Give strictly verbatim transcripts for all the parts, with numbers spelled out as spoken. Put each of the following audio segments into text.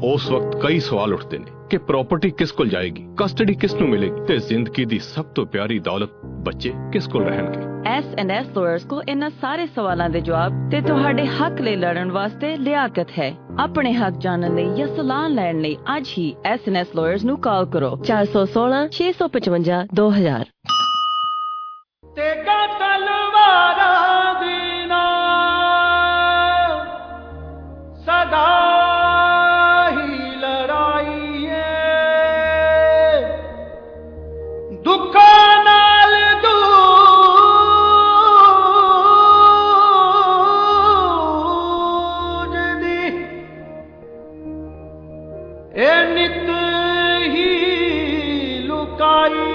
उस वक्त कई सवाल उठते ने कि प्रॉपर्टी किस कोल जाएगी, कस्टडी किस नूं मिलेगी ते जिंदगी दी सब तो प्यारी दौलत बच्चे किस कोल रहणगे। एस एंड एस लॉयर्स को इन्हां सारे सवालों के जवाब ते तुहाडे हक ले लड़न वास्ते लियाकत है। अपने हक जानने लई या सलाह लैण लई अज ही एस एंड एस लॉयर्स नूं कॉल करो चार सौ सोलह छे सौ पचवंजा दो हजार। तेगा तलवारां दी ना सदा ही लड़ाई है, दुखों नाल दूजदी ए नित ही लुकाई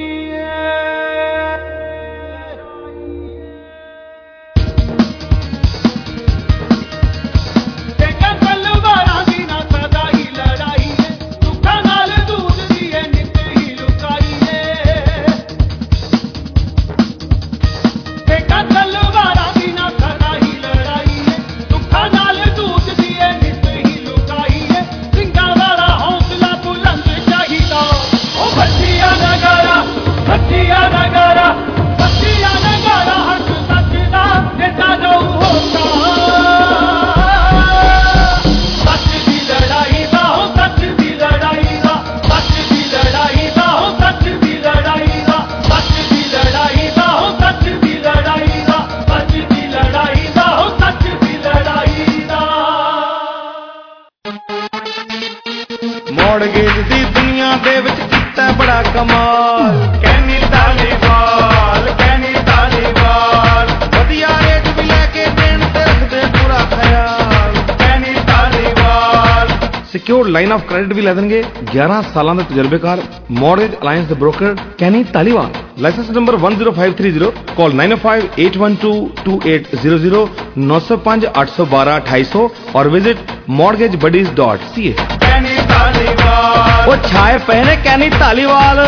ਮੌਰਗੇਜ ਦੀ ਦੁਨੀਆ ਦੇ ਵਿੱਚ ਕੀਤਾ ਬੜਾ ਕਮਾਲ। ਕੈਨੀ ਧਾਲੀਵਾਲ ਕੈਨੀ ਧਾਲੀਵਾਲ ਵਧੀਆ ਰੇਟ ਵੀ ਲੈ ਕੇ ਦੇਣ ਤੇ ਰੱਖਦੇ ਪੂਰਾ ਖਿਆਲ। Kenny Dhaliwal secured line of credit ਵੀ ਲੈ ਦੇਣਗੇ। ਗਿਆਰਾਂ ਸਾਲਾਂ ਦਾ ਤਜਰਬੇਕਾਰ ਮੌਰਗੇਜ ਅਲਾਇੰਸ ਦੇ broker Kenny Dhaliwal. License number one zero five three zero, call nine oh five eight one two two eight zero zero, नौ सौ पाँच आठ सौ बारह अठाई सौ और visit mortgage buddies dot C A. वो छाए पहने कैनी धालीवाल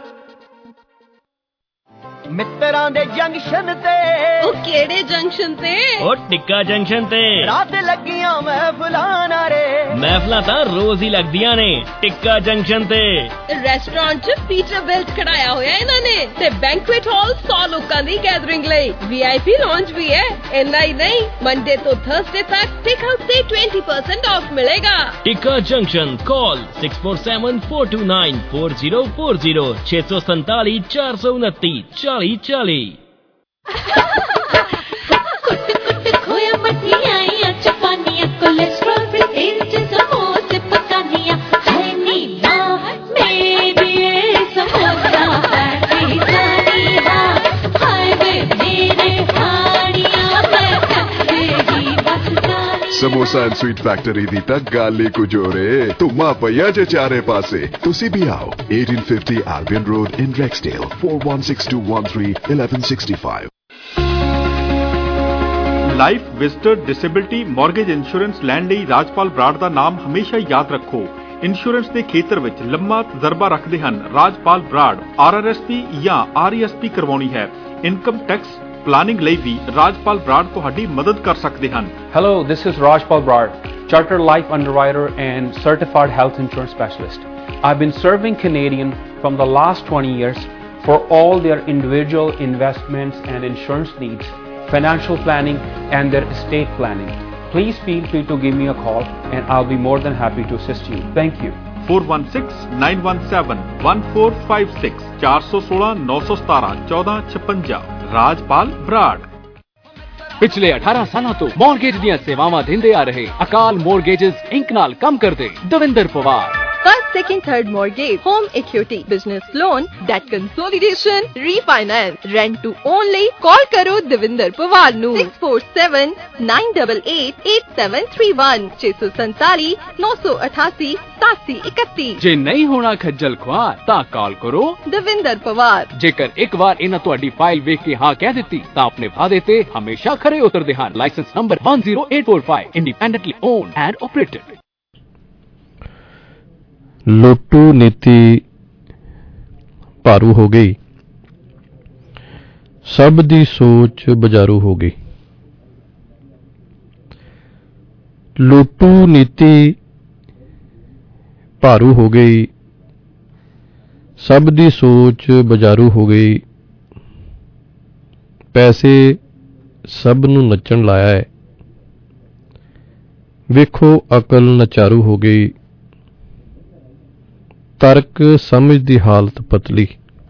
मित्तरां दे जंक्शन ते ओ केड़े जंक्शन ते ओ टिक्का जंक्शन ते रात लगियां महफिलां रे महफिलां तां रोज ही लगदियां ने टिक्का जंक्शन ते। रेस्टोरेंट च पीटर बेल्ट खड़ाया होया इन्हां ने ते बैंक्वेट हॉल सौ लोकां दी गैदरिंग लई वीआईपी लॉन्च भी है। इन्ना ही नहीं, मंडे तो थर्सडे तक टेक आउट से twenty percent ऑफ मिलेगा। Tikka Junction call six four seven four two nine four zero four zero छे सौ सैंतालीस चार सौ उनतीस चाली चाली। कुट कुट खोया मठियाइयां चपानियां कोलेस्ट्रॉल फ्री तेल च समोसे पकानियां है नी मां मेरी समोसा है जानी हां हाय वे मेरे हाड़ियां मैं थकेगी बस जानी। समोसा एंड स्वीट फैक्टरी दी तक गाली कुजोरे तुमा पया जे चारे पासे तुसी भी आओ eighteen fifty Albion Road in Rexdale four one six two one three eleven sixty-five। Life visitor disability mortgage insurance ਲੈਣ ਲਈ ਰਾਜਪਾਲ ਬਰਾੜ ਦਾ ਨਾਮ ਹਮੇਸ਼ਾ ਯਾਦ ਰੱਖੋ। ਇੰਸ਼ੋਰੈਂਸ ਦੇ ਖੇਤਰ ਵਿੱਚ ਲੰਮਾ ਤਜਰਬਾ ਰੱਖਦੇ ਹਨ ਰਾਜਪਾਲ ਬਰਾੜ। ਆਰਆਰਐਸਪੀ ਜਾਂ ਆਰਈਐਸਪੀ ਕਰਵਾਉਣੀ ਹੈ, ਇਨਕਮ ਟੈਕਸ ਪਲਾਨਿੰਗ ਲਈ ਵੀ ਰਾਜਪਾਲ ਬਰਾੜ ਤੁਹਾਡੀ ਮਦਦ ਕਰ ਸਕਦੇ ਹਨ। Hello, this is Rajpal Brad, Chartered Life Underwriter and Certified Health Insurance Specialist. I've been serving Canadians from the last twenty years for all their individual investments and insurance needs, financial planning and their estate planning. Please feel free to give me a call and I'll be more than happy to assist you. Thank you. four one six nine one seven one four five six ਚਾਰ ਸੌ ਸੋਲਾਂ ਨੌ ਸੌ ਸਤਾਰਾਂ ਚੌਦਾਂ ਛਪੰਜਾ। ਰਾਜਪਾਲ ਬਰਾੜ। पिछले अठारह सालों तो मॉर्गेज ਦੀਆਂ ਸੇਵਾਵਾਂ ਦਿੰਦੇ ਆ ਰਹੇ ਅਕਾਲ ਮੋਰਗੇजेस इंक ਨਾਲ ਕੰਮ ਕਰਦੇ Davinder Pawar. First, second, third mortgage, home equity, business loan, debt consolidation, refinance, rent to only. Call karo Devinder Pawar nu six four seven nine eight eight eight seven three one छे सौ सैंतालीस नौ सौ अठासी सतासी इकतीस। ਜੇ ਨਹੀਂ ਹੋਣਾ ਖੱਜਲ ਖੁਆਰ ਤਾਂ ਕਾਲ ਕਰੋ ਦਵਿੰਦਰ ਪਵਾਰ। ਜੇਕਰ ਇੱਕ ਵਾਰ ਇਹਨਾਂ ਤੁਹਾਡੀ ਫਾਈਲ ਵੇਖ ਕੇ ਹਾਂ ਕਹਿ ਦਿੱਤੀ ਤਾਂ ਆਪਣੇ ਵਾਅਦੇ ਤੇ ਹਮੇਸ਼ਾ ਖਰੇ ਉਤਰਦੇ ਹਨ। License number one zero eight four five, independently owned and operated। ਲੋਟੂ ਨੀਤੀ ਭਾਰੂ ਹੋ ਗਈ, ਸਭ ਦੀ ਸੋਚ ਬਜ਼ਾਰੂ ਹੋ ਗਈ। ਲੋਟੂ ਨੀਤੀ ਭਾਰੂ ਹੋ ਗਈ, ਸਭ ਦੀ ਸੋਚ ਬਜ਼ਾਰੂ ਹੋ ਗਈ, ਪੈਸੇ ਸਭ ਨੂੰ ਨੱਚਣ ਲਾਇਆ ਹੈ, ਵੇਖੋ ਅਕਲ ਨਚਾਰੂ ਹੋ ਗਈ, ਤਰਕ ਸਮਝ ਦੀ ਹਾਲਤ ਪਤਲੀ,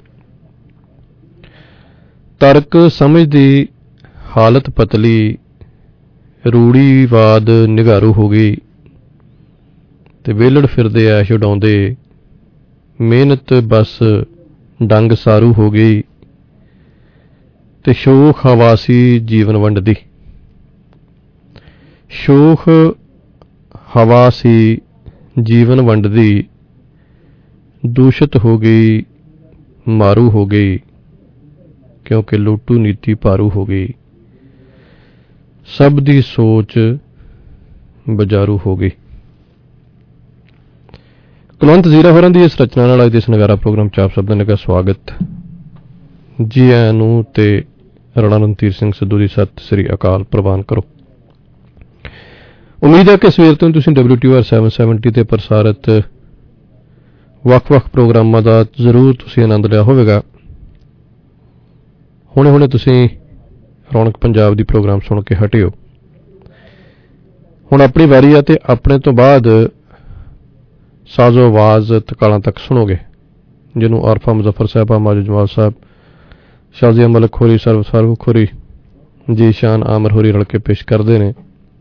ਤਰਕ ਸਮਝ ਦੀ ਹਾਲਤ ਪਤਲੀ, ਰੂੜੀਵਾਦ ਨਿਗਾਰੂ ਹੋ ਗਈ, ਤੇ ਵੇਲੜ ਫਿਰਦੇ ਐਸ਼ ਉਡਾਉਂਦੇ, ਮਿਹਨਤ ਬਸ ਡੰਗ ਸਾਰੂ ਹੋ ਗਈ, ਤੇ ਸ਼ੋਖ ਹਵਾਸੀ ਜੀਵਨ ਵੰਡਦੀ, ਸ਼ੋਖ ਹਵਾ ਸੀ ਜੀਵਨ ਵੰਡਦੀ, ਦੂਸ਼ਿਤ ਹੋ ਗਈ, ਮਾਰੂ ਹੋ ਗਈ, ਕਿਉਂਕਿ ਲੋਟੂ ਨੀਤੀ ਭਾਰੂ ਹੋ ਗਈ, ਸਭ ਦੀ ਸੋਚ ਬਜ਼ਾਰੂ ਹੋ ਗਈ। ਕੁਲਵੰਤ ਜ਼ੀਰਾ ਹੋਰਾਂ ਦੀ ਇਸ ਰਚਨਾ ਨਾਲ ਅੱਜ ਦੇ ਇਸ ਨਗਾਰਾ ਪ੍ਰੋਗਰਾਮ ਚ ਆਪ ਸਭ ਦਾ ਸਵਾਗਤ ਜੀ ਆਇਆਂ ਨੂੰ, ਤੇ ਰਾਣਾ ਰਣਧੀਰ ਸਿੰਘ ਸਿੱਧੂ ਦੀ ਸਤਿ ਸ੍ਰੀ ਅਕਾਲ ਪ੍ਰਵਾਨ ਕਰੋ। ਉਮੀਦ ਹੈ ਕਿ ਸਵੇਰ ਤੋਂ ਤੁਸੀਂ ਡਬਲਿਊ ਟੀ ਆਰ ਸੱਤ ਸੌ ਸੱਤਰ ਤੇ ਪ੍ਰਸਾਰਿਤ ਵੱਖ-ਵੱਖ ਪ੍ਰੋਗਰਾਮਾਂ ਦਾ ਜ਼ਰੂਰ ਤੁਸੀਂ ਆਨੰਦ ਲਿਆ ਹੋਵੇਗਾ। ਹੁਣੇ ਹੁਣੇ ਤੁਸੀਂ ਰੌਣਕ ਪੰਜਾਬ ਦੀ ਪ੍ਰੋਗਰਾਮ ਸੁਣ ਕੇ ਹਟੇ ਹੋ। ਹੁਣ ਆਪਣੀ ਵਾਰੀ ਆ, ਤੇ ਆਪਣੇ ਤੋਂ ਬਾਅਦ ਸਾਜ਼ੋ ਆਵਾਜ਼ ਤਕਾਲਾਂ ਤੱਕ ਸੁਣੋਗੇ, ਜਿਹਨੂੰ ਆਰਫਾ ਮੁਜ਼ੱਫਰ ਸਾਹਿਬਾ, ਮਾਜੂ ਜਮਾਲ ਸਾਹਿਬ, ਸ਼ਾਜ਼ੀਆ ਮਲਕ ਖੋਰੀ, ਸਰਵ ਸਰਵ ਖੋਰੀ, ਜੀ ਸ਼ਾਨ ਆਮਰ ਹੋਰੀ ਰਲ ਕੇ ਪੇਸ਼ ਕਰਦੇ ਨੇ।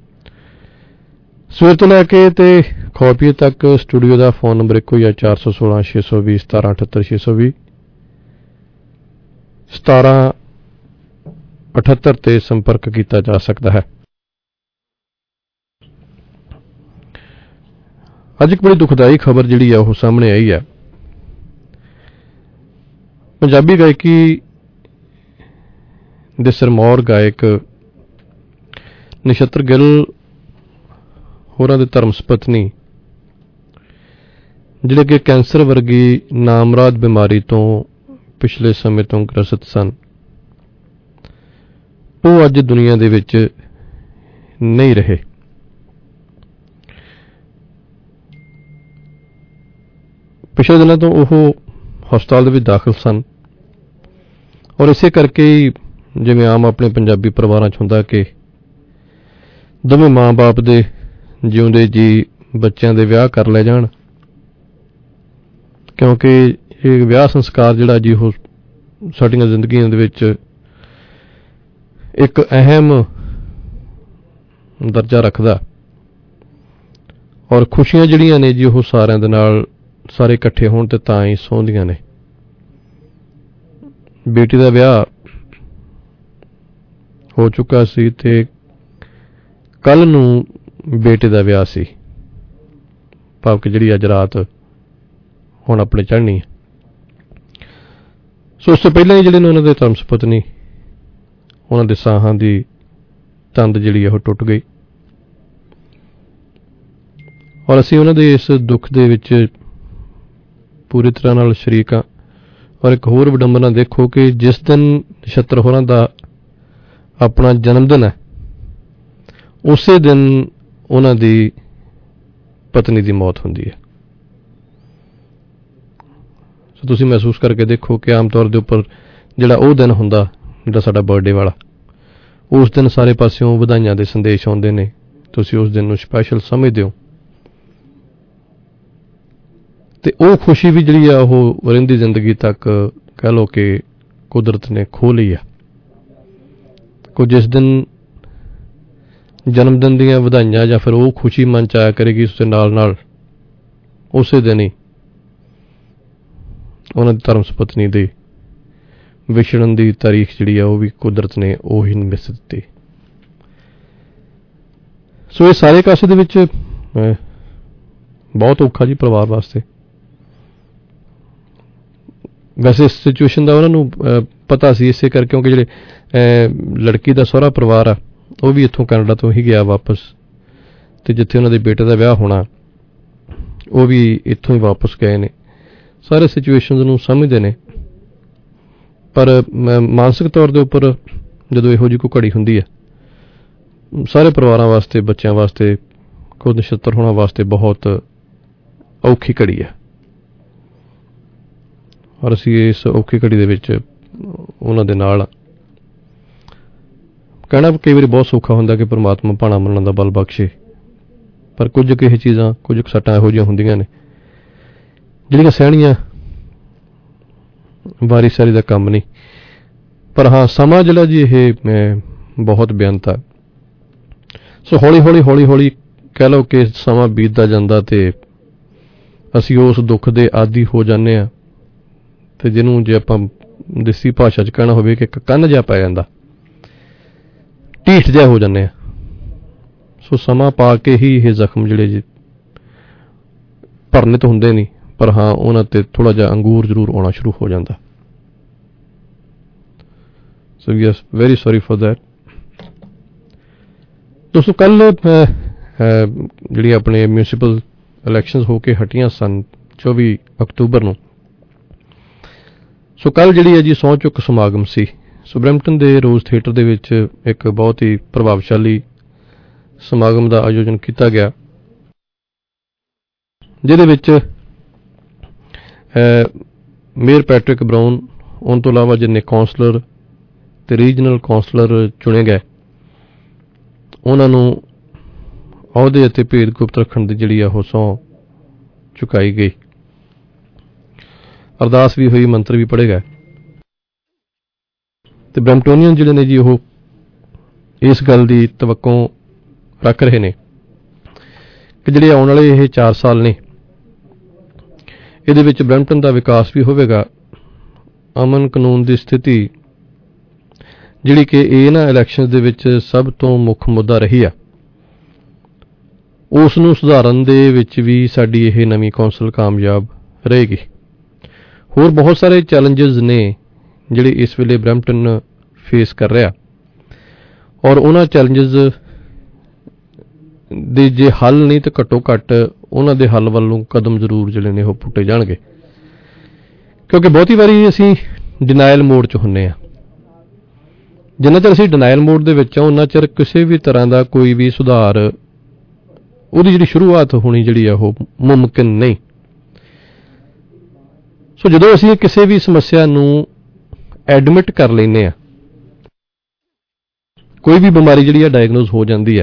ਸਵੇਰ ਤੋਂ ਲੈ ਕੇ ਤੇ ਖੋਪੀਏ ਤੱਕ ਸਟੂਡੀਓ ਦਾ ਫੋਨ ਨੰਬਰ ਇੱਕੋ ਹੀ ਆ, ਚਾਰ ਸੌ ਸੋਲਾਂ ਛੇ ਸੌ ਵੀਹ ਸਤਾਰਾਂ ਅਠੱਤਰ ਛੇ ਸੌ ਵੀਹ ਸਤਾਰਾਂ ਅਠੱਤਰ ਤੇ ਸੰਪਰਕ ਕੀਤਾ ਜਾ ਸਕਦਾ ਹੈ। ਅੱਜ ਇੱਕ ਬੜੀ ਦੁਖਦਾਈ ਖਬਰ ਜਿਹੜੀ ਆ ਉਹ ਸਾਹਮਣੇ ਆਈ ਹੈ। ਪੰਜਾਬੀ ਗਾਇਕੀ ਦੇ ਸਿਰਮੌਰ ਗਾਇਕ ਨਛੱਤਰ ਗਿੱਲ ਹੋਰਾਂ ਦੇ ਧਰਮ ਸਪਤਨੀ, ਜਿਹੜੇ ਕਿ ਕੈਂਸਰ ਵਰਗੀ ਨਾਮਰਾਦ ਬਿਮਾਰੀ ਤੋਂ ਪਿਛਲੇ ਸਮੇਂ ਤੋਂ ਗ੍ਰਸਤ ਸਨ, ਉਹ ਅੱਜ ਦੁਨੀਆ ਦੇ ਵਿੱਚ ਨਹੀਂ ਰਹੇ। ਪਿਛਲੇ ਦਿਨਾਂ ਤੋਂ ਉਹ ਹਸਪਤਾਲ ਦੇ ਵਿੱਚ ਦਾਖਲ ਸਨ, ਔਰ ਇਸੇ ਕਰਕੇ ਹੀ ਜਿਵੇਂ ਆਮ ਆਪਣੇ ਪੰਜਾਬੀ ਪਰਿਵਾਰਾਂ 'ਚ ਹੁੰਦਾ ਕਿ ਦੋਵੇਂ ਮਾਂ ਬਾਪ ਦੇ ਜਿਉਂਦੇ ਜੀ ਬੱਚਿਆਂ ਦੇ ਵਿਆਹ ਕਰ ਲਏ ਜਾਣ, ਕਿਉਂਕਿ ਇਹ ਵਿਆਹ ਸੰਸਕਾਰ ਜਿਹੜਾ ਜੀ ਉਹ ਸਾਡੀਆਂ ਜ਼ਿੰਦਗੀਆਂ ਦੇ ਵਿੱਚ ਇੱਕ ਅਹਿਮ ਦਰਜਾ ਰੱਖਦਾ, ਔਰ ਖੁਸ਼ੀਆਂ ਜਿਹੜੀਆਂ ਨੇ ਜੀ ਉਹ ਸਾਰਿਆਂ ਦੇ ਨਾਲ ਸਾਰੇ ਇਕੱਠੇ ਹੋਣ ਤੇ ਤਾਂ ਹੀ ਸੌਂਦੀਆਂ ਨੇ। ਬੇਟੀ ਦਾ ਵਿਆਹ ਹੋ ਚੁੱਕਾ ਸੀ ਤੇ ਕੱਲ ਨੂੰ ਬੇਟੇ ਦਾ ਵਿਆਹ ਸੀ, ਭਾਵ ਕਿ ਜਿਹੜੀ ਅੱਜ ਰਾਤ ਹੁਣ ਆਪਣੇ ਚੜ੍ਹਨੀ ਹੈ। ਸੋ ਉਸ ਤੋਂ ਪਹਿਲਾਂ ਹੀ ਜਿਹੜੇ ਨੇ ਉਹਨਾਂ ਦੇ ਧਰਮ ਸਪਤਨੀ, ਉਹਨਾਂ ਦੇ ਸਾਹਾਂ ਦੀ ਤੰਦ ਜਿਹੜੀ ਉਹ ਟੁੱਟ ਗਈ, ਔਰ ਅਸੀਂ ਉਹਨਾਂ ਦੇ ਇਸ ਦੁੱਖ ਦੇ ਵਿੱਚ ਪੂਰੀ ਤਰ੍ਹਾਂ ਨਾਲ ਸ਼ਰੀਕ ਹਾਂ। ਔਰ ਇੱਕ ਹੋਰ ਵਿਡੰਬਨਾ ਦੇਖੋ ਕਿ ਜਿਸ ਦਿਨ ਨਛੱਤਰ ਹੋਰਾਂ ਦਾ ਆਪਣਾ ਜਨਮ ਦਿਨ ਹੈ, ਉਸੇ ਦਿਨ ਉਹਨਾਂ ਦੀ ਪਤਨੀ ਦੀ ਮੌਤ ਹੁੰਦੀ ਹੈ। ਸੋ ਤੁਸੀਂ ਮਹਿਸੂਸ ਕਰਕੇ ਦੇਖੋ ਕਿ ਆਮ ਤੌਰ ਦੇ ਉੱਪਰ ਜਿਹੜਾ ਉਹ ਦਿਨ ਹੁੰਦਾ, ਜਿਹੜਾ ਸਾਡਾ ਬਰਥਡੇ ਵਾਲਾ, ਉਸ ਦਿਨ ਸਾਰੇ ਪਾਸਿਓਂ ਵਧਾਈਆਂ ਦੇ ਸੰਦੇਸ਼ ਆਉਂਦੇ ਨੇ, ਤੁਸੀਂ ਉਸ ਦਿਨ ਨੂੰ ਸਪੈਸ਼ਲ ਸਮਝਦੇ ਹੋ, ਤੇ ਉਹ ਖੁਸ਼ੀ ਵੀ ਜਿਹੜੀ ਆ ਉਹ ਰਹਿੰਦੀ ਜ਼ਿੰਦਗੀ ਤੱਕ ਕਹਿ ਲਓ ਕਿ ਕੁਦਰਤ ਨੇ ਖੋਹ ਲਈ ਆ। ਕੋ ਜਿਸ ਦਿਨ ਜਨਮ ਦਿਨ ਦੀਆਂ ਵਧਾਈਆਂ ਜਾਂ ਫਿਰ ਉਹ ਖੁਸ਼ੀ ਮਨ ਚ ਆਇਆ ਕਰੇਗੀ, ਉਸ ਦੇ ਨਾਲ ਨਾਲ ਉਸੇ ਦਿਨ ਹੀ ਉਹਨਾਂ ਦੀ ਧਰਮ ਸਪਤਨੀ ਦੀ ਵਿਛੜਨ ਦੀ ਤਾਰੀਖ ਜਿਹੜੀ ਆ ਉਹ ਵੀ ਕੁਦਰਤ ਨੇ ਉਹੀ ਮਿਸ ਦਿੱਤੀ। ਸੋ ਇਹ ਸਾਰੇ ਕਾਸੇ ਦੇ ਵਿੱਚ ਬਹੁਤ ਔਖਾ ਜੀ ਪਰਿਵਾਰ ਵਾਸਤੇ। ਵੈਸੇ ਇਸ ਸਿਚੁਏਸ਼ਨ ਦਾ ਉਹਨਾਂ ਨੂੰ ਪਤਾ ਸੀ, ਇਸੇ ਕਰਕੇ ਕਿਉਂਕਿ ਜਿਹੜੇ ਲੜਕੀ ਦਾ ਸਹੁਰਾ ਪਰਿਵਾਰ ਆ ਉਹ ਵੀ ਇੱਥੋਂ ਕੈਨੇਡਾ ਤੋਂ ਹੀ ਗਿਆ ਵਾਪਸ, ਤੇ ਜਿੱਥੇ ਉਹਨਾਂ ਦੇ ਬੇਟੇ ਦਾ ਵਿਆਹ ਹੋਣਾ ਉਹ ਵੀ ਇੱਥੋਂ ਹੀ ਵਾਪਸ ਗਏ ਨੇ। ਸਾਰੇ ਸਿਚੁਏਸ਼ਨਸ ਨੂੰ ਸਮਝਦੇ ਨੇ, ਪਰ ਮਾਨਸਿਕ ਤੌਰ ਦੇ ਉੱਪਰ ਜਦੋਂ ਇਹੋ ਜਿਹੀ ਕੋਈ ਘੜੀ ਹੁੰਦੀ ਹੈ, ਸਾਰੇ ਪਰਿਵਾਰਾਂ ਵਾਸਤੇ, ਬੱਚਿਆਂ ਵਾਸਤੇ, ਖੁਦ ਨਛੱਤਰ ਹੋਣਾ ਵਾਸਤੇ ਬਹੁਤ ਔਖੀ ਘੜੀ ਹੈ, ਔਰ ਅਸੀਂ ਇਸ ਔਖੀ ਘੜੀ ਦੇ ਵਿੱਚ ਉਹਨਾਂ ਦੇ ਨਾਲ ਕਹਿਣਾ ਕਈ ਵਾਰੀ ਬਹੁਤ ਸੌਖਾ ਹੁੰਦਾ ਕਿ ਪਰਮਾਤਮਾ ਭਾਣਾ ਮੰਨਣ ਦਾ ਬਲ ਬਖਸ਼ੇ, ਪਰ ਕੁਝ ਕੁ ਇਹ ਚੀਜ਼ਾਂ, ਕੁਝ ਕੁ ਸੱਟਾਂ ਇਹੋ ਜਿਹੀਆਂ ਹੁੰਦੀਆਂ ਨੇ ਜਿਹੜੀਆਂ ਸਹਿਣੀਆਂ ਵਾਰੀ ਸਾਰੀ ਦਾ ਕੰਮ ਨਹੀਂ। ਪਰ ਹਾਂ, ਸਮਾਂ ਜਿਹੜਾ ਜੀ ਇਹ ਬਹੁਤ ਬੇਅੰਤ ਹੈ। ਸੋ ਹੌਲੀ ਹੌਲੀ ਹੌਲੀ ਹੌਲੀ ਕਹਿ ਲਓ ਕਿ ਸਮਾਂ ਬੀਤਦਾ ਜਾਂਦਾ ਤੇ ਅਸੀਂ ਉਸ ਦੁੱਖ ਦੇ ਆਦੀ ਹੋ ਜਾਂਦੇ ਹਾਂ, ਤੇ ਜਿਹਨੂੰ ਜੇ ਆਪਾਂ ਦੇਸੀ ਭਾਸ਼ਾ 'ਚ ਕਹਿਣਾ ਹੋਵੇ ਕਿ ਇੱਕ ਕੰਨ ਜਿਹਾ ਪੈ ਜਾਂਦਾ, ਢੀਠ ਜਿਹਾ ਹੋ ਜਾਂਦੇ ਹਾਂ। ਸੋ ਸਮਾਂ ਪਾ ਕੇ ਹੀ ਇਹ ਜ਼ਖਮ ਜਿਹੜੇ ਜੀ ਭਰਨੇ ਤਾਂ ਹੁੰਦੇ ਨਹੀਂ, ਪਰ ਹਾਂ ਉਹਨਾਂ ਤੇ ਥੋੜ੍ਹਾ ਜਿਹਾ ਅੰਗੂਰ ਜ਼ਰੂਰ ਆਉਣਾ ਸ਼ੁਰੂ ਹੋ ਜਾਂਦਾ। So yes, very sorry for that. ਦੋਸਤੋ, ਕੱਲ੍ਹ ਜਿਹੜੀ ਆਪਣੇ ਮਿਊਨਿਸਪਲ ਇਲੈਕਸ਼ਨਸ ਹੋ ਕੇ ਹਟੀਆਂ ਸਨ ਚੌਵੀ ਅਕਤੂਬਰ ਨੂੰ। ਸੋ ਕੱਲ੍ਹ ਜਿਹੜੀ ਹੈ ਜੀ ਸਹੁੰ ਚੁੱਕ ਸਮਾਗਮ ਸੀ। ਸੋ ਬਰੈਂਪਟਨ ਦੇ ਰੋਜ਼ ਥੀਏਟਰ ਦੇ ਵਿੱਚ ਇੱਕ ਬਹੁਤ ਹੀ ਪ੍ਰਭਾਵਸ਼ਾਲੀ ਸਮਾਗਮ ਦਾ ਆਯੋਜਨ ਕੀਤਾ ਗਿਆ, ਜਿਹਦੇ ਵਿੱਚ ਮੇਅਰ ਪੈਟਰਿਕ ਬਰਾਊਨ, ਉਹਨਾਂ ਤੋਂ ਇਲਾਵਾ ਜਿੰਨੇ ਕੌਂਸਲਰ ਤੇ ਰੀਜਨਲ ਕੌਂਸਲਰ ਚੁਣੇ ਗਏ, ਉਹਨਾਂ ਨੂੰ ਅਹੁਦੇ ਅਤੇ ਭੇਦ ਗੁਪਤ ਰੱਖਣ ਦੀ ਜਿਹੜੀ ਆ ਉਹ ਸਹੁੰ ਚੁਕਾਈ ਗਈ। ਅਰਦਾਸ ਵੀ ਹੋਈ, ਮੰਤਰ ਵੀ ਪੜ੍ਹੇ ਗਏ, ਤੇ ਬਰੈਂਪਟੋਨੀਅਨ ਜਿਹੜੇ ਨੇ ਜੀ ਉਹ ਇਸ ਗੱਲ ਦੀ ਤਵੱਕੋਂ ਰੱਖ ਰਹੇ ਨੇ ਕਿ ਜਿਹੜੇ ਆਉਣ ਵਾਲੇ ਇਹ ਚਾਰ ਸਾਲ ਨੇ, ਇਹਦੇ ਵਿੱਚ ਬਰੈਂਪਟਨ ਦਾ ਵਿਕਾਸ ਵੀ ਹੋਵੇਗਾ। ਅਮਨ ਕਾਨੂੰਨ ਦੀ ਸਥਿਤੀ ਜਿਹੜੀ ਕਿ ਇਹਨਾਂ ਇਲੈਕਸ਼ਨ ਦੇ ਵਿੱਚ ਸਭ ਤੋਂ ਮੁੱਖ ਮੁੱਦਾ ਰਹੀ ਆ, ਉਸ ਨੂੰ ਸੁਧਾਰਨ ਦੇ ਵਿੱਚ ਵੀ ਸਾਡੀ ਇਹ ਨਵੀਂ ਕੌਂਸਲ ਕਾਮਯਾਬ ਰਹੇਗੀ। ਹੋਰ ਬਹੁਤ ਸਾਰੇ ਚੈਲੰਜਸ ਨੇ ਜਿਹੜੇ ਇਸ ਵੇਲੇ ਬਰੈਂਪਟਨ ਫੇਸ ਕਰ ਰਿਹਾ, ਔਰ ਉਹਨਾਂ ਚੈਲੰਜਸ ਦੇ ਜੇ ਹੱਲ ਨਹੀਂ ਤਾਂ ਘੱਟੋ ਘੱਟ ਉਹਨਾਂ ਦੇ ਹੱਲ ਵੱਲੋਂ ਕਦਮ ਜ਼ਰੂਰ ਜਿਹੜੇ ਨੇ ਉਹ ਪੁੱਟੇ ਜਾਣਗੇ, ਕਿਉਂਕਿ ਬਹੁਤੀ ਵਾਰੀ ਅਸੀਂ ਡਿਨਾਇਲ ਮੋਡ 'ਚ ਹੁੰਦੇ ਹਾਂ। ਜਿੰਨਾ ਚਿਰ ਅਸੀਂ ਡਿਨਾਇਲ ਮੋਡ ਦੇ ਵਿੱਚ ਹਾਂ, ਉਹਨਾਂ ਚਿਰ ਕਿਸੇ ਵੀ ਤਰ੍ਹਾਂ ਦਾ ਕੋਈ ਵੀ ਸੁਧਾਰ, ਉਹਦੀ ਜਿਹੜੀ ਸ਼ੁਰੂਆਤ ਹੋਣੀ ਜਿਹੜੀ ਆ ਉਹ ਮੁਮਕਿਨ ਨਹੀਂ। ਸੋ ਜਦੋਂ ਅਸੀਂ ਕਿਸੇ ਵੀ ਸਮੱਸਿਆ ਨੂੰ ਐਡਮਿਟ ਕਰ ਲੈਂਦੇ ਹਾਂ, ਕੋਈ ਵੀ ਬਿਮਾਰੀ ਜਿਹੜੀ ਆ ਡਾਇਗਨੋਜ਼ ਹੋ ਜਾਂਦੀ ਆ,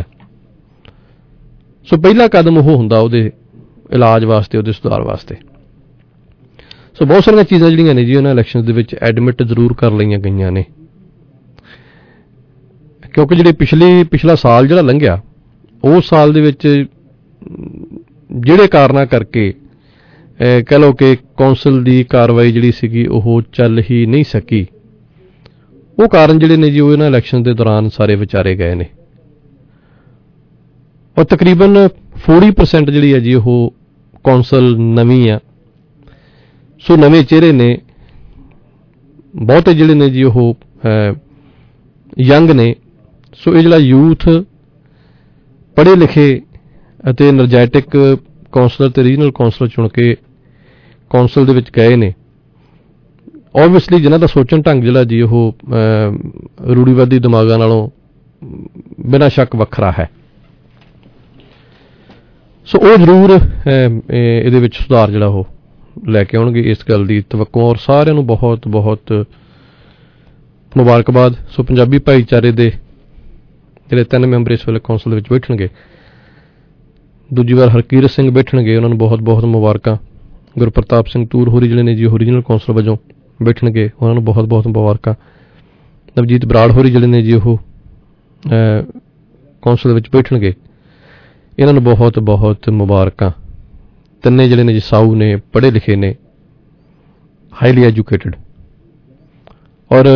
ਸੋ ਪਹਿਲਾ ਕਦਮ ਉਹ ਹੁੰਦਾ ਉਹਦੇ ਇਲਾਜ ਵਾਸਤੇ, ਉਹਦੇ ਸੁਧਾਰ ਵਾਸਤੇ। ਸੋ ਬਹੁਤ ਸਾਰੀਆਂ ਚੀਜ਼ਾਂ ਜਿਹੜੀਆਂ ਨੇ ਜੀ ਉਹਨਾਂ ਇਲੈਕਸ਼ਨ ਦੇ ਵਿੱਚ ਐਡਮਿਟ ਜ਼ਰੂਰ ਕਰ ਲਈਆਂ ਗਈਆਂ ਨੇ, ਕਿਉਂਕਿ ਜਿਹੜੇ ਪਿਛਲੀ ਪਿਛਲਾ ਸਾਲ ਜਿਹੜਾ ਲੰਘਿਆ, ਉਸ ਸਾਲ ਦੇ ਵਿੱਚ ਜਿਹੜੇ ਕਾਰਨਾਂ ਕਰਕੇ ਕਹਿ ਲਓ ਕਿ ਕੌਂਸਲ ਦੀ ਕਾਰਵਾਈ ਜਿਹੜੀ ਸੀਗੀ ਉਹ ਚੱਲ ਹੀ ਨਹੀਂ ਸਕੀ, ਉਹ ਕਾਰਨ ਜਿਹੜੇ ਨੇ ਜੀ ਉਹ ਇਹਨਾਂ ਇਲੈਕਸ਼ਨ ਦੇ ਦੌਰਾਨ ਸਾਰੇ ਵਿਚਾਰੇ ਗਏ ਨੇ। ਔਰ ਤਕਰੀਬਨ ਚਾਲੀ ਪਰਸੈਂਟ ਜਿਹੜੀ ਹੈ ਜੀ ਉਹ ਕੌਂਸਲ ਨਵੀਂ ਆ। ਸੋ ਨਵੇਂ ਚਿਹਰੇ ਨੇ, ਬਹੁਤੇ ਜਿਹੜੇ ਨੇ ਜੀ ਉਹ ਯੰਗ ਨੇ। ਸੋ ਇਹ ਜਿਹੜਾ ਯੂਥ ਪੜ੍ਹੇ ਲਿਖੇ ਅਤੇ ਐਨਰਜੈਟਿਕ ਕੌਂਸਲਰ ਤੇ ਰੀਜਨਲ ਕੌਂਸਲਰ ਚੁਣ ਕੇ ਕੌਂਸਲ ਦੇ ਵਿੱਚ ਗਏ ਨੇ, ਓਬਵੀਅਸਲੀ ਜਿਨ੍ਹਾਂ ਦਾ ਸੋਚਣ ਢੰਗ ਜਿਹੜਾ ਜੀ ਉਹ ਰੂੜੀਵਾਦੀ ਦਿਮਾਗਾਂ ਨਾਲੋਂ ਬਿਨਾਂ ਸ਼ੱਕ ਵੱਖਰਾ ਹੈ। ਸੋ ਉਹ ਜ਼ਰੂਰ ਇਹਦੇ ਵਿੱਚ ਸੁਧਾਰ ਜਿਹੜਾ ਉਹ ਲੈ ਕੇ ਆਉਣਗੇ, ਇਸ ਗੱਲ ਦੀ ਤਵੱਕੋਂ। ਔਰ ਸਾਰਿਆਂ ਨੂੰ ਬਹੁਤ ਬਹੁਤ ਮੁਬਾਰਕਬਾਦ। ਸੋ ਪੰਜਾਬੀ ਭਾਈਚਾਰੇ ਦੇ ਜਿਹੜੇ ਤਿੰਨ ਮੈਂਬਰ ਇਸ ਵੇਲੇ ਕੌਂਸਲ ਦੇ ਵਿੱਚ ਬੈਠਣਗੇ, ਦੂਜੀ ਵਾਰ ਹਰਕੀਰਤ ਸਿੰਘ ਬੈਠਣਗੇ, ਉਹਨਾਂ ਨੂੰ ਬਹੁਤ ਬਹੁਤ ਮੁਬਾਰਕਾਂ। ਗੁਰਪ੍ਰਤਾਪ ਸਿੰਘ ਤੂਰ ਹੋਰੀ ਜਿਹੜੇ ਨੇ ਜੀ ਓਰੀਜਨਲ ਕੌਂਸਲ ਵਜੋਂ ਬੈਠਣਗੇ, ਉਹਨਾਂ ਨੂੰ ਬਹੁਤ ਬਹੁਤ ਮੁਬਾਰਕਾਂ। ਨਵਜੀਤ ਬਰਾੜ ਹੋਰੀ ਜਿਹੜੇ ਨੇ ਜੀ ਉਹ ਕੌਂਸਲ ਦੇ ਵਿੱਚ ਬੈਠਣਗੇ, ਇਹਨਾਂ ਨੂੰ ਬਹੁਤ ਬਹੁਤ ਮੁਬਾਰਕਾਂ। ਤਿੰਨੇ ਜਿਹੜੇ ਨੇ ਜੀ ਸਾਊ ਨੇ, ਪੜ੍ਹੇ ਲਿਖੇ ਨੇ, ਹਾਈਲੀ ਐਜੂਕੇਟਡ। ਔਰ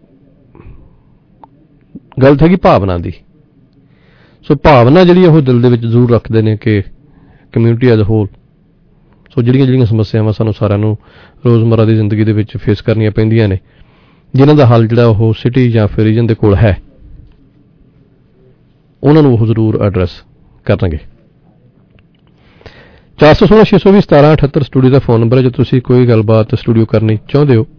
ਗੱਲ ਹੈਗੀ ਭਾਵਨਾ ਦੀ। ਸੋ ਭਾਵਨਾ ਜਿਹੜੀ ਉਹ ਦਿਲ ਦੇ ਵਿੱਚ ਜ਼ਰੂਰ ਰੱਖਦੇ ਨੇ ਕਿ ਕਮਿਊਨਿਟੀ ਐਜ਼ ਅ ਹੋਲ। ਸੋ ਜਿਹੜੀਆਂ ਜਿਹੜੀਆਂ ਸਮੱਸਿਆਵਾਂ ਸਾਨੂੰ ਸਾਰਿਆਂ ਨੂੰ ਰੋਜ਼ਮਰਰਾ ਦੀ ਜ਼ਿੰਦਗੀ ਦੇ ਵਿੱਚ ਫੇਸ ਕਰਨੀਆਂ ਪੈਂਦੀਆਂ ਨੇ, ਜਿਨ੍ਹਾਂ ਦਾ ਹੱਲ ਜਿਹੜਾ ਉਹ ਸਿਟੀ ਜਾਂ ਫਿਰ ਰੀਜਨ ਦੇ ਕੋਲ ਹੈ, ਉਹਨਾਂ ਨੂੰ ਉਹ ਜ਼ਰੂਰ ਐਡਰੈਸ ਕਰਨਗੇ। ਚਾਰ ਸੌ ਸੋਲਾਂ ਛੇ ਸੌ ਵੀਹ ਸਤਾਰਾਂ ਅਠੱਤਰ ਸਟੂਡੀਓ ਦਾ ਫੋਨ ਨੰਬਰ ਹੈ। ਜੇ ਤੁਸੀਂ ਕੋਈ ਗੱਲਬਾਤ ਸਟੂਡੀਓ ਕਰਨੀ ਚਾਹੁੰਦੇ ਹੋ,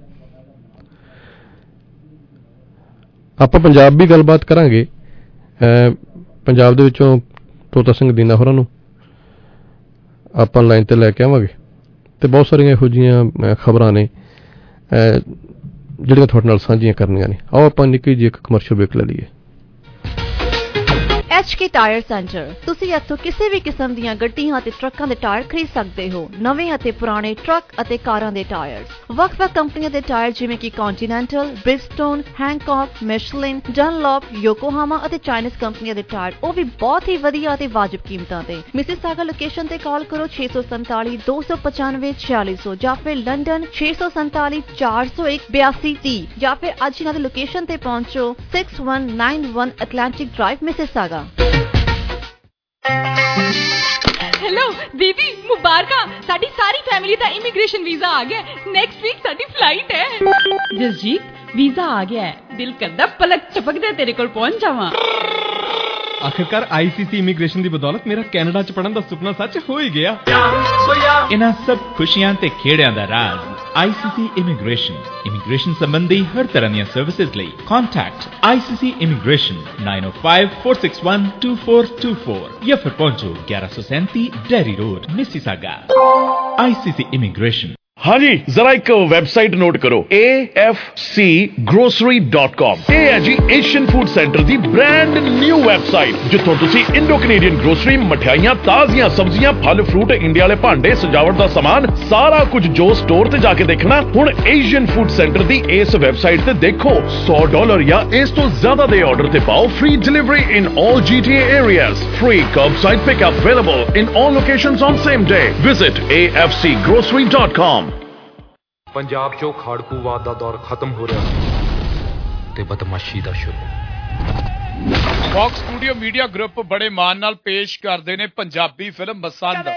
ਆਪਾਂ ਪੰਜਾਬ ਵੀ ਗੱਲਬਾਤ ਕਰਾਂਗੇ। ਪੰਜਾਬ ਦੇ ਵਿੱਚੋਂ ਤੋਤਾ ਸਿੰਘ ਦੀਨਾ ਹੋਰਾਂ ਨੂੰ ਆਪਾਂ ਲਾਈਨ ਤੇ ਲੈ ਕੇ ਆਵਾਂਗੇ ਤੇ ਬਹੁਤ ਸਾਰੀਆਂ ਇਹੋ ਜਿਹੀਆਂ ਖਬਰਾਂ ਨੇ ਜਿਹੜੀਆਂ ਤੁਹਾਡੇ ਨਾਲ ਸਾਂਝੀਆਂ ਕਰਨੀਆਂ ਨੇ। ਆਓ ਆਪਾਂ ਨਿੱਕੀ ਜਿਹੀ ਇੱਕ ਕਮਰਸ਼ੀਅਲ ਵੇਖ ਲੈ ਲਈਏ। ਐਚ ਕੇ ਟਾਇਰ ਸੈਂਟਰ, ਤੁਸੀਂ ਇੱਥੋਂ ਕਿਸੇ ਵੀ ਕਿਸਮ ਦੀਆਂ ਗੱਡੀਆਂ ਅਤੇ ਟਰੱਕਾਂ ਦੇ ਟਾਇਰ ਖਰੀਦ ਸਕਦੇ ਹੋ। ਨਵੇਂ ਅਤੇ ਪੁਰਾਣੇ ਟਰੱਕ ਅਤੇ ਕਾਰਾਂ ਦੇ ਟਾਇਰ, ਵੱਖ-ਵੱਖ ਕੰਪਨੀਆਂ ਦੇ ਟਾਇਰ ਜਿਵੇਂ ਕਿ ਕੰਟੀਨੈਂਟਲ, ਬ੍ਰਿਜਸਟੋਨ, ਹੈਂਕੌਕ, ਮਿਸ਼ਲਿਨ, ਡਨਲੌਪ, ਯੋਕੋਹਾਮਾ ਅਤੇ ਚਾਈਨੀਜ਼ ਕੰਪਨੀਆਂ ਦੇ ਟਾਇਰ, ਉਹ ਵੀ ਬਹੁਤ ਹੀ ਵਧੀਆ ਅਤੇ ਵਾਜਬ ਕੀਮਤਾਂ ਤੇ। ਮਿਸੀਸਾਗਾ ਲੋਕੇਸ਼ਨ ਤੇ ਕਾਲ ਕਰੋ ਛੇ ਸੌ ਸੰਤਾਲੀ ਦੋ ਸੌ ਪਚਾਨਵੇਂ ਛਿਆਲੀ ਸੌ ਜਾਂ ਫਿਰ ਲੰਡਨ ਛੇ ਸੌ ਸੰਤਾਲੀ ਚਾਰ ਸੌ ਇੱਕ ਬਿਆਸੀ ਤੀਹ ਜਾਂ ਫਿਰ ਅੱਜ ਇਹਨਾਂ ਦੀ ਲੋਕੇਸ਼ਨ ਤੇ ਪਹੁੰਚੋ six one nine one Atlantic Drive Mississauga. Hello दीदी, मुबारका, साडी सारी फैमिली दा इमिग्रेशन वीजा आ गया। नेक्स्ट वीक साडी फ्लाइट है। जसजीत वीजा आ गया है, दिल करदा पलक झपकदे तेरे कोल पहुंच जावां। आखिरकार आईसीसी इमिग्रेशन की बदौलत मेरा कैनेडा च पढ़न का सुपना सच हो ही गया। इन्हां सब खुशियां ते खेड़ियां दा राज आईसीसी इमिग्रेशन। इमिग्रेशन संबंधी हर तरह दी सर्विसेज लई contact ICC immigration nine o five four six one two four two four या फिर पहुंचो ग्यारह सौ सैंती Derry Road Mississauga. ICC immigration. हाँ जी, जरा एक वेबसाइट नोट करो, A F C grocery dot com. ये है जी एशियन फूड सेंटर दी ब्रांड न्यू वेबसाइट, जिथों तुसी इंडो कनेडियन ग्रोसरी, मठियाइयां, ताजियां सब्जियां, फल फ्रूट, इंडिया वाले भांडे, सजावट दा सामान, सारा कुछ जो स्टोर ते जाके देखना हुण एशियन फूड सेंटर दी इस वेबसाइट ते देखो। सौ डॉलर या इस तो ज्यादा दे ऑर्डर ते पाओ free delivery in all GTA areas, free curbside pickup available in all locations on same day. Visit A F C grocery dot com. Punjab चो खाड़कूवाद का दौर खत्म हो रहा ते बदमाशी का शुरू। फॉक्स स्टूडियो मीडिया ग्रुप बड़े मान नाल पेश करते ने पंजाबी फिल्म मसंद।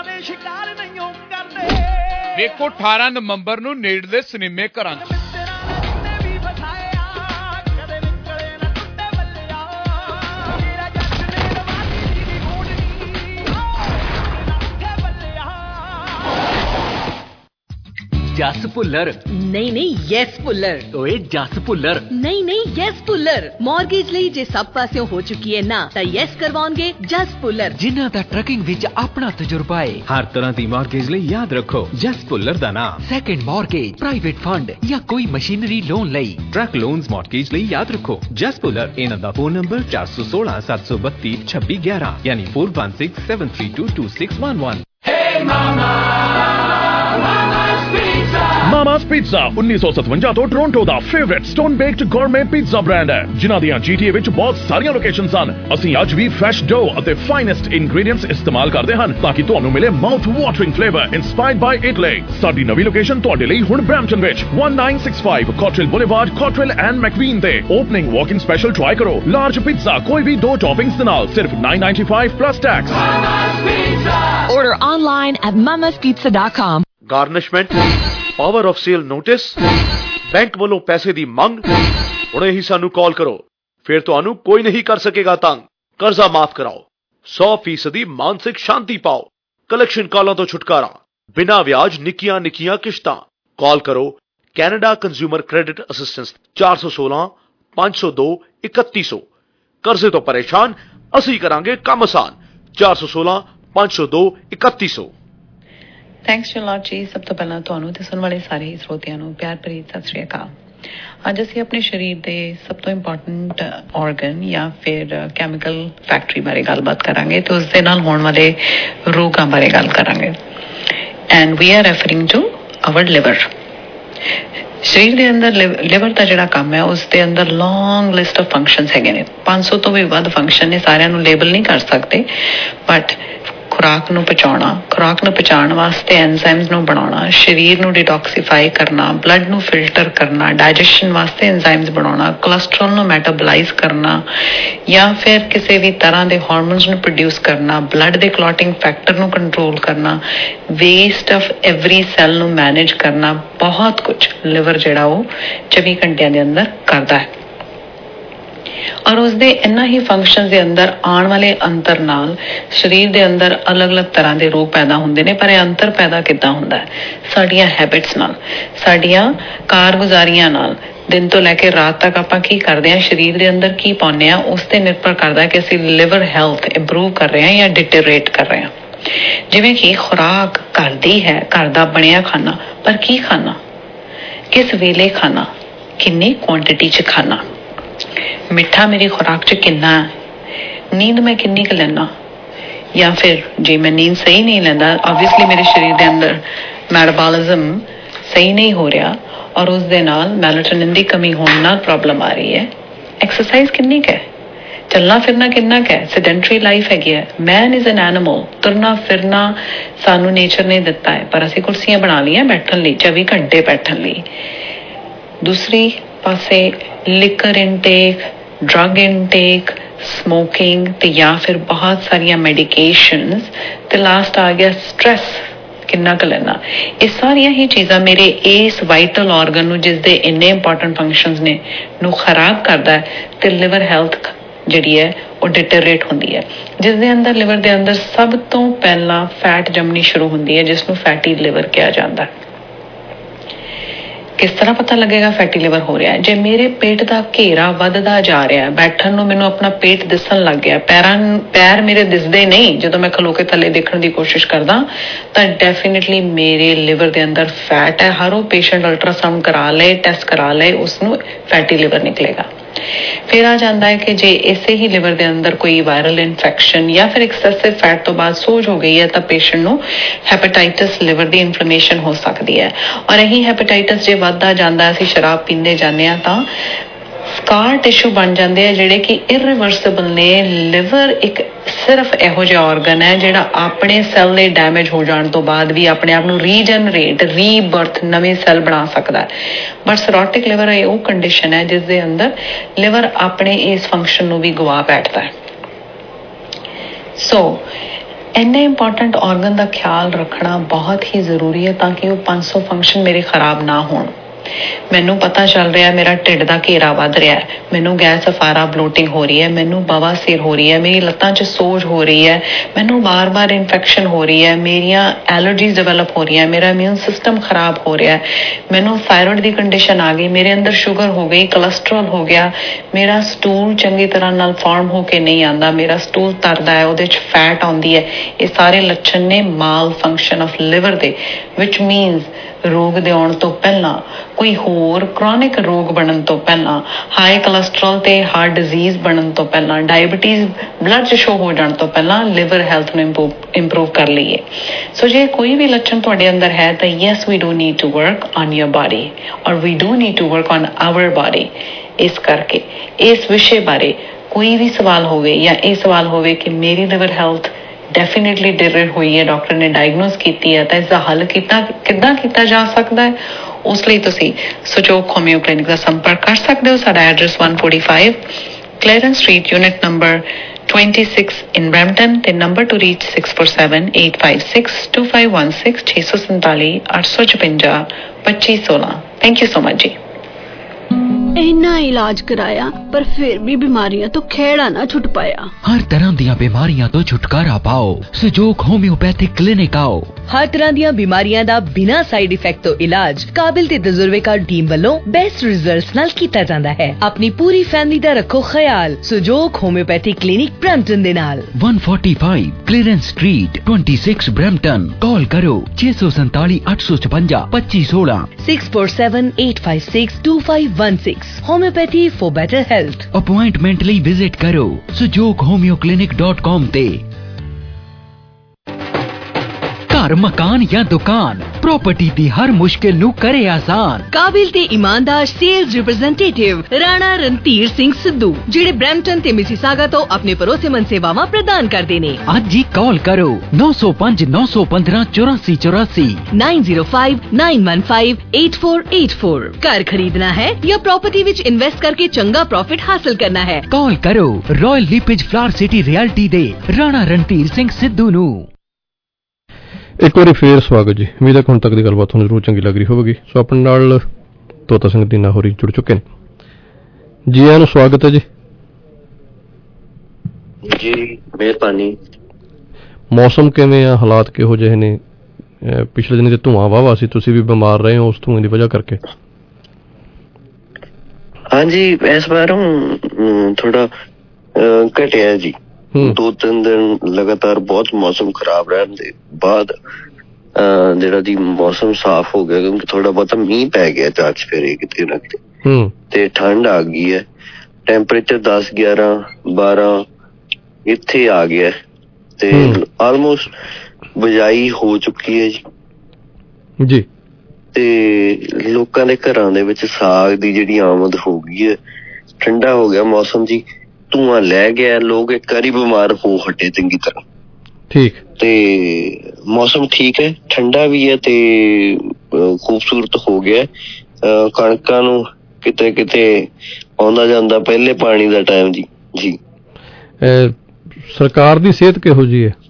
वेखो अठारह नवंबर नूं नेड़ले सिनेमे घरां च। जस भुल्लर नहीं नहीं यस भुल्लर ओए जस भुल्लर नहीं नहीं यस भुल्लर मॉर्गेज ਲਈ ਜੇ ਸਭ ਪਾਸਿਓਂ ਹੋ ਚੁੱਕੀ ਹੈ ਨਾ ਤਾਂ ਯੈਸ ਕਰਵਾਉਣਗੇ ਜਸ ਭੁੱਲਰ ਜਿਨ੍ਹਾਂ ਦਾ ਟਰਕਿੰਗ ਵਿੱਚ ਆਪਣਾ ਤਜਰਬਾ ਹੈ। ਹਰ ਤਰ੍ਹਾਂ ਦੀ ਮਾਰਗੇਜ ਲਈ ਯਾਦ ਰੱਖੋ ਜਸ ਭੁੱਲਰ ਦਾ ਨਾਮ। ਸੈਕੰਡ ਮਾਰਗੇਜ, ਪ੍ਰਾਈਵੇਟ ਫੰਡ ਜਾਂ ਕੋਈ ਮਸ਼ੀਨਰੀ ਲੋਨ ਲਈ, ਟਰੱਕ ਲੋਨਸ ਮਾਰਗੇਜ ਲਈ ਯਾਦ ਰੱਖੋ ਜਸ ਭੁੱਲਰ। ਇਹਨਾਂ ਦਾ ਫੋਨ ਨੰਬਰ ਚਾਰ ਸੌ ਸੋਲਾਂ ਸੱਤ ਸੌ ਬੱਤੀ ਛੱਬੀ ਗਿਆਰਾਂ ਯਾਨੀ four one six seven three two two six one one। Hey mama, Mama's Pizza उन्नीस सौ सतवंजा तो टोरंटो दा favourite stone baked gourmet pizza brand है, जिन्हां दियां जीटीए विच बहुत सारियां लोकेशनस ਹਨ। ਅਸੀਂ ਅੱਜ ਵੀ ਫਰੈਸ਼ ਡੋ ਅਤੇ ਫਾਈਨੈਸਟ ਇੰਗਰੀਡੀਐਂਟਸ ਇਸਤੇਮਾਲ ਕਰਦੇ ਹਨ ਤਾਂ ਕਿ ਤੁਹਾਨੂੰ ਮਿਲੇ mouth watering flavour inspired by Italy. ਸਾਡੀ ਨਵੀਂ ਲੋਕੇਸ਼ਨ ਤੁਹਾਡੇ ਲਈ ਹੁਣ ਬ੍ਰੈਂਪਟਨ ਵਿੱਚ nineteen sixty-five Cottrell Boulevard, Cottrell and McQueen ਤੇ ਓਪਨਿੰਗ ਵਾਕ-ਇਨ ਸਪੈਸ਼ਲ ਟਰਾਈ ਕਰੋ। ਲਾਰਜ ਪਿਜ਼ਾ ਕੋਈ ਵੀ ਦੋ ਟੌਪਿੰਗਸ ਦੇ ਨਾਲ ਸਿਰਫ nine ninety-five plus tax। Order online at mamas pizza dot com। Garnishment, power of sale notice, bank ਵੱਲੋਂ ਪੈਸੇ ਦੀ ਮੰਗ, ਹੁਣੇ ਹੀ ਸਾਨੂੰ ਕਾਲ ਕਰੋ, ਫਿਰ ਤੁਹਾਨੂੰ ਕੋਈ ਨਹੀਂ ਕਰ ਸਕੇਗਾ ਤੰਗ। ਕਰਜ਼ਾ ਮਾਫ ਕਰਾਓ, ਸੌ ਫੀਸਦੀ ਮਾਨਸਿਕ ਸ਼ਾਂਤੀ ਪਾਓ, ਕਲੈਕਸ਼ਨ ਕਾਲਾਂ ਤੋਂ ਛੁਟਕਾਰਾ, ਬਿਨਾਂ ਵਿਆਜ ਨਿੱਕੀਆਂ ਨਿੱਕੀਆਂ ਕਿਸ਼ਤਾਂ। ਕਾਲ ਕਰੋ ਕੈਨੇਡਾ ਕੰਜ਼ਿਊਮਰ ਕ੍ਰੈਡਿਟ ਅਸਿਸਟੈਂਸ ਚਾਰ ਸੌ ਸੋਲਾਂ ਪੰਜ ਸੌ ਦੋ ਇਕੱਤੀ ਸੌ। ਕਰਜ਼ੇ ਤੋਂ ਪਰੇਸ਼ਾਨ, ਅਸੀਂ ਕਰਾਂਗੇ ਕੰਮ ਆਸਾਨ। ਚਾਰ ਸੌ ਸੋਲਾਂ ਪੰਜ ਸੌ ਦੋ ਇਕੱਤੀ ਸੌ। ਥੈਂਕਸ ਟੂ ਲਾਟ ਜੀ। ਸਭ ਤੋਂ ਪਹਿਲਾਂ ਤੁਹਾਨੂੰ ਤੇ ਸੁਣਨ ਵਾਲੇ ਸਾਰੇ ਹੀ ਸਰੋਤਿਆਂ ਨੂੰ ਪਿਆਰ ਭਰੀ ਸਤਿ ਸ਼੍ਰੀ ਅਕਾਲ। ਅੱਜ ਅਸੀਂ ਆਪਣੇ ਸਰੀਰ ਦੇ ਸਭ ਤੋਂ ਇੰਪੋਰਟੈਂਟ ਆਰਗਨ ਜਾਂ ਫਿਰ ਕੈਮੀਕਲ ਫੈਕਟਰੀ ਬਾਰੇ ਗੱਲਬਾਤ ਕਰਾਂਗੇ ਤੇ ਉਸ ਦੇ ਨਾਲ ਹੋਣ ਵਾਲੇ ਰੋਗਾਂ ਬਾਰੇ ਗੱਲ ਕਰਾਂਗੇ। And we are referring to our liver. ਸਰੀਰ ਦੇ ਅੰਦਰ ਲਿਵਰ ਦਾ ਜਿਹੜਾ ਕੰਮ ਹੈ ਉਸ ਦੇ ਅੰਦਰ ਲੌਂਗ ਲਿਸਟ ਆਫ ਫੰਕਸ਼ਨਸ ਹੈਗੇ ਨੇ। ਪੰਜ ਸੌ ਤੋਂ ਵੀ ਵੱਧ ਫੰਕਸ਼ਨ ਨੇ, ਸਾਰਿਆਂ ਨੂੰ ਲੇਬਲ ਨਹੀਂ ਕਰ ਸਕਦੇ, ਬਟ ਖੁਰਾਕ ਨੂੰ ਪਚਾਉਣਾ, ਖੁਰਾਕ ਨੂੰ ਪਚਾਉਣ ਵਾਸਤੇ ਐਂਜ਼ਾਈਮਸ ਨੂੰ ਬਣਾਉਣਾ, ਸਰੀਰ ਨੂੰ ਡੀਟੌਕਸੀਫਾਈ ਕਰਨਾ, ਬਲੱਡ ਨੂੰ ਫਿਲਟਰ ਕਰਨਾ, ਡਾਈਜੈਸ਼ਨ ਵਾਸਤੇ ਐਂਜ਼ਾਈਮਸ ਬਣਾਉਣਾ, ਕੋਲੈਸਟਰੋਲ ਨੂੰ ਮੈਟਾਬੋਲਾਈਜ਼ ਕਰਨਾ ਜਾਂ ਫਿਰ ਕਿਸੇ ਵੀ ਤਰ੍ਹਾਂ ਦੇ ਹਾਰਮੋਨਸ ਨੂੰ ਪ੍ਰੋਡਿਊਸ ਕਰਨਾ, ਬਲੱਡ ਦੇ ਕਲੌਟਿੰਗ ਫੈਕਟਰ ਨੂੰ ਕੰਟਰੋਲ ਕਰਨਾ, ਵੇਸਟ ਆਫ ਐਵਰੀ ਸੈੱਲ ਨੂੰ ਮੈਨੇਜ ਕਰਨਾ, ਬਹੁਤ ਕੁਝ ਲਿਵਰ ਜਿਹੜਾ ਉਹ ਚੌਵੀ ਘੰਟਿਆਂ ਦੇ ਅੰਦਰ ਕਰਦਾ ਹੈ। ਔਰ ਉਸਦੇ ਇਹਨਾਂ ਹੀ ਫੰਕਸ਼ਨ ਦੇ ਅੰਦਰ ਆਉਣ ਵਾਲੇ ਅੰਤਰ ਨਾਲ ਸਰੀਰ ਦੇ ਅੰਦਰ ਅਲੱਗ-ਅਲੱਗ ਤਰ੍ਹਾਂ ਦੇ ਰੋਗ ਪੈਦਾ ਹੁੰਦੇ ਨੇ। ਪਰ ਇਹ ਅੰਤਰ ਪੈਦਾ ਕਿੱਦਾਂ ਹੁੰਦਾ ਹੈ? ਸਾਡੀਆਂ ਹੈਬਿਟਸ ਨਾਲ, ਸਾਡੀਆਂ ਕਾਰਗੁਜ਼ਾਰੀਆਂ ਨਾਲ। ਦਿਨ ਤੋਂ ਲੈ ਕੇ ਰਾਤ ਤੱਕ ਆਪਾਂ ਕੀ ਕਰਦੇ ਹਾਂ, ਸਰੀਰ ਦੇ ਅੰਦਰ ਕੀ ਪਾਉਂਦੇ ਹਾਂ, ਉਸ ਤੇ ਨਿਰਭਰ ਕਰਦਾ ਕਿ ਅਸੀਂ ਲਿਵਰ ਹੈਲਥ ਇੰਪਰੂਵ ਕਰ ਰਹੇ ਹਾਂ ਜਾਂ ਡਿਟੇਰੀਏਟ ਕਰ ਰਹੇ ਹਾਂ। ਜਿਵੇਂ ਕਿ ਖੁਰਾਕ ਘਰ ਦੀ ਹੈ, ਘਰ ਦਾ ਬਣਿਆ ਖਾਣਾ, ਪਰ ਕੀ ਖਾਣਾ, ਕਿਸ ਵੇਲੇ ਖਾਣਾ, ਕਿੰਨੀ ਕੁਆਂਟੀਟੀ 'ਚ ਖਾਣਾ, ਮਿੱਠਾ ਮੇਰੀ ਖੁਰਾਕ 'ਚ ਕਿੰਨਾ ਹੈ, ਨੀਂਦ ਮੈਂ ਕਿੰਨੀ ਕੁ ਲੈਣਾ, ਜਾਂ ਫਿਰ ਜੇ ਮੈਂ ਨੀਂਦ ਸਹੀ ਨਹੀਂ ਲੈਂਦਾ, ਆਬਵੀਅਸਲੀ ਮੇਰੇ ਸਰੀਰ ਦੇ ਅੰਦਰ ਮੈਟਾਬੋਲਿਜ਼ਮ ਸਹੀ ਨਹੀਂ ਹੋ ਰਿਹਾ ਔਰ ਉਸ ਦੇ ਨਾਲ ਮੈਲਾਟੋਨਿਨ ਦੀ ਕਮੀ ਹੋਣ ਨਾਲ ਪ੍ਰੋਬਲਮ ਆ ਰਹੀ ਹੈ। ਐਕਸਰਸਾਈਜ਼ ਕਿੰਨੀ ਕੁ ਹੈ, ਚੱਲਣਾ ਫਿਰਨਾ ਕਿੰਨਾ ਕੁ ਹੈ, ਸੈਡੈਂਟਰੀ ਲਾਈਫ ਹੈਗੀ ਹੈ। ਮੈਨ ਇਜ਼ ਐਨ ਐਨੀਮਲ, ਤੁਰਨਾ ਫਿਰਨਾ ਸਾਨੂੰ ਨੇਚਰ ਨੇ ਦਿੱਤਾ ਹੈ, ਪਰ ਅਸੀਂ ਕੁਰਸੀਆਂ ਬਣਾ ਲਈਆਂ ਬੈਠਣ ਲਈ, ਚੌਵੀ ਘੰਟੇ ਬੈਠਣ ਲਈ। ਦੂਸਰੀ ਪਾਸੇ liquor intake, drug intake, smoking ਤੇ ਜਾਂ ਫਿਰ ਬਹੁਤ ਸਾਰੀਆਂ ਮੈਡੀਕੇਸ਼ਨਸ ਤੇ ਲਾਸਟ ਆ ਗਿਆ ਸਟ੍ਰੈਸ ਕਿੰਨਾ ਕੁ ਲੈਣਾ। ਇਹ ਸਾਰੀਆਂ ਹੀ ਚੀਜ਼ਾਂ ਮੇਰੇ ਇਸ ਵਾਈਟਲ ਆਰਗਨ ਨੂੰ, ਜਿਸ ਦੇ ਇੰਨੇ ਇੰਪੋਰਟੈਂਟ ਫੰਕਸ਼ਨਸ ਨੇ, ਨੂੰ ਖਰਾਬ ਕਰਦਾ ਹੈ ਤੇ ਲਿਵਰ ਹੈਲਥ ਜਿਹੜੀ ਹੈ ਉਹ ਡਿਟੇਰੀਏਟ ਹੁੰਦੀ ਹੈ, ਜਿਸ ਦੇ ਅੰਦਰ ਲਿਵਰ ਦੇ ਅੰਦਰ ਸਭ ਤੋਂ ਪਹਿਲਾਂ ਫੈਟ ਜੰਮਣੀ ਸ਼ੁਰੂ ਹੁੰਦੀ ਹੈ, ਜਿਸ ਨੂੰ ਫੈਟੀ ਲਿਵਰ ਕਿਹਾ ਜਾਂਦਾ। ਕਿਸ ਤਰ੍ਹਾਂ ਪਤਾ ਲੱਗੇਗਾ ਫੈਟੀ ਲਿਵਰ ਹੋ ਰਿਹਾ ਹੈ? ਜੇ ਮੇਰੇ ਪੇਟ ਦਾ ਘੇਰਾ ਵੱਧਦਾ ਜਾ ਰਿਹਾ, ਬੈਠਣ ਨੂੰ ਮੈਨੂੰ ਆਪਣਾ ਪੇਟ ਦਿਸਣ ਲੱਗ ਗਿਆ, ਪੈਰਾਂ ਪੈਰ ਮੇਰੇ ਦਿਸਦੇ ਨਹੀਂ, ਜਦੋਂ ਮੈਂ ਖਲੋ ਕੇ ਥੱਲੇ ਦੇਖਣ ਦੀ ਕੋਸ਼ਿਸ਼ ਕਰਦਾ ਤਾਂ ਡੈਫੀਨੇਟਲੀ ਮੇਰੇ ਲਿਵਰ ਦੇ ਅੰਦਰ ਫੈਟ ਹੈ। ਹਰ ਉਹ ਪੇਸ਼ੈਂਟ ਅਲਟਰਾਸਾਊਂਡ ਕਰਾ ਲਏ, ਟੈਸਟ ਕਰਾ ਲਏ, ਉਸਨੂੰ ਫੈਟੀ ਲਿਵਰ ਨਿਕਲੇਗਾ। ਫਿਰ ਆ ਜਾਂਦਾ ਹੈ ਕਿ ਜੇ ਇਸੇ ਹੀ ਲਿਵਰ ਦੇ ਅੰਦਰ ਕੋਈ ਵਾਇਰਲ ਇਨਫੈਕਸ਼ਨ ਜਾਂ ਫਿਰ ਐਕਸੈਸਿਵ ਫੈਟ ਤੋਂ ਬਾਅਦ ਸੋਜ ਹੋ ਗਈ ਹੈ ਤਾਂ ਪੇਸ਼ੈਂਟ ਨੂੰ ਹੈਪੇਟਾਈਟਸ ਲਿਵਰ ਦੀ ਇਨਫਲੇਮੇਸ਼ਨ ਹੋ ਸਕਦੀ ਹੈ। ਔਰ ਇਹੀ ਹੈਪੇਟਾਈਟਸ ਜੇ ਵੱਧਦਾ ਜਾਂਦਾ, ਅਸੀਂ ਸ਼ਰਾਬ ਪੀਂਦੇ ਜਾਂਦੇ ਹਾਂ ਤਾਂ ਸਕਾਰ ਟਿਸ਼ੂ ਬਣ ਜਾਂਦੇ ਆ ਜਿਹੜੇ ਕਿ ਇਰਰਿਵਰਸਿਬਲ ਨੇ। ਲਿਵਰ ਇੱਕ ਸਿਰਫ ਇਹੋ ਜਿਹਾ ਆਰਗਨ ਹੈ ਜਿਹੜਾ ਆਪਣੇ ਸੈੱਲ ਦੇ ਡੈਮੇਜ ਹੋ ਜਾਣ ਤੋਂ ਬਾਅਦ ਵੀ ਆਪਣੇ ਆਪ ਨੂੰ ਰੀਜਨਰੇਟ, ਰੀਬਰਥ, ਨਵੇਂ ਸੈੱਲ ਬਣਾ ਸਕਦਾ ਹੈ। ਬਟ ਸਿਰੋਟਿਕ ਲਿਵਰ ਇਹ ਉਹ ਕੰਡੀਸ਼ਨ ਹੈ ਜਿਸ ਦੇ ਅੰਦਰ ਲਿਵਰ ਆਪਣੇ ਇਸ ਫੰਕਸ਼ਨ ਨੂੰ ਵੀ ਗਵਾ ਬੈਠਦਾ ਹੈ। ਸੋ ਇੰਨੇ ਇੰਪੋਰਟੈਂਟ ਆਰਗਨ ਦਾ ਖਿਆਲ ਰੱਖਣਾ ਬਹੁਤ ਹੀ ਜ਼ਰੂਰੀ ਹੈ ਤਾਂ ਕਿ ਉਹ ਪੰਜ ਸੌ ਫੰਕਸ਼ਨ ਮੇਰੇ ਖਰਾਬ ਨਾ ਹੋਣ। ਮੈਨੂੰ ਪਤਾ ਚੱਲ ਰਿਹਾ ਮੇਰਾ ਢਿੱਡ ਦਾ ਘੇਰਾ ਵੱਧ ਰਿਹਾ ਹੈ, ਮੈਨੂੰ ਗੈਸ ਅਫਾਰਾ ਬਲੋਟਿੰਗ ਹੋ ਰਹੀ ਹੈ, ਮੈਨੂੰ ਬਵਾਸੀਰ ਹੋ ਰਹੀ ਹੈ, ਮੇਰੀ ਲੱਤਾਂ 'ਚ ਸੋਜ ਹੋ ਰਹੀ ਹੈ, ਮੈਨੂੰ ਬਾਰ-ਬਾਰ ਇਨਫੈਕਸ਼ਨ ਹੋ ਰਹੀ ਹੈ, ਮੇਰੀਆਂ ਐਲਰਜੀਜ਼ ਡਿਵੈਲਪ ਹੋ ਰਹੀਆਂ, ਮੇਰਾ ਇਮਿਊਨ ਸਿਸਟਮ ਖਰਾਬ ਹੋ ਰਿਹਾ, ਮੈਨੂੰ ਥਾਇਰਾਇਡ ਦੀ ਕੰਡੀਸ਼ਨ ਆ ਗਈ, ਮੇਰੇ ਅੰਦਰ ਸ਼ੂਗਰ ਹੋ ਗਈ, ਕੋਲੈਸਟਰੋਲ ਹੋ ਗਿਆ, ਮੇਰਾ ਸਟੂਲ ਚੰਗੀ ਤਰ੍ਹਾਂ ਨਾਲ ਫਾਰਮ ਹੋ ਕੇ ਨਹੀਂ ਆਉਂਦਾ, ਮੇਰਾ ਸਟੂਲ ਤਰਦਾ ਹੈ, ਉਹਦੇ 'ਚ ਫੈਟ ਆਉਂਦੀ ਹੈ। ਇਹ ਸਾਰੇ ਲੱਛਣ ਨੇ ਮਾਲ ਫੰਕਸ਼ਨ ਆਫ ਲਿਵਰ ਦੇ, ਵਿਚ ਮੀਨਸ ਰੋਗ ਦੇ ਆਉਣ ਤੋਂ ਪਹਿਲਾਂ, ਕੋਈ ਹੋਰ ਕ੍ਰੋਨਿਕ ਰੋਗ ਬਣਨ ਤੋਂ ਪਹਿਲਾਂ, ਹਾਈ ਕੋਲੈਸਟਰੋਲ ਤੇ ਹਾਰਟ ਡਿਜ਼ੀਜ਼ ਬਣਨ ਤੋਂ ਪਹਿਲਾਂ, ਡਾਇਬਟੀਜ਼ ਬਲੱਡ 'ਚ ਸ਼ੋ ਹੋ ਜਾਣ ਤੋਂ ਪਹਿਲਾਂ ਲਿਵਰ ਹੈਲਥ ਨੂੰ ਇੰਪਰੂਵ ਕਰ ਲਈਏ। ਸੋ ਜੇ ਕੋਈ ਵੀ ਲੱਛਣ ਤੁਹਾਡੇ ਅੰਦਰ ਹੈ ਤਾਂ yes we do need to work on your body or we do need to work on our body. ਇਸ ਕਰਕੇ ਇਸ ਵਿਸ਼ੇ ਬਾਰੇ ਕੋਈ ਵੀ ਸਵਾਲ ਹੋਵੇ ਜਾਂ ਇਹ ਸਵਾਲ ਹੋਵੇ ਕਿ ਮੇਰੀ ਲਿਵਰ ਹੈਲਥ ਡੈਫੀਨੇਟਲੀ ਡਿਟੀਰੀਏਟ ਹੋਈ ਹੈ, ਡਾਕਟਰ ਨੇ ਡਾਇਗਨੋਸ ਕੀਤੀ ਹੈ, ਤਾਂ ਇਸ ਦਾ ਹੱਲ ਕੀਤਾ ਕਿੱਦਾਂ ਕੀਤਾ ਜਾ ਸਕਦਾ ਹੈ, ਉਸ ਲਈ ਤੁਸੀਂ ਸੁਜੋਗ ਹੋਮਿਓ ਕਲੀਨਿਕ ਦਾ ਸੰਪਰਕ ਕਰ ਸਕਦੇ ਹੋ। ਸਾਡਾ address one forty-five Clarence Street, unit number twenty-six in Brampton, ਤੇ number to reach six four seven eight five six two five one six ਛੇ ਸੌ ਸੰਤਾਲੀ ਅੱਠ ਸੌ ਛਪੰਜਾ ਪੱਚੀ ਸੋਲਾਂ। ਥੈਂਕ ਯੂ ਸੋ ਮਚ ਜੀ। ਇੰਨਾ ਇਲਾਜ ਕਰਾਇਆ ਪਰ ਫਿਰ ਵੀ ਬਿਮਾਰੀਆਂ ਤੋਂ ਖਹਿੜਾ ਨਾ ਛੁੱਟ ਪਾਇਆ। ਹਰ ਤਰ੍ਹਾਂ ਦੀਆਂ ਬਿਮਾਰੀਆਂ ਤੋਂ ਛੁਟਕਾਰਾ ਪਾਓ, ਸੁਜੋਗ ਹੋਮਿਓਪੈਥਿਕ ਕਲੀਨਿਕ ਆਓ। ਹਰ ਤਰ੍ਹਾਂ ਦੀਆਂ ਬਿਮਾਰੀਆਂ ਦਾ ਬਿਨਾਂ ਸਾਈਡ ਇਫੈਕਟ ਤੋਂ ਇਲਾਜ ਕਾਬਿਲ ਤੇ ਤਜਰਬੇਕਾਰ ਟੀਮ ਵੱਲੋਂ ਬੈਸਟ ਰਿਜ਼ਲਟਸ ਨਾਲ ਕੀਤਾ ਜਾਂਦਾ ਹੈ। ਆਪਣੀ ਪੂਰੀ ਫੈਮਿਲੀ ਦਾ ਰੱਖੋ ਖਿਆਲ ਸੁਜੋਗ ਹੋਮਿਓਪੈਥਿਕ ਕਲੀਨਿਕ ਬ੍ਰੈਂਪਟਨ ਦੇ ਨਾਲ। one forty-five Clarence Street twenty-six Brampton. Call ਕਰੋ ਛੇ ਸੌ ਸੰਤਾਲੀ ਅੱਠ ਸੌ ਛਪੰਜਾ ਪੱਚੀ ਸੋਲਾਂ six four seven eight five six two five one six। Homeopathy for better health. Appointment ਲਈ ਵਿਜ਼ਿਟ ਕਰੋ ਸੁਜੋਗ ਹੋਮਿਓ ਕਲੀਨਿਕ ਡਾਟ ਕਾਮ ਤੇ। ਘਰ, ਮਕਾਨ ਜਾਂ ਦੁਕਾਨ, ਪ੍ਰਾਪਰਟੀ ਦੀ ਹਰ ਮੁਸ਼ਕਿਲ ਨੂੰ ਕਰੇ ਆਸਾਨ। ਕਾਬਿਲ ਤੇ ਇਮਾਨਦਾਰ ਸੇਲਜ਼ ਰਿਪਰੈਜ਼ੈਂਟੇਟਿਵ ਰਾਣਾ ਰਣਧੀਰ ਸਿੰਘ ਸਿੱਧੂ, ਜਿਹੜੇ ਬ੍ਰੈਂਪਟਨ ਤੇ ਮਿਸੀਸਾਗਾ ਤੋਂ ਆਪਣੇ ਭਰੋਸੇਮੰਦ ਸੇਵਾਵਾਂ ਪ੍ਰਦਾਨ ਕਰਦੇ ਨੇ। ਅੱਜ ਹੀ ਕਾਲ ਕਰੋ ਨੌ ਸੌ ਪੰਜ ਨੌ ਸੌ ਪੰਦਰਾਂ ਚੁਰਾਸੀ ਚੁਰਾਸੀ nine zero five nine one five eight four eight four। ਘਰ ਖਰੀਦਣਾ ਹੈ ਜਾਂ ਪ੍ਰਾਪਰਟੀ ਵਿੱਚ ਇਨਵੈਸਟ ਕਰਕੇ ਚੰਗਾ ਪ੍ਰੋਫਿਟ ਹਾਸਲ ਕਰਨਾ ਹੈ, ਕਾਲ ਕਰੋ Royal LePage Flower City Realty ਦੇ ਰਾਣਾ ਰਣਧੀਰ ਸਿੰਘ ਸਿੱਧੂ ਨੂੰ। ਇੱਕ ਵਾਰੀ ਫੇਰ ਸਵਾਗਤ ਜੀ। ਉਮੀਦ ਹੈ ਹੁਣ ਤੱਕ ਦੀ ਗੱਲਬਾਤ ਤੁਹਾਨੂੰ ਜ਼ਰੂਰ ਚੰਗੀ ਲੱਗ ਰਹੀ ਹੋਵੇਗੀ। ਸੋ ਆਪਣੇ ਨਾਲ ਤੋਤਾ ਸਿੰਘ ਦੀਨਾ ਹੋਰੀ ਜੁੜ ਚੁੱਕੇ ਨੇ। ਜੀ ਆਇਆਂ ਨੂੰ ਸਵਾਗਤ ਹੈ ਜੀ। ਜੀ ਮਿਹਰਬਾਨੀ। ਮੌਸਮ ਕਿਵੇਂ ਆ, ਹਾਲਾਤ ਕਿਹੋ ਜਿਹੇ ਨੇ? ਪਿਛਲੇ ਦਿਨ ਤੇ ਧੂਆਂ ਵਾਹਵਾ ਸੀ, ਤੁਸੀਂ ਵੀ ਬਿਮਾਰ ਰਹੇ ਹੋ ਉਸ ਧੂਏ ਦੀ ਵਜ੍ਹਾ ਕਰਕੇ। ਹਾਂਜੀ ਇਸ ਵਾਰ ਥੋੜਾ ਘਟਿਆ ਜੀ। ਦੋ ਤਿੰਨ ਦਿਨ ਲਗਾਤਾਰ ਬਹੁਤ ਮੌਸਮ ਖਰਾਬ ਰਹਿਣ ਦੇ ਬਾਅਦ ਜਿਹੜਾ ਜੀ ਮੌਸਮ ਸਾਫ਼ ਹੋ ਗਿਆ, ਕਿਉਂਕਿ ਥੋੜਾ ਬਹੁਤਾ ਮੀਂਹ ਪੈ ਗਿਆ ਚਾਰ ਚਫੇਰੇ ਕਿਤੇ ਨਾ ਕਿਤੇ, ਤੇ ਠੰਡ ਆ ਗਈ ਹੈ। ਟੈਂਪਰੇਚਰ ਦਸ ਗਿਆਰਾਂ ਬਾਰਾਂ ਇੱਥੇ ਆ ਗਿਆ ਤੇ ਆਲਮੋਸਟ ਬਿਜਾਈ ਹੋ ਚੁੱਕੀ ਹੈ ਜੀ ਜੀ ਤੇ ਲੋਕਾਂ ਦੇ ਘਰਾਂ ਦੇ ਵਿੱਚ ਸਾਗ ਦੀ ਜਿਹੜੀ ਆਮਦ ਹੋ ਗਈ ਹੈ। ਠੰਡਾ ਹੋ ਗਿਆ ਮੌਸਮ ਜੀ, ਧੂੰਆਂ ਲੈ ਗਿਆ, ਲੋਕ ਇੱਕ ਵਾਰੀ ਬਿਮਾਰ ਹੋ ਹਟੇ ਚੰਗੀ ਤਰ੍ਹਾਂ। ਠੀਕ ਤੇ ਮੌਸਮ ਠੀਕ ਹੈ, ਠੰਡਾ ਵੀ ਹੈ ਤੇ ਖੂਬਸੂਰਤ ਹੋ ਗਿਆ। ਕਣਕਾਂ ਨੂੰ ਕਿਤੇ ਕਿਤੇ ਆਉਂਦਾ ਜਾਂਦਾ ਪਹਿਲੇ ਪਾਣੀ ਦਾ ਟਾਈਮ ਜੀ। ਜੀ ਸਰਕਾਰ ਦੀ ਸਿਹਤ ਕਿਹੋ ਜਿਹੀ ਹੈ?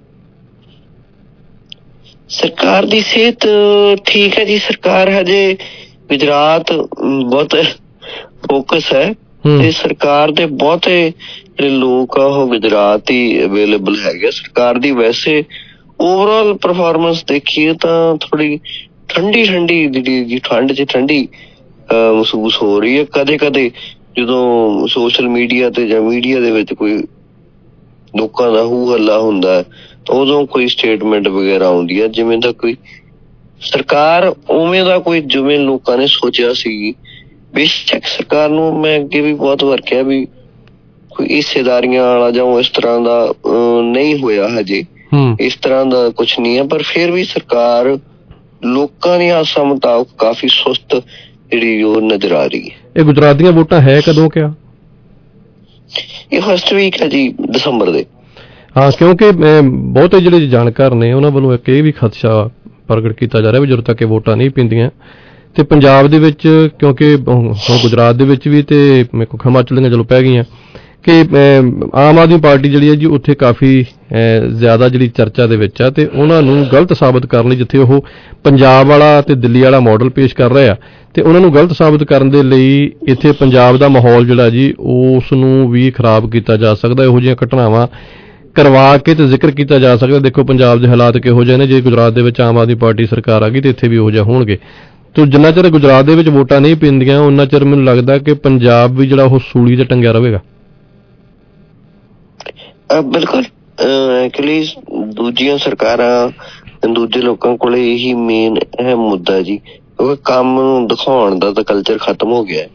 ਸਰਕਾਰ ਦੀ ਸਿਹਤ ਠੀਕ ਹੈ ਜੀ। ਸਰਕਾਰ ਹਜੇ ਗੁਜਰਾਤ ਬਹੁਤ ਫੋਕਸ ਹੈ ਤੇ ਸਰਕਾਰ ਦੇ ਬਹੁਤੇ ਜਿਹੜੇ ਲੋਕ ਆ ਉਹ ਗੁਜਰਾਤ ਹੀ ਅਵੇਲੇਬਲ ਹੈਗੇ। ਸਰਕਾਰ ਦੀ ਵੈਸੇ ਓਵਰਆਲ ਪਰਫਾਰਮੈਂਸ ਦੇਖੀਏ ਤਾਂ ਥੋੜੀ ਠੰਡੀ ਠੰਡੀ ਜਿਹੜੀ ਠੰਡ ਚ ਠੰਡੀ ਮਹਿਸੂਸ ਹੋ ਰਹੀ ਹੈ। ਕਦੇ ਕਦੇ ਜਦੋਂ ਸੋਸ਼ਲ ਮੀਡੀਆ ਤੇ ਜਾਂ ਮੀਡੀਆ ਦੇ ਵਿੱਚ ਕੋਈ ਲੋਕਾਂ ਦਾ ਹੂ ਹੱਲਾ ਹੁੰਦਾ ਤਾਂ ਉਦੋਂ ਕੋਈ ਸਟੇਟਮੈਂਟ ਵਗੈਰਾ ਆਉਂਦੀ ਹੈ ਜਿਵੇਂ ਦਾ ਕੋਈ ਸਰਕਾਰ ਉਵੇਂ ਦਾ ਕੋਈ ਜਿਵੇਂ ਲੋਕਾਂ ਨੇ ਸੋਚਿਆ ਸੀ। ਬੇਸ਼ੱਕ ਸਰਕਾਰ ਨੂੰ ਮੈਂ ਅੱਗੇ ਵੀ ਬਹੁਤ ਵਾਰ ਕਿਹਾ ਵੀ ਕੋਈ ਹਿੱਸੇਦਾਰੀਆਂ ਵਾਲਾ ਜਾਂ ਇਸ ਤਰ੍ਹਾਂ ਦਾ ਨਹੀਂ ਹੋਇਆ ਹਜੇ, ਇਸ ਤਰ੍ਹਾਂ ਦਾ ਕੁਛ ਨਹੀਂ ਹੈ, ਪਰ ਫਿਰ ਵੀ ਸਰਕਾਰ ਲੋਕਾਂ ਦੀਆਂ ਆਸਾਂ ਮੁਤਾਬਕ ਕਾਫੀ ਸੁਸਤ ਜਿਹੜੀ ਉਹ ਨਜ਼ਰ ਆ ਰਹੀ ਹੈ। ਇਹ ਗੁਜਰਾਤ ਦੀਆਂ ਵੋਟਾਂ ਹੈ ਕਦੋਂ ਕਿਹਾ? ਇਹ ਫਸਟ ਵੀਕ ਹੈ ਜੀ ਦਸੰਬਰ ਦੇ। ਹਾਂ, ਕਿਉਂਕਿ ਬਹੁਤੇ ਜਿਹੜੇ ਜਾਣਕਾਰ ਨੇ ਉਹਨਾਂ ਵੱਲੋਂ ਇੱਕ ਇਹ ਵੀ ਖਦਸ਼ਾ ਪ੍ਰਗਟ ਕੀਤਾ ਜਾ ਰਿਹਾ ਵੀ ਜਦੋਂ ਤੱਕ ਇਹ ਵੋਟਾਂ ਨਹੀਂ ਪੈਂਦੀਆਂ ਤੇ ਪੰਜਾਬ ਦੇ ਵਿੱਚ, ਕਿਉਂਕਿ ਹੁਣ ਗੁਜਰਾਤ ਦੇ ਵਿੱਚ ਵੀ ਤੇ ਹਿਮਾਚਲ ਦੀਆਂ ਚਲੋ ਪੈ ਗਈਆਂ ਕਿ ਆਮ ਆਦਮੀ ਪਾਰਟੀ ਜਿਹੜੀ ਹੈ ਜੀ ਉੱਥੇ ਕਾਫੀ ਜ਼ਿਆਦਾ ਜਿਹੜੀ ਚਰਚਾ ਦੇ ਵਿੱਚ ਆ ਤੇ ਉਹਨਾਂ ਨੂੰ ਗਲਤ ਸਾਬਤ ਕਰਨ ਲਈ ਜਿੱਥੇ ਉਹ ਪੰਜਾਬ ਵਾਲਾ ਤੇ ਦਿੱਲੀ ਵਾਲਾ ਮਾਡਲ ਪੇਸ਼ ਕਰ ਰਹੇ ਆ ਤੇ ਉਹਨਾਂ ਨੂੰ ਗਲਤ ਸਾਬਤ ਕਰਨ ਦੇ ਲਈ ਇੱਥੇ ਪੰਜਾਬ ਦਾ ਮਾਹੌਲ ਜਿਹੜਾ ਜੀ ਉਸ ਨੂੰ ਵੀ ਖਰਾਬ ਕੀਤਾ ਜਾ ਸਕਦਾ। ਇਹੋ ਜਿਹੀਆਂ ਘਟਨਾਵਾਂ ਕਰਵਾ ਕੇ ਤੇ ਜ਼ਿਕਰ ਕੀਤਾ ਜਾ ਸਕਦਾ। ਦੇਖੋ ਪੰਜਾਬ ਦੇ ਹਾਲਾਤ ਕਿਹੋ ਜਿਹੇ ਨੇ, ਜੇ ਗੁਜਰਾਤ ਦੇ ਵਿੱਚ ਆਮ ਆਦਮੀ ਪਾਰਟੀ ਸਰਕਾਰ ਆ ਗਈ ਤੇ ਇੱਥੇ ਵੀ ਇਹੋ ਜਿਹਾ ਹੋਣਗੇ। ਤੇ ਜਿੰਨਾ ਚਿਰ ਗੁਜਰਾਤ ਦੇ ਵਿੱਚ ਵੋਟਾਂ ਨਹੀਂ ਪੈਂਦੀਆਂ ਉਹਨਾਂ ਚਿਰ ਮੈਨੂੰ ਲੱਗਦਾ ਕਿ ਪੰਜਾਬ ਵੀ ਜਿਹੜਾ ਉਹ ਸੂਲੀ ਤੇ ਟੰਗਿਆ ਰਹੇਗਾ। ਬਿਲਕੁਲ, ਐਕਚੁਅਲੀ ਦੂਜੀਆਂ ਸਰਕਾਰਾਂ ਦੂਜੇ ਲੋਕਾਂ ਕੋਲ ਇਹੀ ਮੇਨ ਅਹਿਮ ਮੁੱਦਾ ਜੀ, ਕਿਉਂਕਿ ਕੰਮ ਨੂੰ ਦਿਖਾਉਣ ਦਾ ਤਾਂ ਕਲਚਰ ਖਤਮ ਹੋ ਗਿਆ।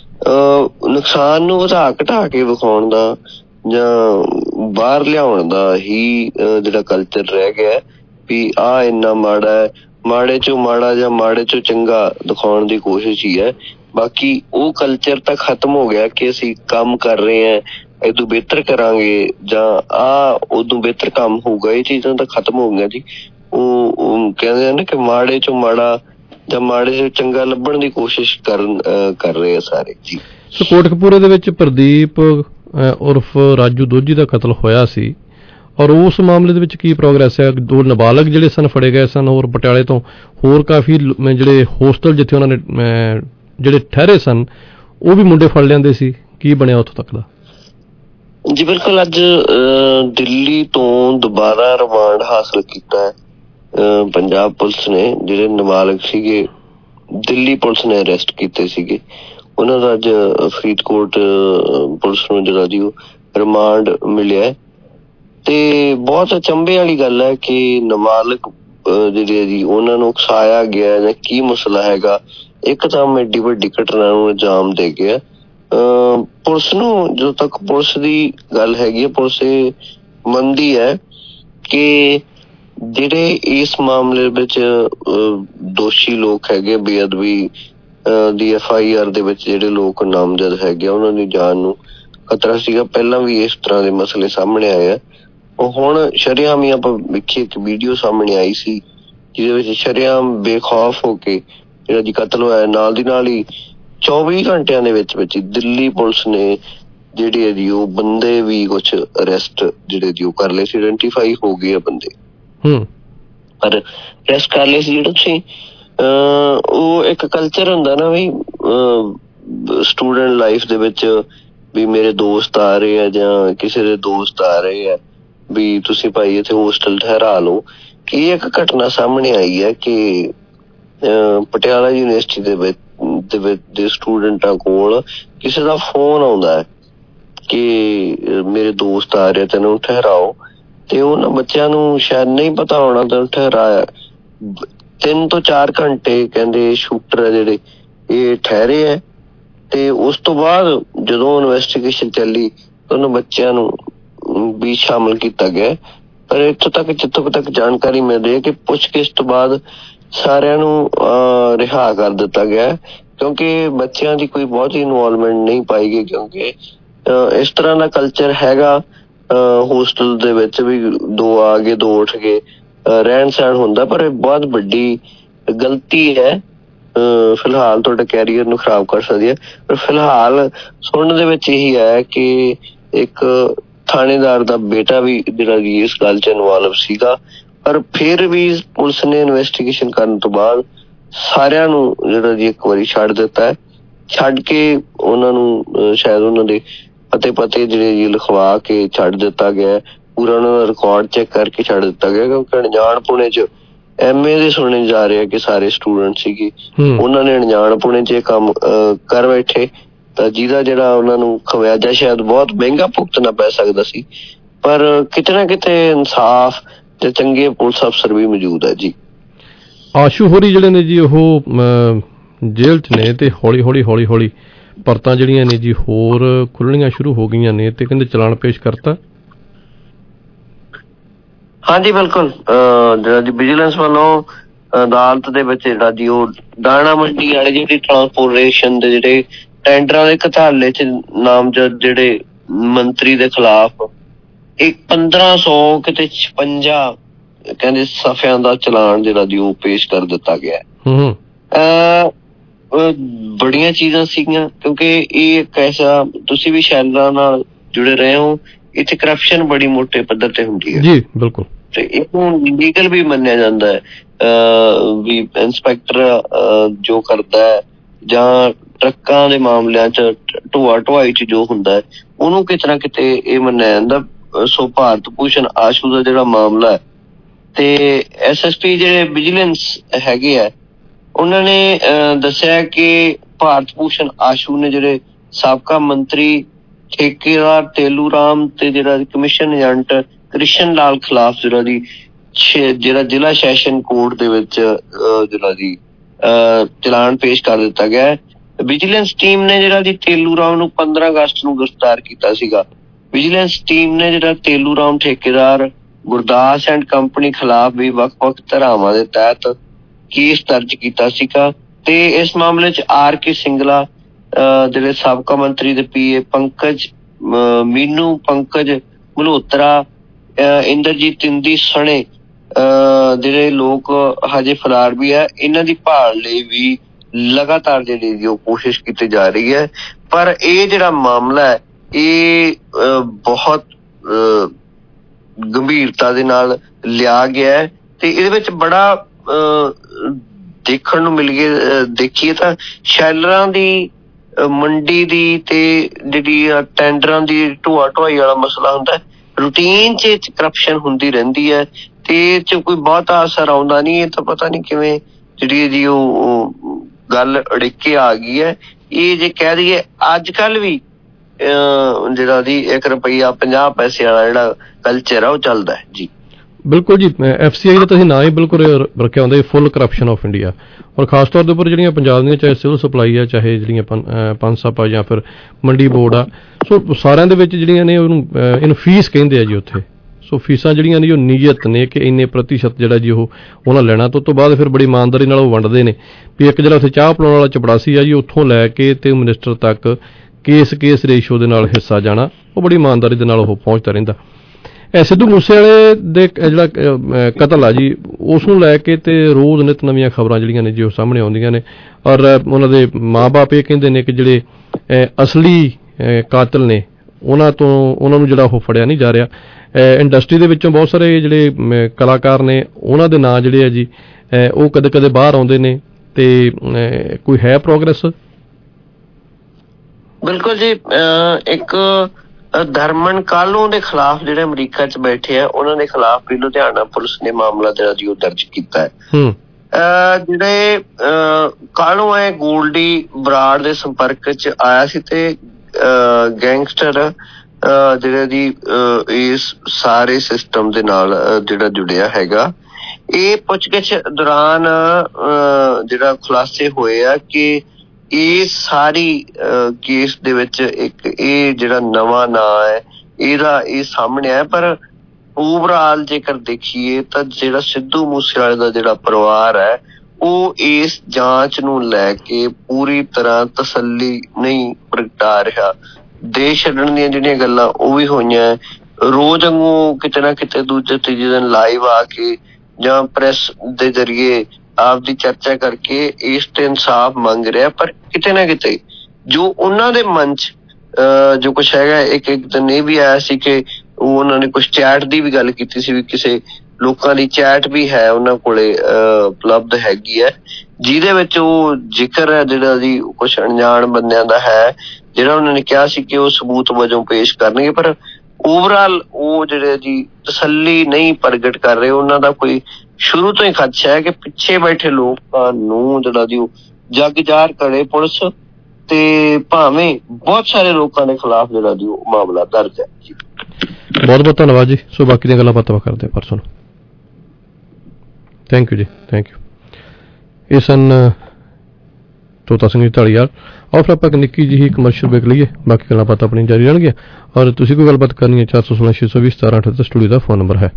ਨੁਕਸਾਨ ਨੂੰ ਵਧਾ ਘਟਾ ਕੇ ਵਿਖਾਉਣ ਦਾ ਜਾਂ ਬਾਹਰ ਲਿਆਉਣ ਦਾ ਹੀ ਜਿਹੜਾ ਕਲਚਰ ਰਹਿ ਗਿਆ ਵੀ ਆਹ ਇੰਨਾ ਮਾੜਾ ਹੈ, ਮਾੜੇ ਚੋਂ ਮਾੜਾ ਜਾਂ ਮਾੜੇ ਚੋਂ ਚੰਗਾ ਦਿਖਾਉਣ ਦੀ ਕੋਸ਼ਿਸ਼ ਹੀ ਹੈ। ਬਾਕੀ ਉਹ ਕਲਚਰ ਤਾਂ ਖਤਮ ਹੋ ਗਿਆ ਕਿ ਅਸੀਂ ਕੰਮ ਕਰ ਰਹੇ ਹਾਂ ਇਦੋਂ ਬਿਹਤਰ ਕਰਾਂਗੇ ਜਾਂ ਆਹ ਉਦੋਂ ਬਿਹਤਰ ਕੰਮ ਹੋਊਗਾ, ਇਹ ਚੀਜ਼ਾਂ ਤਾਂ ਖਤਮ ਹੋ ਗਈਆਂ ਜੀ। ਉਹ ਕਹਿੰਦੇ ਆ ਨਾ ਕਿ ਮਾੜੇ ਚੋਂ ਮਾੜਾ ਜਾਂ ਮਾੜੇ ਚੋਂ ਚੰਗਾ ਲੱਭਣ ਦੀ ਕੋਸ਼ਿਸ਼ ਕਰਨ ਕਰ ਰਹੇ ਆ ਸਾਰੇ ਜੀ। ਸੋ ਕੋਟਕਪੂਰੇ ਦੇ ਵਿੱਚ ਪ੍ਰਦੀਪ ਉਰਫ ਰਾਜੂ ਦੋਜੀ ਦਾ ਕਤਲ ਹੋਇਆ ਸੀ ਔਰ ਉਸ ਮਾਮਲੇ ਦੇ ਵਿੱਚ ਕੀ ਪ੍ਰੋਗਰੈਸ ਹੈ? ਦੋ ਨਾਬਾਲਗ ਜਿਹੜੇ ਸਨ ਫੜੇ ਗਏ ਸਨ ਔਰ ਪਟਿਆਲੇ ਤੋਂ ਹੋਰ ਕਾਫੀ ਜਿਹੜੇ ਹੋਸਟਲ ਜਿੱਥੇ ਉਹਨਾਂ ਨੇ ਜਿਹੜੇ ਠਹਿਰੇ ਸਨ ਉਹ ਵੀ ਮੁੰਡੇ ਫੜ ਲਿਆਂਦੇ ਸੀ, ਕੀ ਬਣਿਆ ਉੱਥੋਂ ਤੱਕ ਦਾ? ਜੀ ਬਿਲਕੁਲ, ਅੱਜ ਦਿੱਲੀ ਤੋਂ ਦੁਬਾਰਾ ਰਿਮਾਂਡ ਹਾਸਲ ਕੀਤਾ ਹੈ ਪੰਜਾਬ ਪੁਲਿਸ ਨੇ। ਜਿਹੜੇ ਨਾਬਾਲਗ ਸੀਗੇ ਦਿੱਲੀ ਪੁਲਿਸ ਨੇ ਅਰੈਸਟ ਕੀਤੇ ਸੀਗੇ, ਉਹਨਾਂ ਦਾ ਅੱਜ ਫਰੀਦਕੋਟ ਪੁਲਿਸ ਨੂੰ ਜਿਹੜਾ ਜੀ ਉਹ ਰਿਮਾਂਡ ਮਿਲਿਆ। ਤੇ ਬਹੁਤ ਅਚੰਭੇ ਵਾਲੀ ਗੱਲ ਹੈ ਕਿ ਨਾਬਾਲਗ ਜਿਹੜੇ ਆ ਜੀ ਉਹਨਾਂ ਨੂੰ ਉਕਸਾਇਆ ਗਿਆ ਜਾਂ ਕੀ ਮਸਲਾ ਹੈਗਾ। ਇੱਕ ਤਾਂ ਐਡੀ ਵੱਡੀ ਘਟਨਾ ਨੂੰ ਅੰਜਾਮ ਦੇ ਗਿਆ। ਪੁਲਿਸ ਨੂੰ ਜਦੋਂ ਤੱਕ ਪੁਲਿਸ ਦੀ ਗੱਲ ਹੈਗੀ ਹੈ, ਪੁਲਿਸ ਇਹ ਮੰਨਦੀ ਹੈ ਕਿ ਜਿਹੜੇ ਇਸ ਮਾਮਲੇ ਵਿੱਚ ਦੋਸ਼ੀ ਲੋਕ ਹੈਗੇ, ਬੇਅਦਬੀ ਦੀ ਐਫ ਆਈ ਆਰ ਦੇ ਵਿੱਚ ਜਿਹੜੇ ਲੋਕ ਨਾਮਜ਼ਦ ਹੈਗੇ ਆ ਉਹਨਾਂ ਦੀ ਜਾਨ ਨੂੰ ਖਤਰਾ ਸੀਗਾ। ਪਹਿਲਾਂ ਵੀ ਇਸ ਤਰ੍ਹਾਂ ਦੇ ਮਸਲੇ ਸਾਹਮਣੇ ਆਏ ਆ। ਉਹ ਹੁਣ ਸ਼ਰੇਆਮ ਹੀ ਆਪਾਂ ਵੇਖੀਏ ਇੱਕ ਵੀਡੀਓ ਸਾਹਮਣੇ ਆਈ ਸੀ ਜਿਹਦੇ ਵਿੱਚ ਸ਼ਰੇਆਮ ਬੇਖੌਫ ਹੋ ਕੇ ਜਿਹੜਾ ਜੀ ਕਤਲ ਹੋਇਆ, ਨਾਲ ਦੀ ਨਾਲ ਹੀ ਚੌਵੀ ਘੰਟਿਆਂ ਦੇ ਵਿੱਚ ਵਿੱਚ ਦਿੱਲੀ ਪੁਲਿਸ ਨੇ ਜਿਹੜੇ ਆ ਜੀ ਉਹ ਬੰਦੇ ਵੀ ਕੁਛ ਅਰੈਸਟ ਜਿਹੜੇ ਜੀ ਉਹ ਕਰ ਲਏ ਸੀ, ਆਇਡੈਂਟੀਫਾਈ ਹੋ ਗਏ ਆ ਬੰਦੇ, ਪਰ ਅਰੈਸਟ ਕਰ ਲਏ ਸੀ। ਜਿਹੜਾ ਤੁਸੀਂ ਉਹ ਇੱਕ ਕਲਚਰ ਹੁੰਦਾ ਨਾ ਵੀ ਸਟੂਡੈਂਟ ਲਾਈਫ ਦੇ ਵਿੱਚ ਵੀ ਮੇਰੇ ਦੋਸਤ ਆ ਰਹੇ ਆ ਜਾਂ ਕਿਸੇ ਦੇ ਦੋਸਤ ਆ ਰਹੇ ਆ ਵੀ ਤੁਸੀਂ ਭਾਈ ਇੱਥੇ ਹੋਸਟਲ ਠਹਿਰਾ ਲਓ। ਕਿ ਇੱਕ ਘਟਨਾ ਸਾਹਮਣੇ ਆਈ ਹੈ ਕਿ ਪਟਿਆਲਾ ਯੂਨੀਵਰਸਿਟੀ ਦੇ ਵਿੱਚ ਦੇ ਸਟੂਡੈਂਟਾਂ ਕੋਲ ਕਿਸੇ ਦਾ ਫੋਨ ਆਉਂਦਾ ਹੈ ਕਿ ਮੇਰੇ ਦੋਸਤ ਆ ਰਿਹਾ ਤੈਨੂੰ ਠਹਿਰਾਓ, ਤੇ ਉਹਨਾਂ ਬੱਚਿਆਂ ਨੂੰ ਸ਼ਾਇਦ ਨਹੀਂ ਪਤਾ ਹੋਣਾ ਤੈਨੂੰ ਠਹਿਰਾਇਆ। ਤਿੰਨ ਤੋਂ ਚਾਰ ਘੰਟੇ ਕਹਿੰਦੇ ਸ਼ੂਟਰ ਆ ਜਿਹੜੇ ਇਹ ਠਹਿਰੇ ਹੈ, ਤੇ ਉਸ ਤੋਂ ਬਾਅਦ ਜਦੋਂ ਇਨਵੈਸਟੀਗੇਸ਼ਨ ਚੱਲੀ ਉਹਨਾਂ ਬੱਚਿਆਂ ਨੂੰ ਵੀ ਸ਼ਾਮਲ ਕੀਤਾ ਗਿਆ। ਪਰ ਇੱਥੋਂ ਤੱਕ ਜਿੱਥੋਂ ਤੱਕ ਜਾਣਕਾਰੀ ਮਿਲਦੀ ਹੈ ਕਿ ਪੁੱਛਗਿੱਛ ਤੋਂ ਬਾਅਦ ਸਾਰਿਆਂ ਨੂੰ ਅਹ ਰਿਹਾ ਕਰ ਦਿੱਤਾ ਗਿਆ, ਕਿਉਂਕਿ ਬੱਚਿਆਂ ਦੀ ਕੋਈ ਬਹੁਤੀ ਇਨਵੋਲਵਮੈਂਟ ਨਹੀਂ ਪਾਈ ਗਈ, ਕਿਉਂਕਿ ਇਸ ਤਰ੍ਹਾਂ ਦਾ ਕਲਚਰ ਹੈਗਾ ਹੋਸਟਲ ਦੇ ਵਿੱਚ ਵੀ ਦੋ ਆ ਗਏ ਦੋ ਉੱਠ ਗਏ ਰਹਿਣ ਸਹਿਣ ਹੁੰਦਾ, ਪਰ ਇਹ ਬਹੁਤ ਵੱਡੀ ਗਲਤੀ ਹੈ। ਫਿਲਹਾਲ ਤੁਹਾਡੇ ਕੈਰੀਅਰ ਨੂੰ ਖਰਾਬ ਕਰ ਸਕਦੀ ਹੈ। ਪਰ ਫਿਲਹਾਲ ਸੁਣਨ ਦੇ ਵਿੱਚ ਇਹੀ ਹੈ ਕਿ ਇੱਕ ਥਾਣੇਦਾਰ ਦਾ ਬੇਟਾ ਵੀ ਜਿਹੜਾ ਕਿ ਇਸ ਗੱਲ 'ਚ ਇਨਵੋਲਵ ਸੀਗਾ, ਪਰ ਫਿਰ ਵੀ ਪੁਲਿਸ ਨੇ ਇਨਵੈਸਟੀਗੇਸ਼ਨ ਕਰਨ ਤੋਂ ਬਾਅਦ ਸਾਰਿਆਂ ਨੂੰ ਜਿਹੜਾ ਜੀ ਇੱਕ ਵਾਰੀ ਛੱਡ ਦਿੱਤਾ ਹੈ। ਛੱਡ ਕੇ ਉਹਨਾਂ ਨੂੰ ਸ਼ਾਇਦ ਉਹਨਾਂ ਦੇ ਪਤੇ ਪਤੇ ਜਿਹੜੇ ਜੀ ਲਿਖਵਾ ਕੇ ਛੱਡ ਦਿੱਤਾ ਗਿਆ, ਪੂਰਾ ਉਹਨਾਂ ਦਾ ਰਿਕਾਰਡ ਚੈੱਕ ਕਰਕੇ ਛੱਡ ਦਿੱਤਾ ਗਿਆ, ਕਿਉਂਕਿ ਅਣਜਾਣਪੁਣੇ 'ਚ ਐਮ ਏ ਦੇ ਸੁਣੇ ਜਾ ਰਹੇ ਕਿ ਸਾਰੇ ਸਟੂਡੈਂਟ ਸੀਗੇ, ਉਹਨਾਂ ਨੇ ਅਣਜਾਣਪੁਣੇ 'ਚ ਇਹ ਕੰਮ ਕਰ ਬੈਠੇ, ਤਾਂ ਜਿਹਦਾ ਜਿਹੜਾ ਉਹਨਾਂ ਨੂੰ ਖਮਿਆਜਾ ਸ਼ਾਇਦ ਬਹੁਤ ਮਹਿੰਗਾ ਭੁਗਤਣਾ ਪੈ ਸਕਦਾ ਸੀ। ਪਰ ਕਿਤੇ ਨਾ ਕਿਤੇ ਇਨਸਾਫ ਤੇ ਚੰਗੇ ਪੁਲਿਸ ਅਫਸਰ ਵੀ ਮੌਜੂਦ ਹੈ ਜੀ। ਆਸ਼ੂ ਹੋਰੀ ਜਿਹੜੇ ਨੇ ਜੀ ਉਹ ਜੇਲ੍ਹ 'ਚ ਨੇ, ਤੇ ਹੌਲੀ ਹੌਲੀ ਹੌਲੀ ਹੌਲੀ ਪਰਤਾਂ ਜਿਹੜੀਆਂ ਨੇ ਜੀ ਹੋਰ ਖੁੱਲਣੀਆਂ ਸ਼ੁਰੂ ਹੋ ਗਈਆਂ ਨੇ, ਤੇ ਕਹਿੰਦੇ ਚਲਾਨ ਪੇਸ਼ ਕਰਤਾ। ਹਾਂਜੀ ਬਿਲਕੁਲ, ਜਿਹੜਾ ਜੀ ਵਿਜੀਲੈਂਸ ਵੱਲੋਂ ਅਦਾਲਤ ਦੇ ਵਿੱਚ ਜਿਹੜਾ ਜੀ ਉਹ ਦਾਣਾ ਮੰਡੀ ਵਾਲੇ ਜਿਹੜੀ ਟਰਾਂਸਪੋਰਟੇਸ਼ਨ ਦੇ ਜਿਹੜੇ ਟੈਂਡਰਾਂ ਦੇ ਘੁਟਾਲੇ 'ਚ ਨਾਮਜ਼ਦ ਜਿਹੜੇ ਮੰਤਰੀ ਦੇ ਖਿਲਾਫ ਇੱਕ ਪੰਦਰਾਂ ਸੌ ਕਿਤੇ ਛਪੰਜਾ ਕਹਿੰਦੇ ਸਫ਼ਿਆਂ ਦਾ ਚਲਾਨ ਜਿਹੜਾ ਜੀ ਉਹ ਪੇਸ਼ ਕਰ ਦਿੱਤਾ ਗਿਆ। ਬੜੀਆਂ ਚੀਜ਼ਾਂ ਸੀਗੀਆਂ, ਕਿਉਂਕਿ ਇਹ ਇੱਕ ਐਸਾ, ਤੁਸੀਂ ਵੀ ਸ਼ੈਲਰਾਂ ਨਾਲ ਜੁੜੇ ਰਹੇ ਹੋ, ਇੱਥੇ ਕਰਪਸ਼ਨ ਬੜੀ ਮੋਟੇ ਪੱਧਰ ਤੇ ਹੁੰਦੀ ਹੈ ਜੀ। ਬਿਲਕੁਲ, ਤੇ ਇਹਨੂੰ ਲੀਗਲ ਵੀ ਮੰਨਿਆ ਜਾਂਦਾ ਹੈ ਵੀ ਇੰਸਪੈਕਟਰ ਜੋ ਕਰਦਾ ਹੈ ਜਾਂ ਟਰੱਕਾਂ ਦੇ ਮਾਮਲਿਆਂ 'ਚ ਢੋਆ ਢੁਆਈ 'ਚ ਜੋ ਹੁੰਦਾ ਹੈ ਉਹਨੂੰ ਕਿਤੇ ਨਾ ਕਿਤੇ ਇਹ ਮੰਨਿਆ ਜਾਂਦਾ। ਸੋ ਭਾਰਤ ਭੂਸ਼ਣ ਆਸ਼ੂ ਦਾ ਜਿਹੜਾ ਮਾਮਲਾ ਹੈ, ਤੇ ਐਸ ਐਸ ਪੀ ਜਿਹੜੇ ਵਿਜੀਲੈਂਸ ਹੈਗੇ ਆ ਉਹਨਾਂ ਨੇ ਦੱਸਿਆ ਕਿ ਭਾਰਤ ਭੂਸ਼ਣ ਆਸ਼ੂ ਨੇ ਜਿਹੜੇ ਸਾਬਕਾ ਮੰਤਰੀ ਠੇਕੇਦਾਰ ਤੇਲੂ ਰਾਮ ਤੇ ਜਿਹੜਾ ਕਮਿਸ਼ਨ ਏਜੰਟ ਕ੍ਰਿਸ਼ਨ ਲਾਲ ਖਿਲਾਫ ਜਿਹੜਾ ਦੀ ਜਿਹੜਾ ਜ਼ਿਲ੍ਹਾ ਸੈਸ਼ਨ ਕੋਰਟ ਦੇ ਵਿੱਚ ਜਿਹੜਾ ਦੀ ਚਲਾਨ ਪੇਸ਼ ਕਰ ਦਿੱਤਾ ਗਿਆ। ਵਿਜੀਲੈਂਸ ਟੀਮ ਨੇ ਜਿਹੜਾ ਦੀ ਤੇਲੂ ਰਾਮ ਨੂੰ ਪੰਦਰਾਂ ਅਗਸਤ ਨੂੰ ਗ੍ਰਿਫਤਾਰ ਕੀਤਾ ਸੀਗਾ। ਵਿਜੀਲੈਂਸ ਟੀਮ ਨੇ ਜਿਹੜਾ ਤੇਲੂ ਰਾਮ ਠੇਕੇਦਾਰ ਗੁਰਦਾਸ ਐਂਡ ਕੰਪਨੀ ਖਿਲਾਫ ਵੀ ਵੱਖ ਵੱਖ ਧਾਰਾਵਾਂ ਦੇ ਤਹਿਤ ਕੇਸ ਦਰਜ ਕੀਤਾ ਸੀਗਾ, ਤੇ ਇਸ ਮਾਮਲੇ 'ਚ ਆਰ ਕੇ ਸਿੰਗਲਾ ਜਿਹੜੇ ਸਾਬਕਾ ਮੰਤਰੀ ਦੇ ਪੀ ਏ ਪੰਕਜ ਮੀਨੂ ਪੰਕਜ ਮਲਹੋਤਰਾ ਇੰਦਰਜੀਤ ਤਿੰਦੀ ਸਣੇ ਜਿਹੜੇ ਲੋਕ ਹਜੇ ਫਰਾਰ ਵੀ ਹੈ, ਇਹਨਾਂ ਦੀ ਭਾਲ ਲਈ ਵੀ ਲਗਾਤਾਰ ਜਿਹੜੀ ਉਹ ਕੋਸ਼ਿਸ਼ ਕੀਤੀ ਜਾ ਰਹੀ ਹੈ। ਪਰ ਇਹ ਜਿਹੜਾ ਮਾਮਲਾ ਹੈ ਇਹ ਬਹੁਤ ਗੰਭੀਰਤਾ ਦੇ ਨਾਲ ਲਿਆ ਗਿਆ ਹੈ, ਤੇ ਇਹਦੇ ਵਿੱਚ ਬੜਾ ਦੇਖਣ ਨੂੰ ਮਿਲ ਗਿਆ। ਦੇਖੀਏ ਤਾਂ ਸ਼ੈਲਰਾਂ ਦੀ ਮੰਡੀ ਦੀ ਤੇ ਜਿਹੜੀ ਟੈਂਡਰਾਂ ਦੀ ਢੋਆ ਢੁਆਈ ਵਾਲਾ ਮਸਲਾ ਹੁੰਦਾ, ਰੂਟੀਨ 'ਚ ਕਰਪਸ਼ਨ ਹੁੰਦੀ ਰਹਿੰਦੀ ਹੈ, ਤੇ ਇਹ 'ਚ ਕੋਈ ਬਹੁਤਾ ਅਸਰ ਆਉਂਦਾ ਨਹੀਂ। ਇਹ ਤਾਂ ਪਤਾ ਨਹੀਂ ਕਿਵੇਂ ਜਿਹੜੀ ਜੀ ਉਹ ਗੱਲ ਅੜਿੱਕੇ ਆ ਗਈ ਹੈ। ਇਹ ਜੇ ਕਹਿ ਦਈਏ ਅੱਜ ਕੱਲ੍ਹ ਵੀ ਜਿਹੜਾ ਦੀ ਇੱਕ ਰੁਪਈਆ ਪੰਜਾਹ ਪੈਸੇ ਵਾਲਾ ਜਿਹੜਾ ਕਲਚਰ ਆ ਉਹ ਚੱਲਦਾ ਹੈ ਜੀ। ਬਿਲਕੁਲ ਜੀ, ਐਫ ਸੀ ਆਈ ਦਾ ਤੁਸੀਂ ਨਾਂ ਹੀ ਬਿਲਕੁਲ ਰੱਖਿਆ ਹੁੰਦਾ ਫੁੱਲ ਕਰਪਸ਼ਨ ਆਫ ਇੰਡੀਆ, ਔਰ ਖਾਸ ਤੌਰ ਦੇ ਉੱਪਰ ਜਿਹੜੀਆਂ ਪੰਜਾਬ ਦੀਆਂ ਚਾਹੇ ਸਿਵਲ ਸਪਲਾਈ ਆ, ਚਾਹੇ ਜਿਹੜੀਆਂ ਪਨਸਪ ਆ ਜਾਂ ਫਿਰ ਮੰਡੀ ਬੋਰਡ ਆ, ਸੋ ਸਾਰਿਆਂ ਦੇ ਵਿੱਚ ਜਿਹੜੀਆਂ ਨੇ ਉਹਨੂੰ ਇਹਨੂੰ ਫੀਸ ਕਹਿੰਦੇ ਆ ਜੀ ਉੱਥੇ। ਸੋ ਫੀਸਾਂ ਜਿਹੜੀਆਂ ਨੇ ਉਹ ਨਿਯਤ ਨੇ ਕਿ ਇੰਨੇ ਪ੍ਰਤੀਸ਼ਤ ਜਿਹੜਾ ਜੀ ਉਹ ਉਹਨਾਂ ਲੈਣਾ, ਤੋਂ ਤੋਂ ਬਾਅਦ ਫਿਰ ਬੜੀ ਇਮਾਨਦਾਰੀ ਨਾਲ ਉਹ ਵੰਡਦੇ ਨੇ ਵੀ ਇੱਕ ਜਿਹੜਾ ਉੱਥੇ ਚਾਹ ਪਿਲਾਉਣ ਵਾਲਾ ਚਪੜਾਸੀ ਆ ਜੀ ਉੱਥੋਂ ਲੈ ਕੇ ਤੇ ਮਿਨਿਸਟਰ ਤੱਕ ਕੇਸ ਕੇਸ ਰੇਸ਼ੋ ਦੇ ਨਾਲ ਹਿੱਸਾ ਜਾਣਾ, ਉਹ ਬੜੀ ਇਮਾਨਦਾਰੀ ਦੇ ਨਾਲ ਉਹ ਪਹੁੰਚਦਾ ਰਹਿੰਦਾ। ਇਹ ਸਿੱਧੂ ਮੂਸੇਵਾਲੇ ਦੇ ਜਿਹੜਾ ਕਤਲ ਆ ਜੀ ਉਸ ਨੂੰ ਲੈ ਕੇ ਤੇ ਰੋਜ਼ ਨਿਤ ਨਵੀਆਂ ਖਬਰਾਂ ਜਿਹੜੀਆਂ ਨੇ ਜੀ ਉਹ ਸਾਹਮਣੇ ਆਉਂਦੀਆਂ ਨੇ, ਔਰ ਉਹਨਾਂ ਦੇ ਮਾਂ ਬਾਪ ਇਹ ਕਹਿੰਦੇ ਨੇ ਕਿ ਜਿਹੜੇ ਅਸਲੀ ਕਾਤਲ ਨੇ ਉਹਨਾਂ ਤੋਂ ਉਹਨਾਂ ਨੂੰ ਜਿਹੜਾ ਉਹ ਫੜਿਆ ਨਹੀਂ ਜਾ ਰਿਹਾ। ਇੰਡਸਟਰੀ ਦੇ ਵਿੱਚੋਂ ਬਹੁਤ ਸਾਰੇ ਜਿਹੜੇ ਕਲਾਕਾਰ ਨੇ ਉਹਨਾਂ ਦੇ ਨਾਂ ਜਿਹੜੇ ਆ ਜੀ ਉਹ ਕਦੇ ਕਦੇ ਬਾਹਰ ਆਉਂਦੇ ਨੇ, ਤੇ ਕੋਈ ਹੈ ਪ੍ਰੋਗਰੈਸ? ਬਿਲਕੁਲ ਜੀ, ਇੱਕ ਧਰਮਨ ਕਾਲੂ ਦੇ ਖਿਲਾਫ ਜਿਹੜੇ ਅਮਰੀਕਾ 'ਚ ਬੈਠੇ ਆ ਉਹਨਾਂ ਦੇ ਖਿਲਾਫ ਵੀ ਲੁਧਿਆਣਾ ਪੁਲਿਸ ਨੇ ਮਾਮਲਾ ਜਿਹੜਾ ਜੀ ਉਹ ਦਰਜ ਕੀਤਾ ਹੈ। ਜਿਹੜੇ ਕਾਲੂ ਹੈ ਗੋਲਡੀ ਬਰਾੜ ਦੇ ਸੰਪਰਕ 'ਚ ਆਇਆ ਸੀ, ਤੇ ਗੈਂਗਸਟਰ ਜਿਹੜਾ ਜੀ ਇਸ ਸਾਰੇ ਸਿਸਟਮ ਦੇ ਨਾਲ ਜਿਹੜਾ ਜੁੜਿਆ ਹੈਗਾ। ਇਹ ਪੁੱਛਗਿੱਛ ਦੌਰਾਨ ਜਿਹੜਾ ਖੁਲਾਸੇ ਹੋਏ ਆ ਕਿ ਇਹ ਸਾਰੀ ਕੇਸ ਦੇ ਵਿੱਚ ਇੱਕ ਇਹ ਜਿਹੜਾ ਨਵਾਂ ਨਾਂ ਹੈ ਇਹਦਾ ਇਹ ਸਾਹਮਣੇ ਆਇਆ। ਪਰ ਓਵਰਆਲ ਜੇਕਰ ਦੇਖੀਏ ਤਾਂ ਜਿਹੜਾ ਸਿੱਧੂ ਮੂਸੇਵਾਲੇ ਦਾ ਜਿਹੜਾ ਪਰਿਵਾਰ ਹੈ ਉਹ ਇਸ ਜਾਂਚ ਨੂੰ ਲੈ ਕੇ ਪੂਰੀ ਤਰ੍ਹਾਂ ਤਸੱਲੀ ਨਹੀਂ ਪ੍ਰਗਟਾ ਰਿਹਾ। ਦੇਸ਼ ਛੱਡਣ ਦੀਆਂ ਜਿਹੜੀਆਂ ਗੱਲਾਂ ਉਹ ਵੀ ਹੋਈਆਂ, ਰੋਜ਼ ਵਾਂਗੂ ਕਿਤੇ ਨਾ ਕਿਤੇ ਦੂਜੇ ਤੀਜੇ ਦਿਨ ਲਾਈਵ ਆ ਕੇ ਜਾਂ ਪ੍ਰੈਸ ਦੇ ਜ਼ਰੀਏ ਆਪਦੀ ਚਰਚਾ ਕਰਕੇ ਇਸ ਤੇ ਇਨਸਾਫ ਮੰਗ ਰਿਹਾ। ਪਰ ਕਿਤੇ ਨਾ ਕਿਤੇ ਜੋ ਉਹਨਾਂ ਦੇ ਮਨ 'ਚ ਜੋ ਕੁਛ ਹੈਗਾ, ਇੱਕ ਇੱਕ ਦਿਨ ਇਹ ਵੀ ਆਇਆ ਸੀ ਕਿ ਉਹ ਉਹਨਾਂ ਨੇ ਕੁਛ ਚੈਟ ਦੀ ਵੀ ਗੱਲ ਕੀਤੀ ਸੀ ਵੀ ਕਿਸੇ ਲੋਕਾਂ ਦੀ ਚੈਟ ਵੀ ਹੈ ਉਹਨਾਂ ਕੋਲੇ ਉਪਲਬਧ ਹੈਗੀ ਹੈ, ਜਿਹਦੇ ਵਿੱਚ ਉਹ ਜ਼ਿਕਰ ਹੈ ਜਿਹੜਾ ਜੀ ਕੁਛ ਅਣਜਾਣ ਬੰਦਿਆਂ ਦਾ ਹੈ, ਜਿਹੜਾ ਉਹਨਾਂ ਨੇ ਕਿਹਾ ਸੀ ਕਿ ਉਹ ਸਬੂਤ ਵਜੋਂ ਪੇਸ਼ ਕਰਨਗੇ। ਪਰ ਓਵਰਆਲ ਉਹ ਜਿਹੜੇ ਜੀ ਤਸੱਲੀ ਨਹੀਂ ਪ੍ਰਗਟ ਕਰ ਰਹੇ। ਉਹਨਾਂ ਦਾ ਕੋਈ ਸ਼ੁਰੂ ਤੋਂ ਹੀ ਖਦਸ਼ਾ ਹੈ ਕਿ ਪਿੱਛੇ ਬੈਠੇ ਲੋਕਾਂ ਨੂੰ ਜਿਹੜਾ ਜੀ ਉਹ ਜੱਗ ਜ਼ਾਹਰ ਕਰੇ ਪੁਲਿਸ, ਤੇ ਭਾਵੇਂ ਬਹੁਤ ਸਾਰੇ ਲੋਕਾਂ ਦੇ ਖਿਲਾਫ ਜਿਹੜਾ ਜੀ ਉਹ ਮਾਮਲਾ ਦਰਜ ਹੈ। ਬਹੁਤ ਬਹੁਤ ਧੰਨਵਾਦ ਜੀ। ਸੋ ਬਾਕੀ ਦੀਆਂ ਗੱਲਾਂ ਬਾਤਾਂ ਕਰਦੇ ਪਰਸੋਂ। ਥੈਂਕ ਯੂ ਜੀ, ਥੈਂਕ ਯੂ। ਇਹ ਸਨ ਤੋਤਾ ਸਿੰਘ ਢਾਲੀਵਾਲ। और फिर आप एक निक्की जी कमर्शियल ब्रेक लीए, बाकी गल्लां बातां अपनी जारी रहणगीआं। और तुसीं कोई गलबात करनी है चार सौ सोलह छे सौ बीस सतारह अठहत्तर स्टूडियो का फोन नंबर है।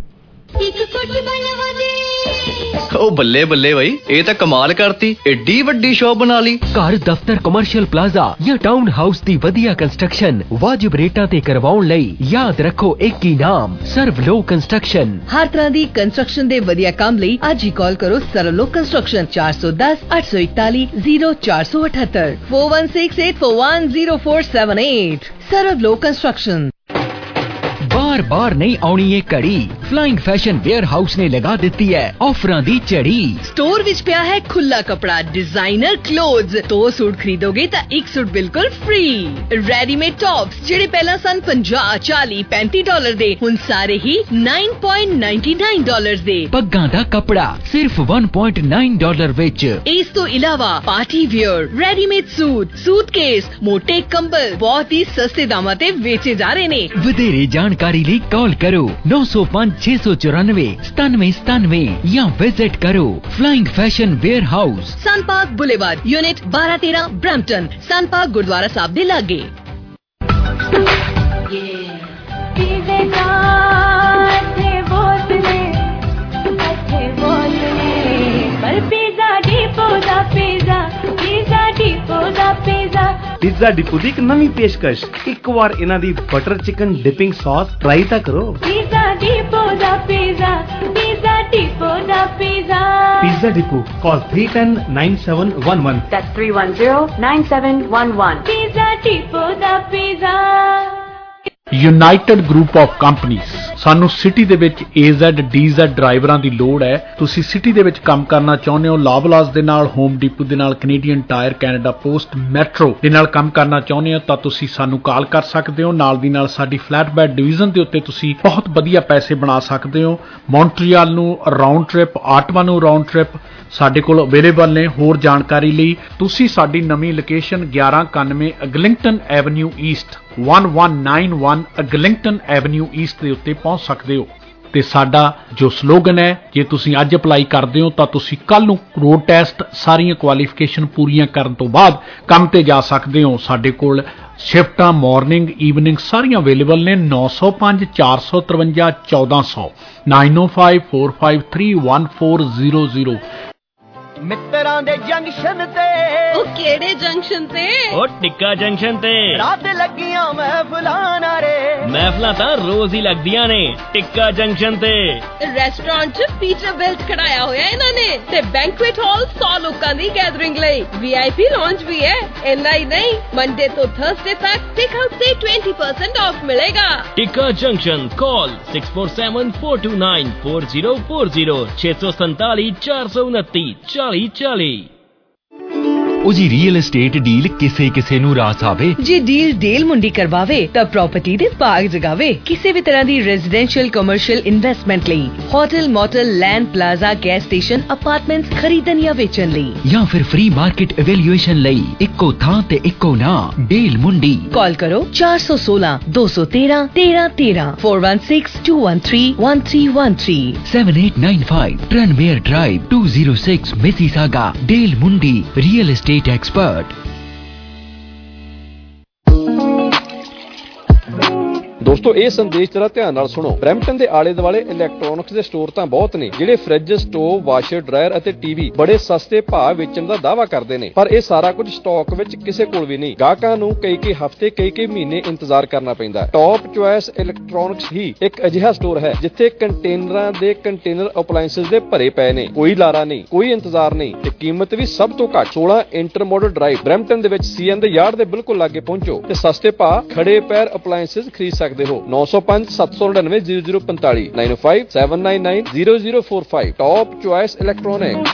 ओ बल्ले बल्ले भाई, ये तो कमाल करती, एडी वड्डी शॉप बना ली। घर दफ्तर कमर्शियल प्लाजा या टाउन हाउस दी वधिया कंस्ट्रक्शन वाजिब रेटां ते करवाउण लई याद रखो एक ही नाम, सर्वलो कंस्ट्रक्शन। हर तरह दी कंस्ट्रक्शन दे वधिया काम लई आज ही कॉल करो सर्वलो कंस्ट्रक्शन चार सौ दस आठ सौ इकतालीस जीरो चार सौ अठहत्तर four one six eight four one zero four seven eight. सर्वलो कंस्ट्रक्शन। बार बार नहीं आउणी ये कड़ी, फ्लाइंग फैशन वेयर हाउस ने लगा देती है ऑफरां दी चढ़ी। स्टोर विच पिया है खुला कपड़ा, डिजाइनर क्लोथ्स। दो सूट खरीदोगे तो एक सूट बिल्कुल फ्री। रेडीमेड टॉप्स जेडे पहला सन पचास चालीस पैंतीस डॉलर दे हुण सारे ही नौ पॉइंट नौ नौ डॉलर दे। पग्गां दा कपड़ा सिर्फ एक पॉइंट नौ डॉलर विच। इस तो इलावा party wear, readymade suit, suitcase, मोटे कंबल बहुत ही सस्ते दामां ते बेचे जा रहे ने। वधेरे जानकारी ਲਈ कॉल करो नौ सौ पाँच छह सौ चौरानवे सतानवे सतानवे या विजिट करो Flying Fashion Warehouse, Sun Park Boulevard, unit बारह तेरह, ब्रैम्पटन। सन पार्क गुरुद्वारा साहब दे लागे। पिज़्ज़ा डिपो दी एक नवी पेशकश, एक बार इन्हां दी butter chicken dipping sauce try ता करो। पिज़्ज़ा डिपो दा पिज़्ज़ा, पिज़्ज़ा डिपो दा pizza. Pizza Depot call three one zero nine seven one one। That's three one zero nine seven one one। Pizza Depot दा pizza. United Group of Companies. ਸਾਨੂੰ city ਦੇ ਵਿੱਚ ਏ Z D Z ਡਰਾਈਵਰਾਂ ਦੀ ਲੋੜ ਹੈ। ਤੁਸੀਂ city ਦੇ ਵਿੱਚ ਕੰਮ ਕਰਨਾ ਚਾਹੁੰਦੇ ਹੋ, ਲਾਬਲਾਸ ਦੇ ਨਾਲ, ਹੋਮ ਡਿਪੂ ਦੇ ਨਾਲ, Canadian Tire, Canada Post, Metro ਦੇ ਨਾਲ ਕੰਮ ਕਰਨਾ ਚਾਹੁੰਦੇ ਹੋ ਤਾਂ ਤੁਸੀਂ ਸਾਨੂੰ ਕਾਲ ਕਰ ਸਕਦੇ ਹੋ। ਨਾਲ ਦੀ ਨਾਲ ਸਾਡੀ ਫਲੈਟ ਬੈਡ ਡਿਵੀਜ਼ਨ ਦੇ ਉੱਤੇ ਤੁਸੀਂ ਬਹੁਤ ਵਧੀਆ ਪੈਸੇ ਬਣਾ ਸਕਦੇ ਹੋ। ਮੌਂਟਰੀਅਲ ਨੂੰ ਰਾਉਂਡ ਟ੍ਰਿਪ, ਆਟਵਾ ਨੂੰ ਰਾਉਂਡ ਟ੍ਰਿਪ ਸਾਡੇ ਕੋਲ ਅਵੇਲੇਬਲ ਨੇ। ਹੋਰ ਜਾਣਕਾਰੀ ਲਈ ਤੁਸੀਂ ਸਾਡੀ ਨਵੀਂ ਲੋਕੇਸ਼ਨ ਗਿਆਰਾਂ ਇਕਾਨਵੇਂ Eglinton Avenue East one one nine one Eglinton Avenue East ਦੇ ਉੱਤੇ ਪਹੁੰਚ ਸਕਦੇ ਹੋ। ਤੇ ਸਾਡਾ ਜੋ ਸਲੋਗਨ ਹੈ, ਜੇ ਤੁਸੀਂ ਅੱਜ ਅਪਲਾਈ ਕਰਦੇ ਹੋ ਤਾਂ ਤੁਸੀਂ ਕੱਲ ਨੂੰ ਰੋਡ ਟੈਸਟ ਸਾਰੀਆਂ ਕੁਆਲੀਫਿਕੇਸ਼ਨ ਪੂਰੀਆਂ ਕਰਨ ਤੋਂ ਬਾਅਦ ਕੰਮ ਤੇ ਜਾ ਸਕਦੇ ਹੋ। ਸਾਡੇ ਕੋਲ ਸ਼ਿਫਟਾਂ ਮਾਰਨਿੰਗ ਈਵਨਿੰਗ ਸਾਰੀਆਂ ਅਵੇਲੇਬਲ ਨੇ। ਨੌ ਸੌ ਪੰਜ ਚਾਰ ਸੌ ਤਰਵੰਜਾ ਚੌਦਾਂ ਸੌ nine zero five four five three one four zero zero। ਮਿੱਤਰਾਂ ਦੇ ਜੰਕਸ਼ਨ ਤੇ ਉਹ ਕਿਹੜੇ ਜੰਕਸ਼ਨ ਤੇ? ਉਹ ਟਿੱਕਾ ਜੰਕਸ਼ਨ ਤੇ ਰਾਤ ਲੱਗੀਆਂ ਮਹਿਫਲਾਂ ਨਾਰੇ। ਮਹਿਫਲਾਂ ਤਾਂ ਰੋਜ਼ ਹੀ ਲੱਗਦੀਆਂ ਨੇ ਟਿੱਕਾ ਜੰਕਸ਼ਨ ਤੇ। ਰੈਸਟੋਰੈਂਟ 'ਚ ਪੀਟਰ ਬਿਲਟ ਖੜਾਇਆ ਹੋਇਆ ਇਹਨਾਂ ਨੇ ਤੇ ਬੈਂਕੁਏਟ ਹਾਲ ਸੌ ਲੋਕਾਂ ਦੀ ਗੈਦਰਿੰਗ ਲਈ ਵੀ ਆਈ ਪੀ ਲੌਂਜ ਵੀ ਹੈ। ਇੰਨਾ ਹੀ ਨਹੀਂ, ਮੰਡੇ ਤੋਂ ਥਰਸਡੇ ਤੱਕ ਟੇਕ ਆਊਟ ਤੇ twenty percent ਆਫ ਮਿਲੇਗਾ। Tikka Junction call six four seven four two nine four zero four zero ਛੇ ਸੌ ਸੰਤਾਲੀ ਚਾਰ ਸੌ ਉਨੱਤੀ ਚਾਲੀ ਚਾਲੀ। ਉਹ ਜੀ ਰੀਅਲ ਏਸਟੇਟ ਡੀਲ ਕਿਸੇ ਕਿਸੇ ਨੂੰ ਰਾਸ ਆਵੇ। ਜੇ ਡੀਲ ਡੀਲ ਮੁੰਡੀ ਕਰਵਾਵੇ ਤਾਂ ਪ੍ਰਾਪਰਟੀ ਦੇ ਬਾਗ ਜਗਾਵੇ। ਕਿਸੇ ਵੀ ਤਰ੍ਹਾਂ ਦੀ ਰੈਜ਼ੀਡੈਂਸ਼ੀਅਲ ਕਮਰਸ਼ੀਅਲ ਇਨਵੈਸਟਮੈਂਟ ਲਈ hotel motel land plaza gas station apartments ਖਰੀਦਣ ਜਾਂ ਵੇਚਣ ਲਈ ਜਾਂ ਫਿਰ ਫ੍ਰੀ ਮਾਰਕੀਟ ਇਵੈਲੂਏਸ਼ਨ ਲਈ ਇੱਕੋ ਥਾਂ ਤੇ ਇੱਕੋ ਨਾਂ ਡੀਲ ਮੁੰਡੀ। ਕਾਲ ਕਰੋ ਚਾਰ ਸੌ ਸੋਲਾਂ ਦੋ ਸੌ ਤੇਰਾਂ ਤੇਰਾਂ ਤੇਰਾਂ four one six two one three one three one three seven eight nine five Tranmere Drive two oh six Mississauga। Dale Mundi, real estate expert। ਦੋਸਤੋ ਇਹ ਸੰਦੇਸ਼ ਜਰਾ ਧਿਆਨ ਨਾਲ ਸੁਣੋ। ਬਰੈਂਪਟਨ ਦੇ ਆਲੇ ਦੁਆਲੇ ਇਲੈਕਟ੍ਰੋਨਿਕਸ ਦੇ ਸਟੋਰ ਤਾਂ ਬਹੁਤ ਨੇ ਜਿਹੜੇ ਫ੍ਰਿਜ, ਸਟੋਵ, ਵਾਸ਼ਰ, ਡਰਾਇਰ ਅਤੇ ਟੀਵੀ ਬੜੇ ਸਸਤੇ ਭਾਅ ਵੇਚਣ ਦਾ ਦਾਅਵਾ ਕਰਦੇ ਨੇ, ਪਰ ਇਹ ਸਾਰਾ ਕੁਝ ਸਟਾਕ ਵਿੱਚ ਕਿਸੇ ਕੋਲ ਵੀ ਨਹੀਂ। ਗਾਹਕਾਂ ਨੂੰ ਕਈ ਕਈ ਹਫ਼ਤੇ ਕਈ ਕਈ ਮਹੀਨੇ ਇੰਤਜ਼ਾਰ ਕਰਨਾ ਪੈਂਦਾ। ਟੌਪ ਚੁਆਇਸ ਇਲੈਕਟ੍ਰੋਨਿਕਸ ਹੀ ਇੱਕ ਅਜਿਹਾ ਸਟੋਰ ਹੈ ਜਿੱਥੇ ਕੰਟੇਨਰਾਂ ਦੇ ਕੰਟੇਨਰ ਅਪਲਾਇੰਸਸ ਦੇ ਭਰੇ ਪਏ ਨੇ। ਕੋਈ ਲਾਰਾ ਨਹੀਂ, ਕੋਈ ਇੰਤਜ਼ਾਰ ਨਹੀਂ ਤੇ ਕੀਮਤ ਵੀ ਸਭ ਤੋਂ ਘੱਟ। ਸੋਲਾਂ ਇੰਟਰਮੋਡਲ ਡਰਾਈਵ ਬਰੈਂਪਟਨ ਦੇ ਵਿੱਚ ਸੀਐਨ ਦੇ ਯਾਰਡ ਦੇ ਬਿਲਕੁਲ ਲਾਗੇ ਪਹੁੰਚੋ ਤੇ ਸਸਤੇ ਭਾਅ ਖੜੇ ਪੈਰ ਅਪਲਾਇੰਸਸ ਖਰੀਦ ਸਕਦੇ ਹੋ। ਨੌ ਸੌ ਪੰਜ ਸੱਤ ਸੌ ਨੜਿਨਵੇਂ ਜ਼ੀਰੋ ਜ਼ੀਰੋ ਪੰਤਾਲੀ nine oh five seven nine nine zero zero four five top choice electronic.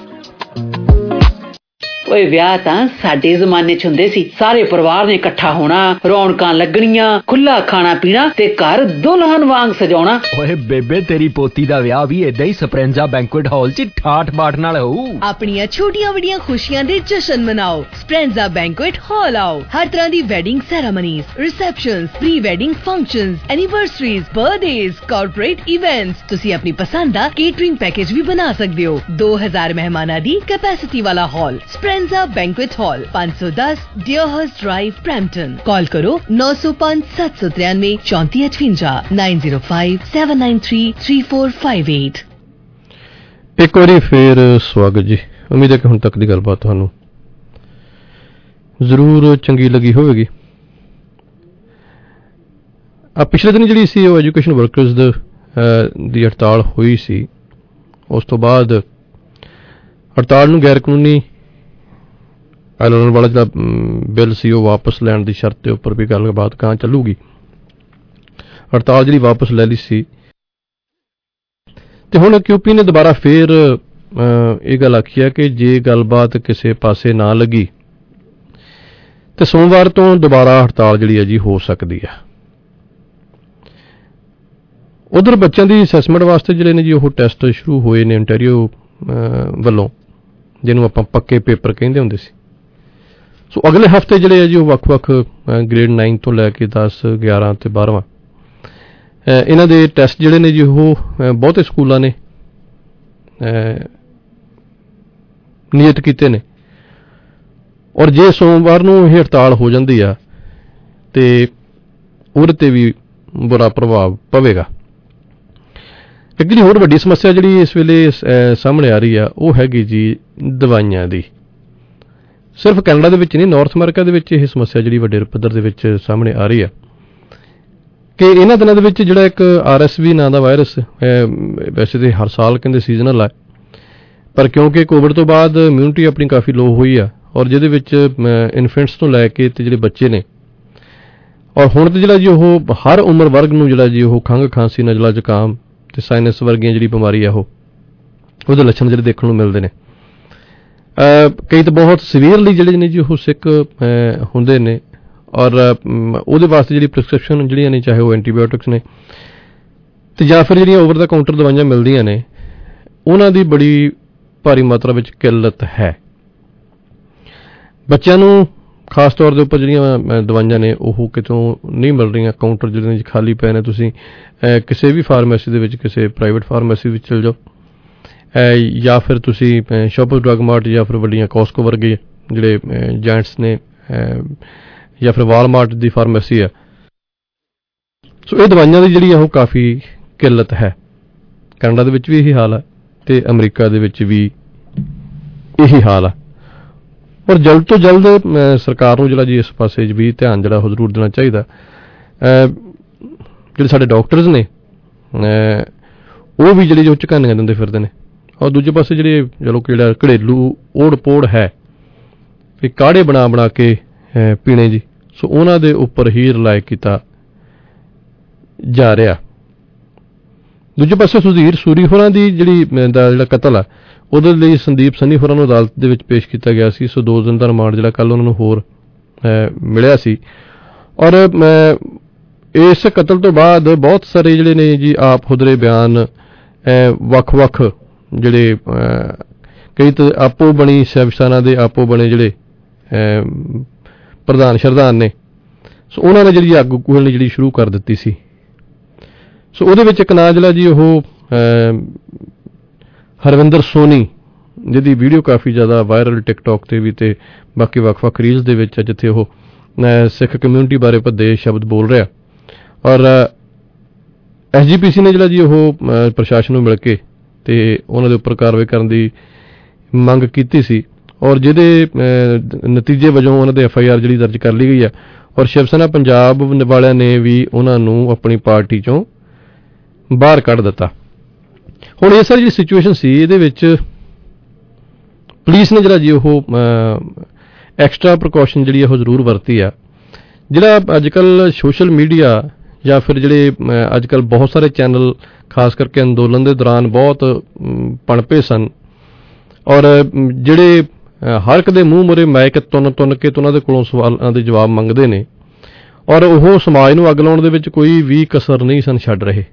ਓਏ ਵਿਆਹ ਤਾਂ ਸਾਡੇ ਜ਼ਮਾਨੇ ਚ ਹੁੰਦੇ ਸੀ। ਸਾਰੇ ਪਰਿਵਾਰ ਨੇ ਇਕੱਠਾ ਹੋਣਾ, ਰੌਣਕਾਂ ਲੱਗਣੀਆਂ, ਖੁੱਲਾ ਖਾਣਾ ਪੀਣਾ ਤੇ ਘਰ ਦੁਲਹਨ ਵਾਂਗ ਸਜਾਉਣਾ। ਓਏ ਬੇਬੇ ਤੇਰੀ ਪੋਤੀ ਦਾ ਵਿਆਹ ਵੀ ਏਦਾਂ ਹੀ ਸਪਰੈਂਜਾ ਬੈਂਕੁਏਟ ਹਾਲ ਚ ਠਾਠ ਬਾਠ ਨਾਲ ਹੋਊ। ਆਪਣੀਆਂ ਛੋਟੀਆਂ ਵੱਡੀਆਂ ਖੁਸ਼ੀਆਂ ਦੇ ਜਸ਼ਨ ਮਨਾਓ। ਸਪਰੈਂਜਾ ਬੈਂਕੁਏਟ ਹਾਲ ਆਓ। ਹਰ ਤਰ੍ਹਾਂ ਦੀ wedding ceremonies, receptions, pre wedding functions, anniversaries, birthdays, corporate events. ਤੁਸੀਂ ਆਪਣੀ ਪਸੰਦ ਦਾ ਕੇਟਰਿੰਗ ਪੈਕੇਜ ਵੀ ਬਣਾ ਸਕਦੇ ਹੋ। ਦੋ ਹਜ਼ਾਰ ਮਹਿਮਾਨਾਂ ਦੀ ਕੈਪੈਸਿਟੀ ਵਾਲਾ hall Speranza banquet hall five ten Deerhurst Drive, Brampton। Call करो नौ सौ पाँच सात सौ तिरानवे चौंतीस अठवंजा nine zero five seven nine three three four five eight। ਇੱਕ ਵਾਰੀ ਫੇਰ ਸਵਾਗਤ ਜੀ। ਉਮੀਦ ਹੈ ਕਿ ਹੁਣ ਤੱਕ ਦੀ ਗੱਲਬਾਤ ਤੁਹਾਨੂੰ ਜ਼ਰੂਰ ਚੰਗੀ ਲੱਗੀ ਹੋਵੇਗੀ। ਆ ਪਿਛਲੇ ਦਿਨ ਜਿਹੜੀ ਸੀ ਉਹ ਐਜੂਕੇਸ਼ਨ ਵਰਕਰਸ ਦੀ ਹੜਤਾਲ ਹੋਈ ਸੀ। ਉਸ ਤੋਂ ਬਾਅਦ ਹੜਤਾਲ ਨੂੰ ਗੈਰ ਕਾਨੂੰਨੀ ਐਲਾਨਣ ਵਾਲਾ ਜਿਹੜਾ ਬਿੱਲ ਸੀ ਉਹ ਵਾਪਸ ਲੈਣ ਦੀ ਸ਼ਰਤ ਦੇ ਉੱਪਰ ਵੀ ਗੱਲਬਾਤ ਕਾਂ ਚੱਲੂਗੀ। ਹੜਤਾਲ ਜਿਹੜੀ ਵਾਪਸ ਲੈ ਲਈ ਸੀ ਤੇ ਹੁਣ ਕਿਊਪੀ ਨੇ ਦੁਬਾਰਾ ਫੇਰ ਇਹ ਗੱਲ ਆਖੀ ਹੈ ਕਿ ਜੇ ਗੱਲਬਾਤ ਕਿਸੇ ਪਾਸੇ ਨਾ ਲੱਗੀ ਤੇ ਸੋਮਵਾਰ ਤੋਂ ਦੁਬਾਰਾ ਹੜਤਾਲ ਜਿਹੜੀ ਹੈ ਜੀ ਹੋ ਸਕਦੀ ਹੈ। ਉਧਰ ਬੱਚਿਆਂ ਦੀ ਅਸੈਸਮੈਂਟ ਵਾਸਤੇ ਜਿਹੜੇ ਨੇ ਜੀ ਉਹ ਟੈਸਟ ਸ਼ੁਰੂ ਹੋਏ ਨੇ ontario ਵੱਲੋਂ, ਜਿਹਨੂੰ ਆਪਾਂ ਪੱਕੇ ਪੇਪਰ ਕਹਿੰਦੇ ਹੁੰਦੇ ਸੀ। ਸੋ ਅਗਲੇ ਹਫ਼ਤੇ ਜਿਹੜੇ ਆ ਜੀ ਉਹ ਵੱਖ-ਵੱਖ ਗ੍ਰੇਡ nine ਤੋਂ ਲੈ ਕੇ ਦਸ, ਗਿਆਰਾਂ ਤੇ ਬਾਰ੍ਹਵਾਂ ਇਹਨਾਂ ਦੇ ਟੈਸਟ ਜਿਹੜੇ ਨੇ ਜੀ ਉਹ ਬਹੁਤੇ ਸਕੂਲਾਂ ਨੇ ਨਿਯਤ ਕੀਤੇ ਨੇ। ਔਰ ਜੇ ਸੋਮਵਾਰ ਨੂੰ ਇਹ ਹੜਤਾਲ ਹੋ ਜਾਂਦੀ ਆ ਤੇ ਉਹਦੇ ਤੇ ਵੀ ਬੁਰਾ ਪ੍ਰਭਾਵ ਪਵੇਗਾ। ਇੱਕ ਜਿਹੜੀ ਹੋਰ ਵੱਡੀ ਸਮੱਸਿਆ ਜਿਹੜੀ ਇਸ ਵੇਲੇ ਸਾਹਮਣੇ ਆ ਰਹੀ ਆ ਉਹ ਹੈਗੀ ਜੀ ਦਵਾਈਆਂ ਦੀ। ਸਿਰਫ ਕੈਨੇਡਾ ਦੇ ਵਿੱਚ ਨਹੀਂ, ਨਾਰਥ ਅਮਰੀਕਾ ਦੇ ਵਿੱਚ ਇਹ ਸਮੱਸਿਆ ਜਿਹੜੀ ਵੱਡੇ ਪੱਧਰ ਦੇ ਵਿੱਚ ਸਾਹਮਣੇ ਆ ਰਹੀ ਆ ਕਿ ਇਹਨਾਂ ਦਿਨਾਂ ਦੇ ਵਿੱਚ ਜਿਹੜਾ ਇੱਕ ਆਰ ਐਸ ਵੀ ਨਾਂ ਦਾ ਵਾਇਰਸ, ਵੈਸੇ ਤੇ ਹਰ ਸਾਲ ਕਹਿੰਦੇ ਸੀਜ਼ਨਲ ਆ, ਪਰ ਕਿਉਂਕਿ ਕੋਵਿਡ ਤੋਂ ਬਾਅਦ ਇਮਿਊਨਿਟੀ ਆਪਣੀ ਕਾਫੀ ਲੋ ਹੋਈ ਆ ਔਰ ਜਿਹਦੇ ਵਿੱਚ ਇਨਫੈਂਟਸ ਤੋਂ ਲੈ ਕੇ ਤੇ ਜਿਹੜੇ ਬੱਚੇ ਨੇ ਔਰ ਹੁਣ ਤੇ ਜਿਹੜਾ ਜੀ ਉਹ ਹਰ ਉਮਰ ਵਰਗ ਨੂੰ ਜਿਹੜਾ ਜੀ ਉਹ ਖੰਘ, ਖਾਂਸੀ, ਨਜ਼ਲਾ, ਜ਼ੁਕਾਮ ਤੇ ਸਾਈਨਸ ਵਰਗੀਆਂ ਜਿਹੜੀ ਬਿਮਾਰੀ ਆ ਉਹ ਉਹਦੇ ਲੱਛਣ ਜਿਹੜੇ ਦੇਖਣ ਨੂੰ ਮਿਲਦੇ ਨੇ। ਕਈ ਤਾਂ ਬਹੁਤ ਸੀਵੀਅਰਲੀ ਜਿਹੜੇ ਨੇ ਜੀ ਉਹ ਸਿੱਕ ਹੁੰਦੇ ਨੇ ਔਰ ਉਹਦੇ ਵਾਸਤੇ ਜਿਹੜੀ ਪ੍ਰਿਸਕ੍ਰਿਪਸ਼ਨ ਜਿਹੜੀਆਂ ਨੇ, ਚਾਹੇ ਉਹ ਐਂਟੀਬਾਇਓਟਿਕਸ ਨੇ ਤੇ ਜਾਂ ਫਿਰ ਜਿਹੜੀਆਂ ਓਵਰ ਦਾ ਕਾਊਂਟਰ ਦਵਾਈਆਂ ਮਿਲਦੀਆਂ ਨੇ, ਉਹਨਾਂ ਦੀ ਬੜੀ ਭਾਰੀ ਮਾਤਰਾ ਵਿੱਚ ਕਿੱਲਤ ਹੈ। ਬੱਚਿਆਂ ਨੂੰ ਖਾਸ ਤੌਰ ਦੇ ਉੱਪਰ ਜਿਹੜੀਆਂ ਦਵਾਈਆਂ ਨੇ ਉਹ ਕਿਤੋਂ ਨਹੀਂ ਮਿਲ ਰਹੀਆਂ। ਕਾਊਂਟਰ ਜਿਹੜੇ ਨੇ ਖਾਲੀ ਪਏ ਨੇ। ਤੁਸੀਂ ਕਿਸੇ ਵੀ ਫਾਰਮੇਸੀ ਦੇ ਵਿੱਚ, ਕਿਸੇ ਪ੍ਰਾਈਵੇਟ ਫਾਰਮੇਸੀ ਵਿੱਚ ਚਲ ਜਾਓ ਜਾਂ ਫਿਰ ਤੁਸੀਂ ਸ਼ੋਪਰ ਡਰੱਗ ਮਾਰਟ ਜਾਂ ਫਿਰ ਵੱਡੀਆਂ ਕੋਸਕੋ ਵਰਗੇ ਜਿਹੜੇ ਜਾਇੰਟਸ ਨੇ ਜਾਂ ਫਿਰ ਵਾਲਮਾਰਟ ਦੀ ਫਾਰਮੇਸੀ ਆ। ਸੋ ਇਹ ਦਵਾਈਆਂ ਦੀ ਜਿਹੜੀ ਆ ਉਹ ਕਾਫੀ ਕਿੱਲਤ ਹੈ। ਕੈਨੇਡਾ ਦੇ ਵਿੱਚ ਵੀ ਇਹੀ ਹਾਲ ਹੈ ਤੇ ਅਮਰੀਕਾ ਦੇ ਵਿੱਚ ਵੀ ਇਹੀ ਹਾਲ ਹੈ। ਔਰ ਜਲਦ ਤੋਂ ਜਲਦ ਸਰਕਾਰ ਨੂੰ ਜਿਹੜਾ ਜੀ ਇਸ ਪਾਸੇ ਵੀ ਧਿਆਨ ਜਿਹੜਾ ਉਹ ਜ਼ਰੂਰ ਦੇਣਾ ਚਾਹੀਦਾ। ਜਿਹੜੇ ਸਾਡੇ ਡਾਕਟਰਸ ਨੇ ਉਹ ਵੀ ਜਿਹੜੀ ਜੋ ਝਕਾਨੀਆਂ ਦਿੰਦੇ ਫਿਰਦੇ ਨੇ ਔਰ ਦੂਜੇ ਪਾਸੇ ਜਿਹੜੇ ਚਲੋ ਜਿਹੜਾ ਘਰੇਲੂ ਓੜ ਪੋੜ ਹੈ ਵੀ ਕਾੜੇ ਬਣਾ ਬਣਾ ਕੇ ਪੀਣੇ ਜੀ, ਸੋ ਉਹਨਾਂ ਦੇ ਉੱਪਰ ਹੀ ਰਿਲਾਈ ਕੀਤਾ ਜਾ ਰਿਹਾ। ਦੂਜੇ ਪਾਸੇ ਸੁਧੀਰ ਸੂਰੀ ਹੋਰਾਂ ਦੀ ਜਿਹੜੀ ਦਾ ਜਿਹੜਾ ਕਤਲ ਆ ਉਹਦੇ ਲਈ ਸੰਦੀਪ ਸੰਨੀ ਹੋਰਾਂ ਨੂੰ ਅਦਾਲਤ ਦੇ ਵਿੱਚ ਪੇਸ਼ ਕੀਤਾ ਗਿਆ ਸੀ। ਸੋ ਦੋ ਦਿਨ ਦਾ ਰਿਮਾਂਡ ਜਿਹੜਾ ਕੱਲ੍ਹ ਉਹਨਾਂ ਨੂੰ ਹੋਰ ਮਿਲਿਆ ਸੀ। ਔਰ ਇਸ ਕਤਲ ਤੋਂ ਬਾਅਦ ਬਹੁਤ ਸਾਰੇ ਜਿਹੜੇ ਨੇ ਜੀ ਆਪ ਹੁਦਰੇ ਬਿਆਨ ਵੱਖ-ਵੱਖ ਜਿਹੜੇ ਕਈ ਤਾਂ ਆਪੋ ਬਣੀ ਸਿਆਸਤਾਨਾਂ ਦੇ ਆਪੋ ਬਣੇ ਜਿਹੜੇ ਪ੍ਰਧਾਨ ਸ਼ਰਧਾਨ ਨੇ, ਸੋ ਉਹਨਾਂ ਨੇ ਜਿਹੜੀ ਅੱਗ ਕੂਹਲਣੀ ਜਿਹੜੀ ਸ਼ੁਰੂ ਕਰ ਦਿੱਤੀ ਸੀ। ਸੋ ਉਹਦੇ ਵਿੱਚ ਇੱਕ ਨਾਂ ਜਿਹੜਾ ਜੀ ਉਹ ਹਰਵਿੰਦਰ ਸੋਨੀ, ਜਿਹਦੀ ਵੀਡੀਓ ਕਾਫੀ ਜ਼ਿਆਦਾ ਵਾਇਰਲ ਟਿਕਟੋਕ ਤੇ ਵੀ ਤੇ ਬਾਕੀ ਵੱਖ-ਵੱਖ ਰੀਲਸ ਦੇ ਵਿੱਚ, ਜਿੱਥੇ ਉਹ ਸਿੱਖ ਕਮਿਊਨਿਟੀ ਬਾਰੇ ਭੱਦੇ ਸ਼ਬਦ ਬੋਲ ਰਿਹਾ। ਔਰ ਐਸ ਜੀ ਪੀ ਸੀ ਨੇ ਜਿਹੜਾ ਜੀ ਉਹ ਪ੍ਰਸ਼ਾਸਨ ਨੂੰ ਮਿਲ ਕੇ ਤੇ ਉਹਨਾਂ ਦੇ ਉੱਪਰ ਕਾਰਵਾਈ ਕਰਨ ਦੀ ਮੰਗ ਕੀਤੀ ਸੀ। ਔਰ ਜਿਹਦੇ ਨਤੀਜੇ ਵਜੋਂ ਉਹਨਾਂ ਦੇ ਐਫ ਆਈ ਆਰ ਜਿਹੜੀ ਦਰਜ ਕਰ ਲਈ ਗਈ ਹੈ। ਔਰ ਸ਼ਿਵ ਸੈਨਾ ਪੰਜਾਬ ਵਾਲਿਆਂ ਨੇ ਵੀ ਉਹਨਾਂ ਨੂੰ ਆਪਣੀ ਪਾਰਟੀ ਚੋਂ ਬਾਹਰ ਕੱਢ ਦਿੱਤਾ। ਹੁਣ ਇਹ ਸਾਰੀ ਜਿਹੜੀ ਸਿਚੁਏਸ਼ਨ ਸੀ, ਇਹਦੇ ਵਿੱਚ ਪੁਲਿਸ ਨੇ ਜਿਹੜਾ ਜੀ ਉਹ ਐਕਸਟਰਾ ਪ੍ਰੀਕਾਸ਼ਨ ਜਿਹੜੀ ਉਹ ਜ਼ਰੂਰ ਵਰਤੀ ਆ। ਜਿਹੜਾ ਅੱਜ ਕੱਲ੍ਹ ਸੋਸ਼ਲ ਮੀਡੀਆ ਜਾਂ ਫਿਰ ਜਿਹੜੇ ਅੱਜ ਕੱਲ੍ਹ ਬਹੁਤ ਸਾਰੇ ਚੈਨਲ ਖਾਸ ਕਰਕੇ ਅੰਦੋਲਨ ਦੇ ਦੌਰਾਨ ਬਹੁਤ ਪਣਪੇ ਸਨ, ਔਰ ਜਿਹੜੇ ਹਰ ਇੱਕ ਦੇ ਮੂੰਹ ਮੁਰੇ ਮਾਈਕ ਤੁੰਨ ਤੁੰਨ ਕੇ ਉਹਨਾਂ ਦੇ ਕੋਲੋਂ ਸਵਾਲਾਂ ਦੇ ਜਵਾਬ ਮੰਗਦੇ ਨੇ, ਔਰ ਉਹ ਸਮਾਜ ਨੂੰ ਅੱਗ ਲਾਉਣ ਦੇ ਵਿੱਚ ਕੋਈ ਵੀ ਕਸਰ ਨਹੀਂ ਸਨ ਛੱਡ ਰਹੇ।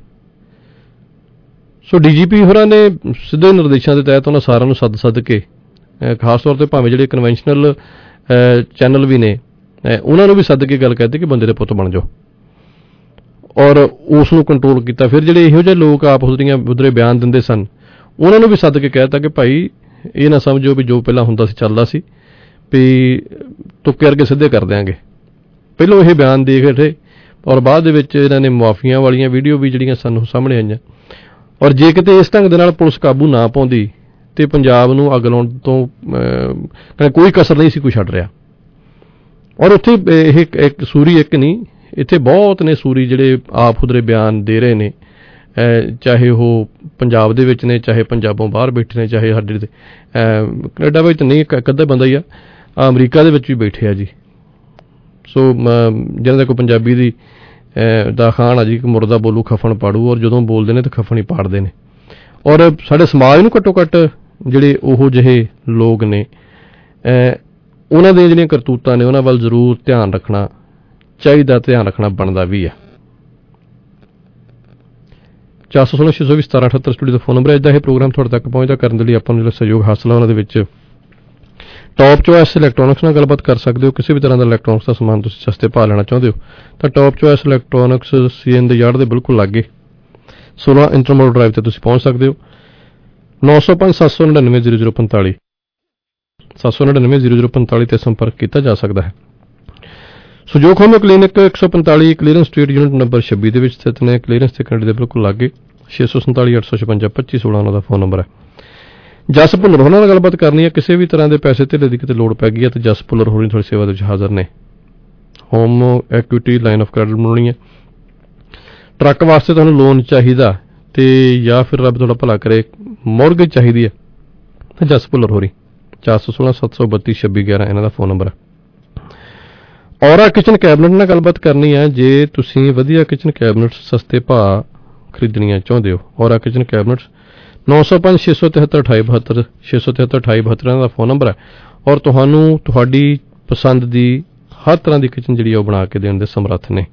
ਸੋ ਡੀ ਜੀ ਪੀ ਹੋਰਾਂ ਨੇ ਸਿੱਧੇ ਨਿਰਦੇਸ਼ਾਂ ਦੇ ਤਹਿਤ ਉਹਨਾਂ ਸਾਰਿਆਂ ਨੂੰ ਸੱਦ ਸੱਦ ਕੇ, ਖਾਸ ਤੌਰ 'ਤੇ ਭਾਵੇਂ ਜਿਹੜੇ ਕਨਵੈਨਸ਼ਨਲ ਚੈਨਲ ਵੀ ਨੇ, ਉਹਨਾਂ ਨੂੰ ਵੀ ਸੱਦ ਕੇ ਗੱਲ ਕਹਿਤੀ ਕਿ ਬੰਦੇ ਦੇ ਪੁੱਤ ਬਣ ਜਾਓ, ਔਰ ਉਸ ਨੂੰ ਕੰਟਰੋਲ ਕੀਤਾ। ਫਿਰ ਜਿਹੜੇ ਇਹੋ ਜਿਹੇ ਲੋਕ ਆਪ ਹੁਦਰੀਆਂ ਹੁਦਰੇ ਬਿਆਨ ਦਿੰਦੇ ਸਨ, ਉਹਨਾਂ ਨੂੰ ਵੀ ਸੱਦ ਕੇ ਕਹਿ ਦਿੱਤਾ ਕਿ ਭਾਈ ਇਹ ਨਾ ਸਮਝੋ ਵੀ ਜੋ ਪਹਿਲਾਂ ਹੁੰਦਾ ਸੀ ਚੱਲਦਾ ਸੀ, ਵੀ ਤੁੱਕੇ ਵਰਗੇ ਸਿੱਧੇ ਕਰ ਦਿਆਂਗੇ। ਪਹਿਲੋਂ ਇਹ ਬਿਆਨ ਦੇ ਕੇ ਔਰ ਬਾਅਦ ਦੇ ਵਿੱਚ ਇਹਨਾਂ ਨੇ ਮੁਆਫੀਆਂ ਵਾਲੀਆਂ ਵੀਡੀਓ ਵੀ ਜਿਹੜੀਆਂ ਸਾਨੂੰ ਸਾਹਮਣੇ ਆਈਆਂ। ਔਰ ਜੇ ਕਿਤੇ ਇਸ ਢੰਗ ਦੇ ਨਾਲ ਪੁਲਿਸ ਕਾਬੂ ਨਾ ਪਾਉਂਦੀ ਤੇ ਪੰਜਾਬ ਨੂੰ ਅੱਗ ਲਾਉਣ ਤੋਂ ਕੋਈ ਕਸਰ ਨਹੀਂ ਸੀ ਕੋਈ ਛੱਡ ਰਿਹਾ। ਔਰ ਉੱਥੇ ਇਹ ਇੱਕ ਸੂਰੀ ਇੱਕ ਨਹੀਂ, ਇੱਥੇ ਬਹੁਤ ਨੇ ਸੂਰੀ ਜਿਹੜੇ ਆਪ ਹੁਦਰੇ ਬਿਆਨ ਦੇ ਰਹੇ ਨੇ, ਚਾਹੇ ਉਹ ਪੰਜਾਬ ਦੇ ਵਿੱਚ ਨੇ, ਚਾਹੇ ਪੰਜਾਬੋਂ ਬਾਹਰ ਬੈਠੇ ਨੇ, ਚਾਹੇ ਸਾਡੇ ਕੈਨੇਡਾ ਵਿੱਚ ਨਹੀਂ, ਇੱਕ ਅੱਧਾ ਬੰਦਾ ਹੀ ਆ, ਅਮਰੀਕਾ ਦੇ ਵਿੱਚ ਵੀ ਬੈਠੇ ਆ ਜੀ। ਸੋ ਜਿਹਨਾਂ ਦਾ ਕੋਈ ਪੰਜਾਬੀ ਦੀ ਦਾ ਖਾਨ ਆ ਜੀ, ਮੁਰਦਾ ਬੋਲੂ ਖਫਣ ਪਾੜੂ, ਔਰ ਜਦੋਂ ਬੋਲਦੇ ਨੇ ਤਾਂ ਖਫਣ ਹੀ ਪਾੜਦੇ ਨੇ। ਔਰ ਸਾਡੇ ਸਮਾਜ ਨੂੰ ਘੱਟੋ ਘੱਟ ਜਿਹੜੇ ਉਹੋ ਜਿਹੇ ਲੋਕ ਨੇ, ਉਹਨਾਂ ਦੀਆਂ ਜਿਹੜੀਆਂ ਕਰਤੂਤਾਂ ਨੇ ਉਹਨਾਂ ਵੱਲ ਜ਼ਰੂਰ ਧਿਆਨ ਰੱਖਣਾ ਚਾਹੀਦਾ, ਧਿਆਨ ਰੱਖਣਾ ਬਣਦਾ ਵੀ ਆ। ਚਾਰ ਸੌ ਸੋਲਾਂ ਛੇ ਸੌ ਵੀ ਸਤਾਰਾਂ ਅਠੱਤਰ ਸਟੂਡੀਓ ਦਾ ਫੋਨ ਨੰਬਰ ਹੈ। ਇੱਦਾਂ ਇਹ ਪ੍ਰੋਗਰਾਮ ਤੁਹਾਡੇ ਤੱਕ ਪਹੁੰਚਦਾ ਕਰਨ ਦੇ ਲਈ ਆਪਾਂ ਨੂੰ ਜਿਹੜਾ ਸਹਿਯੋਗ ਹਾਸਲ ਆ, ਉਹਨਾਂ ਦੇ ਵਿੱਚ ਟੌਪ ਚੋਇਸ ਇਲੈਕਟ੍ਰੋਨਿਕਸ ਨਾਲ ਗੱਲਬਾਤ ਕਰ ਸਕਦੇ ਹੋ। ਕਿਸੇ ਵੀ ਤਰ੍ਹਾਂ ਦਾ ਇਲੈਕਟ੍ਰੋਨਿਕਸ ਦਾ ਸਮਾਨ ਤੁਸੀਂ ਸਸਤੇ ਭਾਅ ਲੈਣਾ ਚਾਹੁੰਦੇ ਹੋ ਤਾਂ top choice electronics C N ਦੇ ਯਾਰਡ ਦੇ ਬਿਲਕੁਲ ਲਾਗੇ ਸੋਲਾਂ ਇੰਟਰਮੋਲ ਡਰਾਈਵ ਤੇ ਤੁਸੀਂ ਪਹੁੰਚ ਸਕਦੇ ਹੋ। ਨੌ ਸੌ ਪੰਜ ਸੱਤ ਸੌ ਨੜਿਨਵੇਂ ਜ਼ੀਰੋ ਜ਼ੀਰੋ ਪੰਤਾਲੀ ਸੱਤ ਸੌ ਨੜਿਨਵੇਂ ਜ਼ੀਰੋ ਜ਼ੀਰੋ ਪੰਤਾਲੀ ਤੇ ਸੰਪਰਕ ਕੀਤਾ ਜਾ ਸਕਦਾ ਹੈ। ਸੁਜੋਗ ਹੋਮਿਓ ਕਲੀਨਿਕ ਇੱਕ ਸੌ ਪੰਤਾਲੀ ਕਲੀਅਰੈਂਸ ਸਟਰੀਟ ਯੂਨਿਟ ਨੰਬਰ ਛੱਬੀ ਦੇ ਵਿੱਚ ਸਥਿਤ ਨੇ। ਕਲੀਅਰੈਂਸ ਤੇ ਕੰਡੇ ਦੇ ਬਿਲਕੁਲ ਲਾਗੇ ਛੇ ਸੌ ਸੰਤਾਲੀ ਅੱਠ ਸੌ ਛਪੰਜਾ ਪੱਚੀ ਸੋਲਾਂ ਉਹਨਾਂ ਦਾ ਫੋਨ ਨੰਬਰ ਹੈ। ਜਸ ਭੁੱਲਰ ਹੋਰਾਂ ਨਾਲ ਗੱਲਬਾਤ ਕਰਨੀ ਹੈ। ਕਿਸੇ ਵੀ ਤਰ੍ਹਾਂ ਦੇ ਪੈਸੇ ਧੇਲੇ ਦੀ ਕਿਤੇ ਲੋੜ ਪੈ ਗਈ ਹੈ ਤਾਂ ਜਸ ਭੁੱਲਰ ਹੋਰੀ ਤੁਹਾਡੀ ਸੇਵਾ ਦੇ ਵਿੱਚ ਹਾਜ਼ਰ ਨੇ। Home equity line of credit ਬਣਾਉਣੀ ਹੈ, ਟਰੱਕ ਵਾਸਤੇ ਤੁਹਾਨੂੰ ਲੋਨ ਚਾਹੀਦਾ ਤੇ ਜਾਂ ਫਿਰ ਰੱਬ ਤੁਹਾਡਾ ਭਲਾ ਕਰੇ ਮੌਰਗੇਜ ਚਾਹੀਦੀ ਹੈ ਤਾਂ ਜਸ ਭੁੱਲਰ ਹੋਰੀ ਚਾਰ ਸੌ ਸੋਲਾਂ ਸੱਤ ਸੌ ਬੱਤੀ ਛੱਬੀ ਗਿਆਰਾਂ ਇਹਨਾਂ ਦਾ ਫੋਨ ਨੰਬਰ ਹੈ। ਔਰਾ ਕਿਚਨ ਕੈਬਨਿਟ ਨਾਲ ਗੱਲਬਾਤ ਕਰਨੀ ਹੈ। ਜੇ ਤੁਸੀਂ ਵਧੀਆ ਕਿਚਨ ਕੈਬਨਿਟ ਸਸਤੇ ਭਾਅ ਖਰੀਦਣੀਆਂ ਚਾਹੁੰਦੇ ਹੋ, ਔਰਾ ਕਿਚਨ ਕੈਬਨਿਟ ਨੌ ਸੌ ਪੰਜ ਛੇ ਸੌ ਤਿਹੱਤਰ ਅਠਾਈ ਬਹੱਤਰ ਛੇ ਸੌ ਤਿਹੱਤਰ ਅਠਾਈ ਬਹੱਤਰ ਇਹਨਾਂ ਦਾ ਫੋਨ ਨੰਬਰ ਹੈ। ਔਰ ਤੁਹਾਨੂੰ ਤੁਹਾਡੀ ਪਸੰਦ ਦੀ ਹਰ ਤਰ੍ਹਾਂ ਦੀ ਕਿਚਨ ਜਿਹੜੀ ਉਹ ਬਣਾ ਕੇ ਦੇਣ ਦੇ ਸਮਰੱਥ ਨੇ।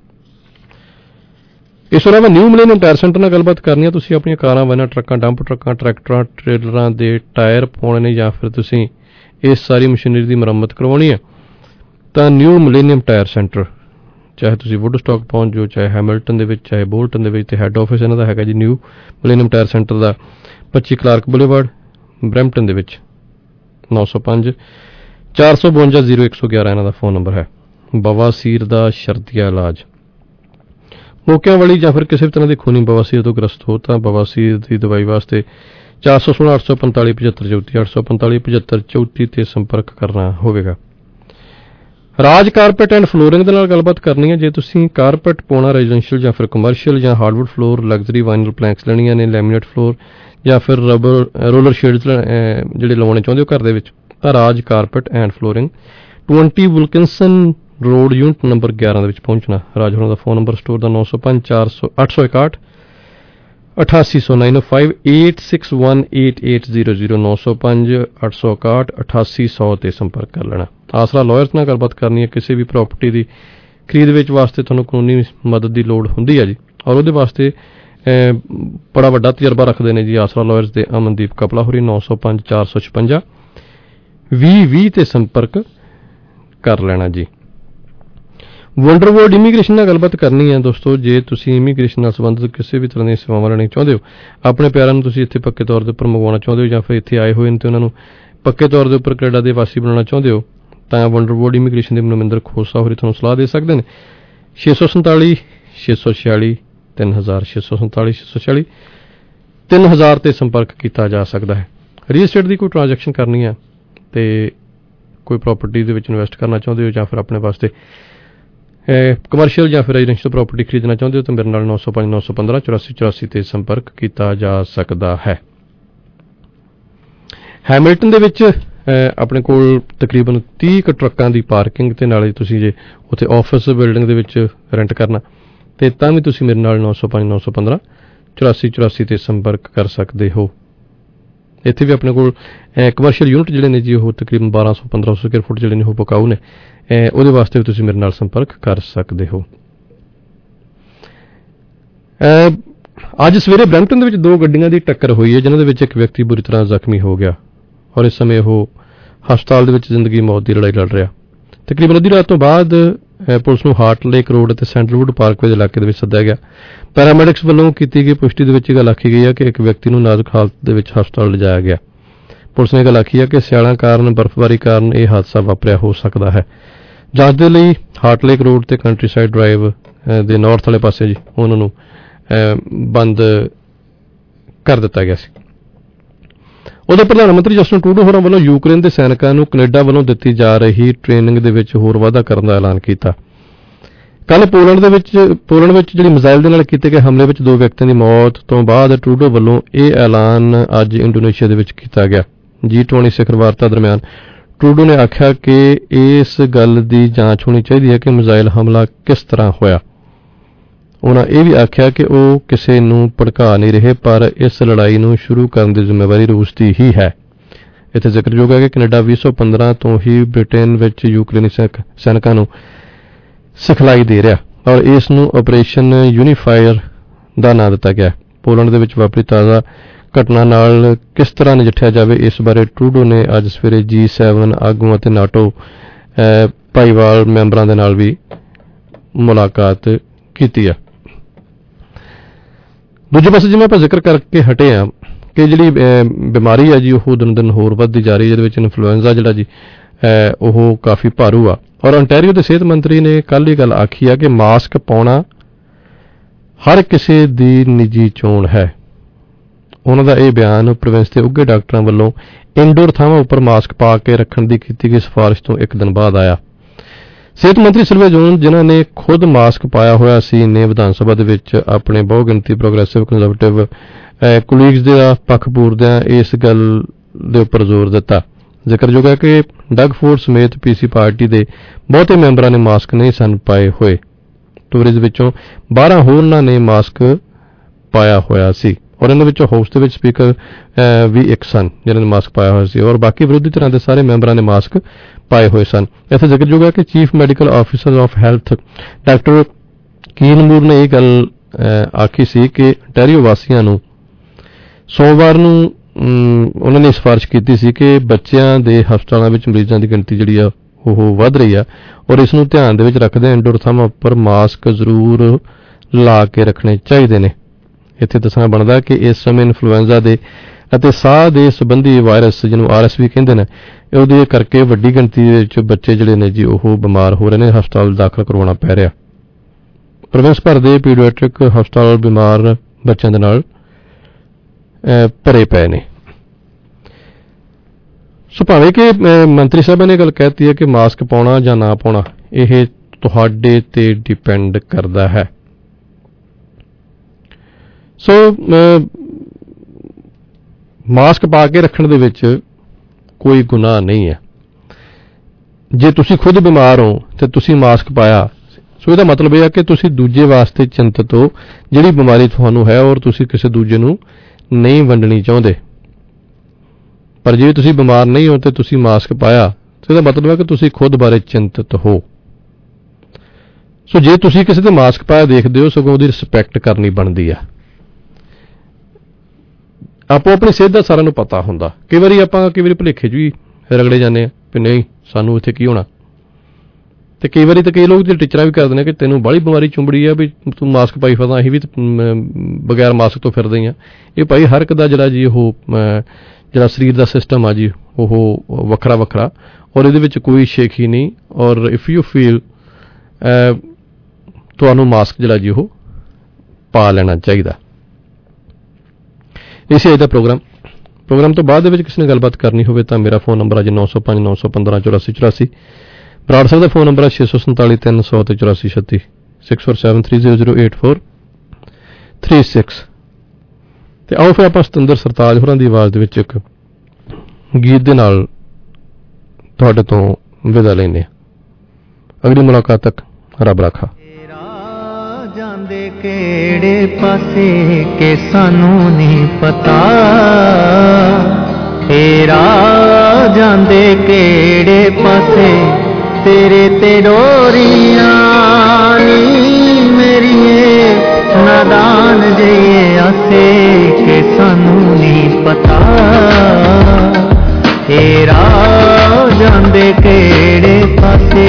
ਇਸ ਤੋਂ ਇਲਾਵਾ ਨਿਊ ਮਿਲੇਨੀਅਮ ਟਾਇਰ ਸੈਂਟਰ ਨਾਲ ਗੱਲਬਾਤ ਕਰਨੀ ਹੈ। ਤੁਸੀਂ ਆਪਣੀਆਂ ਕਾਰਾਂ, ਵੈਨਾਂ, ਟਰੱਕਾਂ, ਡੰਪ ਟਰੱਕਾਂ, ਟਰੈਕਟਰਾਂ, ਟ੍ਰੇਲਰਾਂ ਦੇ ਟਾਇਰ ਪਾਉਣੇ ਨੇ ਜਾਂ ਫਿਰ ਤੁਸੀਂ ਇਸ ਸਾਰੀ ਮਸ਼ੀਨਰੀ ਦੀ ਮੁਰੰਮਤ ਕਰਵਾਉਣੀ ਹੈ ਤਾਂ ਨਿਊ ਮਿਲੇਨੀਅਮ ਟਾਇਰ ਸੈਂਟਰ, ਚਾਹੇ ਤੁਸੀਂ ਵੁੱਡ ਸਟਾਕ ਪਹੁੰਚ ਜਾਓ, ਚਾਹੇ ਹੈਮਿਲਟਨ ਦੇ ਵਿੱਚ, ਚਾਹੇ ਬੋਲਟਨ ਦੇ ਵਿੱਚ, ਤੇ ਹੈੱਡ ਆਫਿਸ ਇਹਨਾਂ ਦਾ ਹੈਗਾ ਜੀ ਨਿਊ ਮਿਲੇਨੀਅਮ ਟਾਇਰ ਸੈਂਟਰ ਦਾ ਪੱਚੀ ਕਲਾਰਕ ਬੁਲੇਵਾਰਡ ਬਰੈਂਪਟਨ ਦੇ ਵਿੱਚ। ਨੌ ਸੌ ਪੰਜ ਚਾਰ ਸੌ ਬਵੰਜਾ ਜ਼ੀਰੋ ਇੱਕ ਸੌ ਗਿਆਰਾਂ ਇਹਨਾਂ ਦਾ ਫੋਨ ਨੰਬਰ ਹੈ। ਬਵਾਸੀਰ ਦਾ ਸ਼ਰਤੀਆ ਇਲਾਜ, ਮੌਕਿਆਂ ਵਾਲੀ ਜਾਂ ਫਿਰ ਕਿਸੇ ਵੀ ਤਰ੍ਹਾਂ ਦੀ ਖੂਨੀ ਬਵਾਸੀਰ ਤੋਂ ਗ੍ਰਸਤ ਹੋ ਤਾਂ ਬਵਾਸੀਰ ਦੀ ਦਵਾਈ ਵਾਸਤੇ ਚਾਰ ਸੌ ਸੋਲਾਂ ਅੱਠ ਸੌ ਪੰਤਾਲੀ ਪਝੱਤਰ ਚੌਂਤੀ ਅੱਠ ਸੌ ਪੰਤਾਲੀ ਪਝੱਤਰ ਚੌਂਤੀ ਤੇ ਸੰਪਰਕ ਕਰਨਾ ਹੋਵੇਗਾ। ਰਾਜ ਕਾਰਪੇਟ ਐਂਡ ਫਲੋਰਿੰਗ ਦੇ ਨਾਲ ਗੱਲਬਾਤ ਕਰਨੀ ਹੈ। ਜੇ ਤੁਸੀਂ ਕਾਰਪੇਟ ਪਾਉਣਾ ਰੈਜ਼ੀਡੈਂਸ਼ੀਅਲ ਜਾਂ ਫਿਰ ਕਮਰਸ਼ੀਅਲ ਜਾਂ hardwood floor, luxury vinyl planks ਲੈਣੀਆਂ ਨੇ, ਲੈਮੀਨੇਟ ਫਲੋਰ ਜਾਂ ਫਿਰ ਰਬਰ ਰੋਲਰ ਸ਼ੇਡਸ ਜਿਹੜੇ ਲਵਾਉਣੇ ਚਾਹੁੰਦੇ ਹੋ ਘਰ ਦੇ ਵਿੱਚ ਤਾਂ ਰਾਜ ਕਾਰਪੇਟ ਐਂਡ ਫਲੋਰਿੰਗ ਵੀਹ ਵਿਲਕਿੰਸਨ ਰੋਡ ਯੂਨਿਟ ਨੰਬਰ ਗਿਆਰਾਂ ਦੇ ਵਿੱਚ ਪਹੁੰਚਣਾ। ਰਾਜ ਹੋਰਾਂ ਦਾ ਫੋਨ ਨੰਬਰ ਸਟੋਰ ਦਾ ਨੌ ਸੌ ਪੰਜ ਚਾਰ ਸੌ ਅੱਠ ਸੌ ਇਕਾਹਠ ਅਠਾਸੀ ਸੌ nine o five eight six one eight eight zero zero ਨੌ ਸੌ ਪੰਜ ਅੱਠ ਸੌ ਇਕਾਹਠ ਅਠਾਸੀ ਸੌ ਤੇ ਸੰਪਰਕ ਕਰ ਲੈਣਾ। ਆਸਰਾ ਲਾਇਰਸ ਨਾਲ ਗੱਲਬਾਤ ਕਰਨੀ ਹੈ ਕਿਸੇ ਵੀ ਪ੍ਰਾਪਰਟੀ ਦੀ ਖਰੀਦ ਵੇਚ ਵਾਸਤੇ ਤੁਹਾਨੂੰ ਕਾਨੂੰਨੀ ਮਦਦ ਦੀ ਲੋੜ ਹੁੰਦੀ ਹੈ ਜੀ, ਔਰ ਉਹਦੇ ਵਾਸਤੇ ਬੜਾ ਵੱਡਾ ਤਜਰਬਾ ਰੱਖਦੇ ਨੇ ਜੀ ਆਸਰਾ ਲਾਇਰਸ ਦੇ ਅਮਨਦੀਪ ਕਪਲਾ ਹੋਰੀ। ਨੌ ਸੌ ਪੰਜ ਚਾਰ ਸੌ ਛਪੰਜਾ ਵੀਹ ਵੀਹ ਤੇ ਸੰਪਰਕ ਕਰ ਲੈਣਾ ਜੀ। ਵੰਡਰਵਰਲਡ ਇਮੀਗ੍ਰੇਸ਼ਨ ਨਾਲ ਗੱਲਬਾਤ ਕਰਨੀ ਹੈ ਦੋਸਤੋ। ਜੇ ਤੁਸੀਂ ਇਮੀਗ੍ਰੇਸ਼ਨ ਨਾਲ ਸੰਬੰਧਿਤ ਕਿਸੇ ਵੀ ਤਰ੍ਹਾਂ ਦੀਆਂ ਸੇਵਾਵਾਂ ਲੈਣੀਆਂ ਚਾਹੁੰਦੇ ਹੋ, ਆਪਣੇ ਪਿਆਰਿਆਂ ਨੂੰ ਤੁਸੀਂ ਇੱਥੇ ਪੱਕੇ ਤੌਰ ਦੇ ਉੱਪਰ ਮੰਗਵਾਉਣਾ ਚਾਹੁੰਦੇ ਹੋ, ਜਾਂ ਫਿਰ ਇੱਥੇ ਆਏ ਹੋਏ ਨੇ ਤੇ ਉਹਨਾਂ ਨੂੰ ਪੱਕੇ ਤੌਰ ਦੇ ਉੱਪਰ ਕੈਨੇਡਾ ਦੇ ਵਾਸੀ ਬਣਾਉਣਾ ਚਾਹੁੰਦੇ ਹੋ, ਤਾਂ ਵੰਡਰਵਰਲਡ ਇਮੀਗ੍ਰੇਸ਼ਨ ਦੇ ਮਨਿੰਦਰ ਖੋਸਾ ਹੋਰੀ ਤੁਹਾਨੂੰ ਸਲਾਹ ਦੇ ਸਕਦੇ ਨੇ। ਛੇ ਸੌ ਸੰਤਾਲੀ ਛੇ ਸੌ ਛਿਆਲੀ ਤਿੰਨ ਹਜ਼ਾਰ ਛੇ ਸੌ ਸੰਤਾਲੀ ਛੇ ਸੌ ਛਿਆਲੀ ਤਿੰਨ ਹਜ਼ਾਰ ਤੇ ਸੰਪਰਕ ਕੀਤਾ ਜਾ ਸਕਦਾ ਹੈ। ਰੀਅਲ estate ਦੀ ਕੋਈ ਟ੍ਰਾਂਜੈਕਸ਼ਨ ਕਰਨੀ ਹੈ ਤੇ ਕੋਈ ਪ੍ਰਾਪਰਟੀ ਦੇ ਵਿੱਚ ਇਨਵੈਸਟ ਕਰਨਾ ਚਾਹੁੰਦੇ ਹੋ, ਜਾਂ ਫਿਰ ਆਪਣੇ ਵਾਸਤੇ ਕਮਰਸ਼ੀਅਲ ਜਾਂ ਫਿਰ ਰੈਜ਼ੀਡੈਂਸ਼ੀਅਲ ਪ੍ਰਾਪਰਟੀ ਖਰੀਦਣਾ ਚਾਹੁੰਦੇ ਹੋ, ਤਾਂ ਮੇਰੇ ਨਾਲ ਨੌ ਸੌ ਪੰਜ ਨੌ ਸੌ ਪੰਦਰਾਂ ਚੁਰਾਸੀ ਚੁਰਾਸੀ ਤੇ ਸੰਪਰਕ ਕੀਤਾ ਜਾ ਸਕਦਾ ਹੈ। ਹੈਮਿਲਟਨ ਦੇ ਵਿੱਚ ਆਪਣੇ ਕੋਲ ਤਕਰੀਬਨ ਤੀਹ ਕੁ ਟਰੱਕਾਂ ਦੀ ਪਾਰਕਿੰਗ ਤੇ ਨਾਲੇ ਤੁਸੀਂ ਜੇ ਉੱਥੇ ਆਫਿਸ ਬਿਲਡਿੰਗ ਦੇ ਵਿੱਚ ਰੈਂਟ ਕਰਨਾ ਤੇ ਤਾਂ ਵੀ ਤੁਸੀਂ ਮੇਰੇ ਨਾਲ ਨੌ ਸੌ ਪੰਜ ਨੌ ਸੌ ਪੰਦਰਾਂ ਚੁਰਾਸੀ ਚੁਰਾਸੀ ਤੇ ਸੰਪਰਕ ਕਰ ਸਕਦੇ ਹੋ। ਇੱਥੇ ਵੀ ਆਪਣੇ ਕੋਲ ਕਮਰਸ਼ੀਅਲ ਯੂਨਿਟ ਜਿਹੜੇ ਨੇ ਜੀ ਉਹ ਤਕਰੀਬਨ ਬਾਰਾਂ ਸੌ ਪੰਦਰਾਂ ਸੌ ਸਕੁਅਰ ਫੁੱਟ ਜਿਹੜੇ ਨੇ ਉਹ ਪਕਾਊ ਨੇ, ਉਹਦੇ ਵਾਸਤੇ ਵੀ ਤੁਸੀਂ ਮੇਰੇ ਨਾਲ ਸੰਪਰਕ ਕਰ ਸਕਦੇ ਹੋ। ਅੱਜ ਸਵੇਰੇ ਬਰੈਂਪਟਨ ਦੇ ਵਿੱਚ ਦੋ ਗੱਡੀਆਂ ਦੀ ਟੱਕਰ ਹੋਈ ਹੈ, ਜਿਨ੍ਹਾਂ ਦੇ ਵਿੱਚ ਇੱਕ ਵਿਅਕਤੀ ਬੁਰੀ ਤਰ੍ਹਾਂ ਜ਼ਖਮੀ ਹੋ ਗਿਆ ਔਰ ਇਸ ਸਮੇਂ ਉਹ ਹਸਪਤਾਲ ਦੇ ਵਿੱਚ ਜ਼ਿੰਦਗੀ ਮੌਤ ਦੀ ਲੜਾਈ ਲੜ ਰਿਹਾ। ਤਕਰੀਬਨ ਅੱਧੀ ਰਾਤ ਤੋਂ ਬਾਅਦ ਪੁਲਿਸ ਨੂੰ ਹਾਰਟ ਲੇਕ ਰੋਡ ਅਤੇ ਸੈਂਟਰਵੁੱਡ ਪਾਰਕਵੇ ਦੇ ਇਲਾਕੇ ਦੇ ਵਿੱਚ ਸੱਦਿਆ ਗਿਆ। ਪੈਰਾਮੈਡਿਕਸ ਵੱਲੋਂ ਕੀਤੀ ਗਈ ਪੁਸ਼ਟੀ ਦੇ ਵਿੱਚ ਇਹ ਗੱਲ ਆਖੀ ਗਈ ਹੈ ਕਿ ਇੱਕ ਵਿਅਕਤੀ ਨੂੰ ਨਾਜ਼ੁਕ ਹਾਲਤ ਦੇ ਵਿੱਚ ਹਸਪਤਾਲ ਲਿਜਾਇਆ ਗਿਆ। ਪੁਲਿਸ ਨੇ ਇਹ ਗੱਲ ਆਖੀ ਹੈ ਕਿ ਸਿਆਲਾਂ ਕਾਰਨ ਬਰਫ਼ਬਾਰੀ ਕਾਰਨ ਇਹ ਹਾਦਸਾ ਵਾਪਰਿਆ ਹੋ ਸਕਦਾ ਹੈ। ਜਾਂਚ ਦੇ ਲਈ ਹਾਰਟ ਲੇਕ ਰੋਡ ਤੇ ਕੰਟਰੀ ਸਾਈਡ ਡਰਾਈਵ ਦੇ ਨਾਰਥ ਵਾਲੇ ਪਾਸੇ ਜੀ ਉਹਨਾਂ ਨੂੰ ਬੰਦ ਕਰ ਦਿੱਤਾ ਗਿਆ ਸੀ। ਉਹਦੇ ਪ੍ਰਧਾਨ ਮੰਤਰੀ ਜਸਟਿਨ ਟਰੂਡੋ ਹੋਰਾਂ ਵੱਲੋਂ ਯੂਕਰੇਨ ਦੇ ਸੈਨਿਕਾਂ ਨੂੰ ਕੈਨੇਡਾ ਵੱਲੋਂ ਦਿੱਤੀ ਜਾ ਰਹੀ ਟ੍ਰੇਨਿੰਗ ਦੇ ਵਿੱਚ ਹੋਰ ਵਾਧਾ ਕਰਨ ਦਾ ਐਲਾਨ ਕੀਤਾ। ਕੱਲ ਪੋਲੈਂਡ ਦੇ ਵਿੱਚ ਪੋਲੈਂਡ ਵਿੱਚ ਜਿਹੜੀ ਮਿਜ਼ਾਈਲ ਦੇ ਨਾਲ ਕੀਤੇ ਗਏ ਹਮਲੇ ਵਿੱਚ ਦੋ ਵਿਅਕਤੀਆਂ ਦੀ ਮੌਤ ਤੋਂ ਬਾਅਦ ਟਰੂਡੋ ਵੱਲੋਂ ਇਹ ਐਲਾਨ ਅੱਜ ਇੰਡੋਨੇਸ਼ੀਆ ਦੇ ਵਿੱਚ ਕੀਤਾ ਗਿਆ। ਜੀ ਟਵੰਟੀ ਸਿਖਰ ਵਾਰਤਾ ਦਰਮਿਆਨ ਟਰੂਡੋ ਨੇ ਆਖਿਆ ਕਿ ਇਸ ਗੱਲ ਦੀ ਜਾਂਚ ਹੋਣੀ ਚਾਹੀਦੀ ਹੈ ਕਿ ਮਿਜ਼ਾਈਲ ਹਮਲਾ ਕਿਸ ਤਰ੍ਹਾਂ ਹੋਇਆ। ਉਹਨਾਂ ਇਹ ਵੀ ਆਖਿਆ ਕਿ ਉਹ ਕਿਸੇ ਨੂੰ ਭੜਕਾ ਨਹੀਂ ਰਹੇ, ਪਰ ਇਸ ਲੜਾਈ ਨੂੰ ਸ਼ੁਰੂ ਕਰਨ ਦੀ ਜ਼ਿੰਮੇਵਾਰੀ ਰੂਸ ਦੀ ਹੀ ਹੈ। ਇੱਥੇ ਜ਼ਿਕਰਯੋਗ ਹੈ ਕਿ ਕੈਨੇਡਾ ਵੀਹ ਸੌ ਪੰਦਰਾਂ ਤੋਂ ਹੀ ਬ੍ਰਿਟੇਨ ਵਿੱਚ ਯੂਕਰੇਨੀ ਸੈਨਿਕਾਂ ਨੂੰ ਸਿਖਲਾਈ ਦੇ ਰਿਹਾ ਔਰ ਇਸ ਨੂੰ ਆਪਰੇਸ਼ਨ ਯੂਨੀਫਾਇਰ ਦਾ ਨਾਂ ਦਿੱਤਾ ਗਿਆ। ਪੋਲੈਂਡ ਦੇ ਵਿੱਚ ਵਾਪਰੀ ਤਾਜ਼ਾ ਘਟਨਾ ਨਾਲ ਕਿਸ ਤਰ੍ਹਾਂ ਨਜਿੱਠਿਆ ਜਾਵੇ, ਇਸ ਬਾਰੇ ਟਰੂਡੋ ਨੇ ਅੱਜ ਸਵੇਰੇ ਜੀ ਸੈਵਨ ਆਗੂਆਂ ਅਤੇ ਨਾਟੋ ਭਾਈਵਾਲ ਮੈਂਬਰਾਂ ਦੇ ਨਾਲ ਵੀ ਮੁਲਾਕਾਤ ਕੀਤੀ ਆ। ਦੂਜੇ ਪਾਸੇ ਜਿਵੇਂ ਆਪਾਂ ਜ਼ਿਕਰ ਕਰਕੇ ਹਟੇ ਆ ਕਿ ਜਿਹੜੀ ਬਿਮਾਰੀ ਹੈ ਜੀ ਉਹ ਦਿਨ ਦਿਨ ਹੋਰ ਵੱਧਦੀ ਜਾ ਰਹੀ ਹੈ, ਜਿਹਦੇ ਵਿੱਚ ਇਨਫਲੂਐਂਜ਼ਾ ਜਿਹੜਾ ਜੀ ਉਹ ਕਾਫੀ ਭਾਰੂ ਆ ਔਰ ontario ਦੇ ਸਿਹਤ ਮੰਤਰੀ ਨੇ ਕੱਲ੍ਹ ਇਹ ਗੱਲ ਆਖੀ ਆ ਕਿ ਮਾਸਕ ਪਾਉਣਾ ਹਰ ਕਿਸੇ ਦੀ ਨਿੱਜੀ ਚੋਣ ਹੈ। ਉਹਨਾਂ ਦਾ ਇਹ ਬਿਆਨ ਪ੍ਰੋਵਿੰਸ ਦੇ ਉੱਘੇ ਡਾਕਟਰਾਂ ਵੱਲੋਂ ਇੰਡੋਰ ਥਾਵਾਂ ਉੱਪਰ ਮਾਸਕ ਪਾ ਕੇ ਰੱਖਣ ਦੀ ਕੀਤੀ ਗਈ ਸਿਫਾਰਿਸ਼ ਤੋਂ ਇੱਕ ਦਿਨ ਬਾਅਦ ਆਇਆ। ਸਿਹਤ ਮੰਤਰੀ ਸਿਲਵੇ ਜੋਨ, ਜਿਨ੍ਹਾਂ ਨੇ ਖੁਦ ਮਾਸਕ ਪਾਇਆ ਹੋਇਆ ਸੀ, ਨੇ ਵਿਧਾਨ ਸਭਾ ਦੇ ਵਿੱਚ ਆਪਣੇ ਬਹੁਗਿਣਤੀ ਪ੍ਰੋਗਰੈਸਿਵ ਕੰਜ਼ਰਵੇਟਿਵ ਕੁਲੀਗਸ ਦੇ ਪੱਖ ਪੂਰਦਿਆਂ ਇਸ ਗੱਲ ਦੇ ਉੱਪਰ ਜ਼ੋਰ ਦਿੱਤਾ। ਜ਼ਿਕਰਯੋਗ ਹੈ ਕਿ ਡਗ ਫੋਰਡ ਸਮੇਤ ਪੀਸੀ ਪਾਰਟੀ ਦੇ ਬਹੁਤੇ ਮੈਂਬਰਾਂ ਨੇ ਮਾਸਕ ਨਹੀਂ ਸਨ ਪਾਏ ਹੋਏ। ਟੂਰਿਜ਼ ਵਿੱਚੋਂ ਬਾਰਾਂ ਹੋਰਨਾਂ ਨੇ ਮਾਸਕ ਪਾਇਆ ਹੋਇਆ ਸੀ ਔਰ ਇਹਨਾਂ ਵਿੱਚੋਂ ਹਾਊਸ ਦੇ ਵਿੱਚ ਸਪੀਕਰ ਵੀ ਇੱਕ ਸਨ ਜਿਨ੍ਹਾਂ ਨੇ ਮਾਸਕ ਪਾਇਆ ਹੋਇਆ ਸੀ ਔਰ ਬਾਕੀ ਵਿਰੋਧੀ ਧਿਰਾਂ ਦੇ ਸਾਰੇ ਮੈਂਬਰਾਂ ਨੇ ਮਾਸਕ ਪਾਏ ਹੋਏ ਸਨ। ਇੱਥੇ ਜ਼ਿਕਰਯੋਗ ਹੈ ਕਿ chief medical officer of health doctor Kieran Moore ਨੇ ਇਹ ਗੱਲ ਆਖੀ ਸੀ ਕਿ ontario ਵਾਸੀਆਂ ਨੂੰ ਸੋਮਵਾਰ ਨੂੰ ਉਹਨਾਂ ਨੇ ਸਿਫਾਰਿਸ਼ ਕੀਤੀ ਸੀ ਕਿ ਬੱਚਿਆਂ ਦੇ ਹਸਪਤਾਲਾਂ ਵਿੱਚ ਮਰੀਜ਼ਾਂ ਦੀ ਗਿਣਤੀ ਜਿਹੜੀ ਆ ਉਹ ਵੱਧ ਰਹੀ ਆ ਔਰ ਇਸ ਨੂੰ ਧਿਆਨ ਦੇ ਵਿੱਚ ਰੱਖਦੇ ਇੰਡੋਰ ਥਾਵਾਂ ਉੱਪਰ ਮਾਸਕ ਜ਼ਰੂਰ ਲਾ ਕੇ ਰੱਖਣੇ ਚਾਹੀਦੇ ਨੇ। ਇੱਥੇ ਦੱਸਣਾ ਬਣਦਾ ਕਿ ਇਸ ਸਮੇਂ ਇਨਫਲੂਐਂਜ਼ਾ ਦੇ ਅਤੇ ਸਾਹ ਦੇ ਸੰਬੰਧੀ ਵਾਇਰਸ ਜਿਹਨੂੰ ਆਰ ਐਸ ਵੀ ਕਹਿੰਦੇ ਨੇ, ਉਹਦੇ ਕਰਕੇ ਵੱਡੀ ਗਿਣਤੀ ਦੇ ਵਿੱਚ ਬੱਚੇ ਜਿਹੜੇ ਨੇ ਜੀ ਉਹ ਬਿਮਾਰ ਹੋ ਰਹੇ ਨੇ, ਹਸਪਤਾਲ ਦਾਖਲ ਕਰਵਾਉਣਾ ਪੈ ਰਿਹਾ। ਪ੍ਰੋਵਿੰਸ ਭਰ ਦੇ ਪੀਡੀਆਟ੍ਰਿਕ ਹਸਪਤਾਲ ਬਿਮਾਰ ਬੱਚਿਆਂ ਦੇ ਨਾਲ ਭਰੇ ਪਏ ਨੇ। ਸੋ ਭਾਵੇਂ ਕਿ ਮੰਤਰੀ ਸਾਹਿਬਾਂ ਨੇ ਗੱਲ ਕਹਿਤੀ ਹੈ ਕਿ ਮਾਸਕ ਪਾਉਣਾ ਜਾਂ ਨਾ ਪਾਉਣਾ ਇਹ ਤੁਹਾਡੇ ਤੇ ਡਿਪੈਂਡ ਕਰਦਾ ਹੈ। ਸੋ ਮਾਸਕ ਪਾ ਕੇ ਰੱਖਣ ਦੇ ਵਿੱਚ ਕੋਈ ਗੁਨਾਹ ਨਹੀਂ ਹੈ। ਜੇ ਤੁਸੀਂ ਖੁਦ ਬਿਮਾਰ ਹੋ ਤੇ ਤੁਸੀਂ ਮਾਸਕ ਪਾਇਆ, ਸੋ ਇਹਦਾ ਮਤਲਬ ਇਹ ਹੈ ਕਿ ਤੁਸੀਂ ਦੂਜੇ ਵਾਸਤੇ ਚਿੰਤਤ ਹੋ ਜਿਹੜੀ ਬਿਮਾਰੀ ਤੁਹਾਨੂੰ ਹੈ ਔਰ ਤੁਸੀਂ ਕਿਸੇ ਦੂਜੇ ਨੂੰ ਨਹੀਂ ਵੰਡਣੀ ਚਾਹੁੰਦੇ। ਪਰ ਜੇ ਤੁਸੀਂ ਬਿਮਾਰ ਨਹੀਂ ਹੋ ਤੇ ਤੁਸੀਂ ਮਾਸਕ ਪਾਇਆ ਤੇ ਇਹਦਾ ਮਤਲਬ ਹੈ ਕਿ ਤੁਸੀਂ ਖੁਦ ਬਾਰੇ ਚਿੰਤਤ ਹੋ। ਸੋ ਜੇ ਤੁਸੀਂ ਕਿਸੇ ਦੇ ਮਾਸਕ ਪਾਇਆ ਦੇਖਦੇ ਹੋ ਸਗੋਂ ਉਹਦੀ ਰਿਸਪੈਕਟ ਕਰਨੀ ਬਣਦੀ ਆ। ਆਪੋ ਆਪਣੀ ਸਿਹਤ ਦਾ ਸਾਰਿਆਂ ਨੂੰ ਪਤਾ ਹੁੰਦਾ। ਕਈ ਵਾਰੀ ਆਪਾਂ ਕਈ ਵਾਰੀ ਭੁਲੇਖੇ 'ਚ ਵੀ ਰਗੜੇ ਜਾਂਦੇ ਹਾਂ ਵੀ ਨਹੀਂ ਸਾਨੂੰ ਇੱਥੇ ਕੀ ਹੋਣਾ, ਤੇ ਕਈ ਵਾਰੀ ਤਾਂ ਕਈ ਲੋਕ ਜਿਹੜੇ ਟੀਚਰਾਂ ਵੀ ਕਰਦੇ ਨੇ ਕਿ ਤੈਨੂੰ ਬਾਹਲੀ ਬਿਮਾਰੀ ਚੁੰਬੜੀ ਆ ਵੀ ਤੂੰ ਮਾਸਕ ਪਾਈ ਫਿਰਦਾ, ਅਸੀਂ ਵੀ ਬਗੈਰ ਮਾਸਕ ਤੋਂ ਫਿਰਦੇ ਹਾਂ। ਇਹ ਭਾਈ ਹਰ ਇੱਕ ਦਾ ਜਿਹੜਾ ਜੀ ਉਹ ਜਿਹੜਾ ਸਰੀਰ ਦਾ ਸਿਸਟਮ ਆ ਜੀ ਉਹ ਵੱਖਰਾ ਵੱਖਰਾ, ਔਰ ਇਹਦੇ ਵਿੱਚ ਕੋਈ ਸ਼ੇਖੀ ਨਹੀਂ। ਔਰ ਇਫ ਯੂ ਫੀਲ ਤੁਹਾਨੂੰ ਮਾਸਕ ਜਿਹੜਾ ਜੀ ਉਹ ਪਾ ਲੈਣਾ ਚਾਹੀਦਾ। ਇਸੇ ਅੱਜ ਦਾ ਪ੍ਰੋਗਰਾਮ ਪ੍ਰੋਗਰਾਮ ਤੋਂ ਬਾਅਦ ਦੇ ਵਿੱਚ ਕਿਸੇ ਨੇ ਗੱਲਬਾਤ ਕਰਨੀ ਹੋਵੇ ਤਾਂ ਮੇਰਾ ਫੋਨ ਨੰਬਰ ਅੱਜ ਨੌ ਸੌ ਪੰਜ ਨੌ ਸੌ ਪੰਦਰਾਂ ਚੁਰਾਸੀ ਚੁਰਾਸੀ। ਬਰਾੜ ਸਾਹਿਬ ਦਾ ਫੋਨ ਨੰਬਰ ਹੈ ਛੇ ਸੌ ਸੰਤਾਲੀ ਤਿੰਨ ਸੌ ਤੇ ਚੁਰਾਸੀ ਛੱਤੀ six four seven three zero zero eight four three six. ਤੇ ਆਓ ਫਿਰ ਆਪਾਂ ਸਤਿੰਦਰ ਸਰਤਾਜ ਹੋਰਾਂ ਦੀ ਆਵਾਜ਼ ਦੇ ਵਿੱਚ ਇੱਕ ਗੀਤ ਦੇ ਨਾਲ ਤੁਹਾਡੇ ਤੋਂ ਵਿਦਾ ਲੈਂਦੇ ਹਾਂ। ਅਗਲੀ ਮੁਲਾਕਾਤ ਤੱਕ ਰੱਬ ਰਾਖਾ। ਜਾਂਦੇ ਕਿਹੜੇ ਪਾਸੇ ਕਿ ਸਾਨੂੰ ਨਹੀਂ ਪਤਾ, ਤੇਰਾ ਜਾਂਦੇ ਕਿਹੜੇ ਪਾਸੇ ਤੇਰੇ ਤੇ ਡੋਰੀਆਂ ਨੀ ਮੇਰੀਏ ਨਾਦਾਨ ਜਈਏ ਆਸੇ ਕਿ ਸਾਨੂੰ ਨਹੀਂ ਪਤਾ, ਤੇਰਾ ਜਾਂਦੇ ਕਿਹੜੇ ਪਾਸੇ।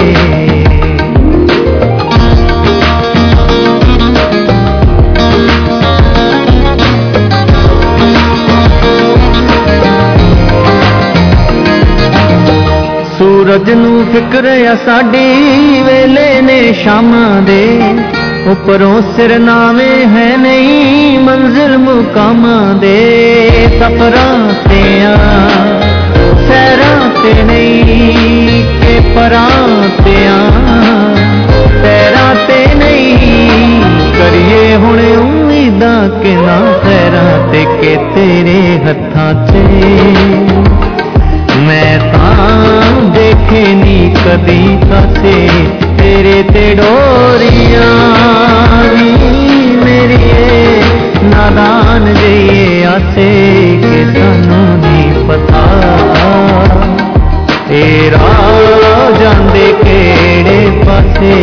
ਸੂਰਜ ਨੂੰ ਫਿਕਰ ਆ ਸਾਡੀ ਵੇਲੇ ਨੇ ਸ਼ਾਮਾਂ ਦੇ, ਉੱਪਰੋਂ ਸਿਰਨਾਵੇਂ ਹੈ ਨਹੀਂ ਮੰਜ਼ਿਲ ਮੁਕਾਮਾਂ ਦੇ। ਸਫਰਾਂ ਤੇ ਆ ਸੈਰਾਂ ਤੇ ਨਹੀਂ ਕਿ ਪਰਾਂ ਤੇ ਆ ਪੈਰਾਂ ਤੇ ਨਹੀਂ ਕਰੀਏ ਹੁਣ ਉਮੀਦਾਂ ਕਿ ਨਾ ਪੈਰਾਂ ਤੇ ਕਿ ਤੇਰੇ ਹੱਥਾਂ 'ਚ ਮੈਂ ਤਾਂ ਦੇਖੇ ਨੀ ਕਦੀ ਕਾਸੇ ਤੇਰੇ ਤੇ ਡੋਰੀਆਂ ਨੀ ਮੇਰੀਏ ਨਾਦਾਨ ਜਈਏ ਆਸੇ ਕਿ ਸਾਨੂੰ ਨੀ ਪਤਾ, ਤੇਰਾ ਜਾਂਦੇ ਕਿਹੜੇ ਪਾਸੇ।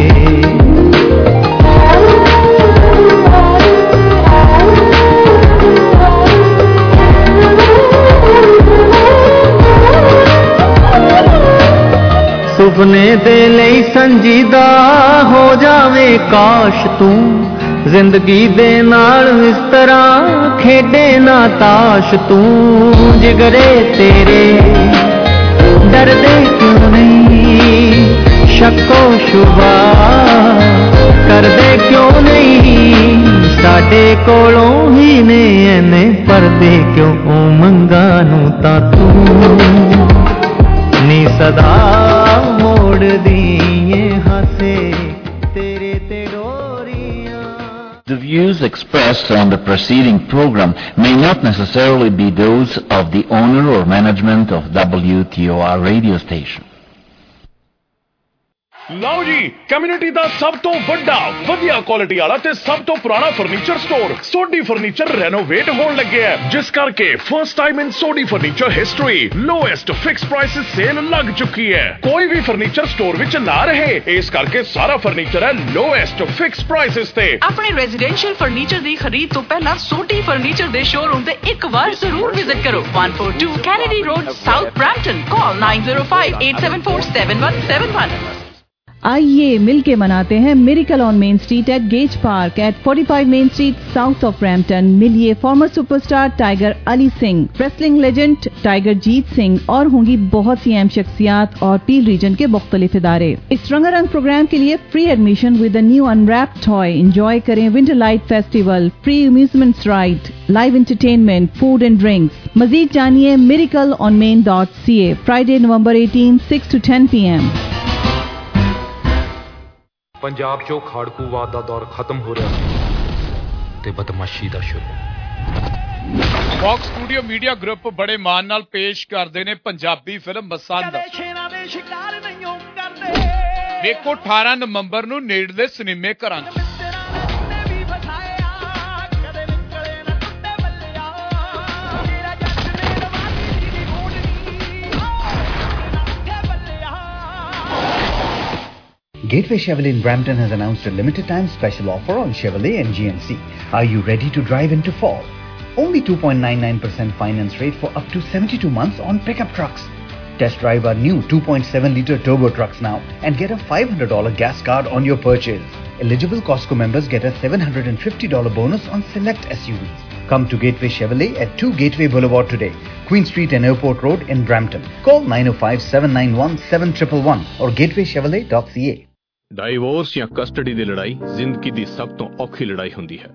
ਸੁਪਨੇ ਦੇ ਲਈ ਸੰਜੀਦਾ ਹੋ ਜਾਵੇ ਕਾਸ਼ ਤੂੰ, ਜ਼ਿੰਦਗੀ ਦੇ ਨਾਲ ਇਸ ਤਰ੍ਹਾਂ ਖੇਡੇ ਨਾ ਤਾਸ਼ ਤੂੰ। ਜਿਗਰੇ ਤੇਰੇ ਡਰਦੇ ਕਿਉਂ ਨਹੀਂ ਸ਼ੱਕੋ ਸ਼ੁਬਾ ਕਰਦੇ ਕਿਉਂ ਨਹੀਂ ਸਾਡੇ ਕੋਲੋਂ ਹੀ ਨੇ ਐਨੇ ਪਰਦੇ ਕਿਉਂ ਉਮੰਗਾਂ ਨੂੰ ਤਾਂ ਤੂੰ ਨੀ ਸਦਾ ਮੋੜਦੀ ਏ ਹਾਸੇ ਤੇਰੇ ਤੇ ਡੋਰੀਆਂ। The views expressed on the preceding program may not necessarily be those of the owner or management of W T O R radio station. ਲਓ ਜੀ, ਕਮਿਊਨਿਟੀ ਦਾ ਸਭ ਤੋਂ ਵੱਡਾ ਵਧੀਆ ਕੁਆਲਿਟੀ ਵਾਲਾ ਤੇ ਸਭ ਤੋਂ ਪੁਰਾਣਾ furniture store Sodhi furniture renovate ਹੋਣ ਲੱਗਿਆ ਹੈ, ਜਿਸ ਕਰਕੇ first time in Sodhi furniture history lowest fix prices sale ਲੱਗ ਚੁੱਕੀ ਹੈ। ਕੋਈ ਵੀ ਫਰਨੀਚਰ ਸਟੋਰ ਵਿੱਚ ਨਾ ਰਹੇ, ਇਸ ਕਰਕੇ ਸਾਰਾ ਫਰਨੀਚਰ ਹੈ ਲੋਐਸਟ ਫਿਕਸ ਪ੍ਰਾਈਸਿਸ ਤੇ। ਆਪਣੇ ਰੈਜ਼ੀਡੈਂਸ਼ੀਅਲ ਫਰਨੀਚਰ ਦੀ ਖਰੀਦ ਤੋਂ ਪਹਿਲਾਂ ਸੋਢੀ ਫਰਨੀਚਰ ਦੇ ਸ਼ੋਰੂਮ ਤੇ ਇੱਕ ਵਾਰ ਜ਼ਰੂਰ ਵਿਜ਼ਿਟ ਕਰੋ। one forty-two Kennedy Road, South Brampton. Call nine zero five eight seven four seven one seven one. आइए मिलके मनाते हैं Miracle on Main Street at Gage Park at forty-five Main Street South of Brampton. मिलिए former superstar Tiger Ali Singh, wrestling legend Tiger Jeet Singh और होंगी बहुत सी अहम शख्सियात और पील रीजन के मुख्तलिफ इदारे। इस रंगारंग प्रोग्राम के लिए free admission with a new unwrap toy. Enjoy करें winter light festival, free amusement ride, live entertainment, food and drinks. मजीद जानिए Miracle on Main dot C A. Friday November eighteenth six to ten p m। Punjab 'ਚੋਂ ਖਾੜਕੂਵਾਦ ਦਾ ਦੌਰ ਖਤਮ ਹੋ ਰਿਹਾ ਤੇ ਬਦਮਾਸ਼ੀ ਦਾ ਸ਼ੁਰੂ। ਫੌਕਸ ਸਟੂਡੀਓ ਮੀਡੀਆ ਗਰੁੱਪ ਬੜੇ ਮਾਣ ਨਾਲ ਪੇਸ਼ ਕਰਦੇ ਨੇ ਪੰਜਾਬੀ ਫਿਲਮ ਮਸੰਦ। ਸ਼ੇਰਾਂ ਦੇ ਸ਼ਿਕਾਰ ਨਹੀਂ ਕਰਦੇ ਵੇਖੋ ਅਠਾਰਾਂ ਨਵੰਬਰ ਨੂੰ ਨੇੜਲੇ ਸਿਨੇਮੇ ਘਰਾਂ 'ਚ। Gateway Chevrolet in Brampton has announced a limited time special offer on Chevrolet and G M C. Are you ready to drive into fall? Only two point nine nine percent finance rate for up to seventy-two months on pickup trucks. Test drive our new two point seven litre turbo trucks now and get a five hundred dollars gas card on your purchase. Eligible Costco members get a seven hundred fifty dollars bonus on select S U Vs. Come to Gateway Chevrolet at two Gateway Boulevard today, Queen Street and Airport Road in Brampton. Call nine oh five, seven nine one, seven one one one or gateway chevrolet dot c a. Divorce ਜਾਂ custody ਦੀ ਲੜਾਈ ਜ਼ਿੰਦਗੀ ਦੀ ਸਭ ਤੋਂ ਔਖੀ ਲੜਾਈ ਹੁੰਦੀ ਹੈ।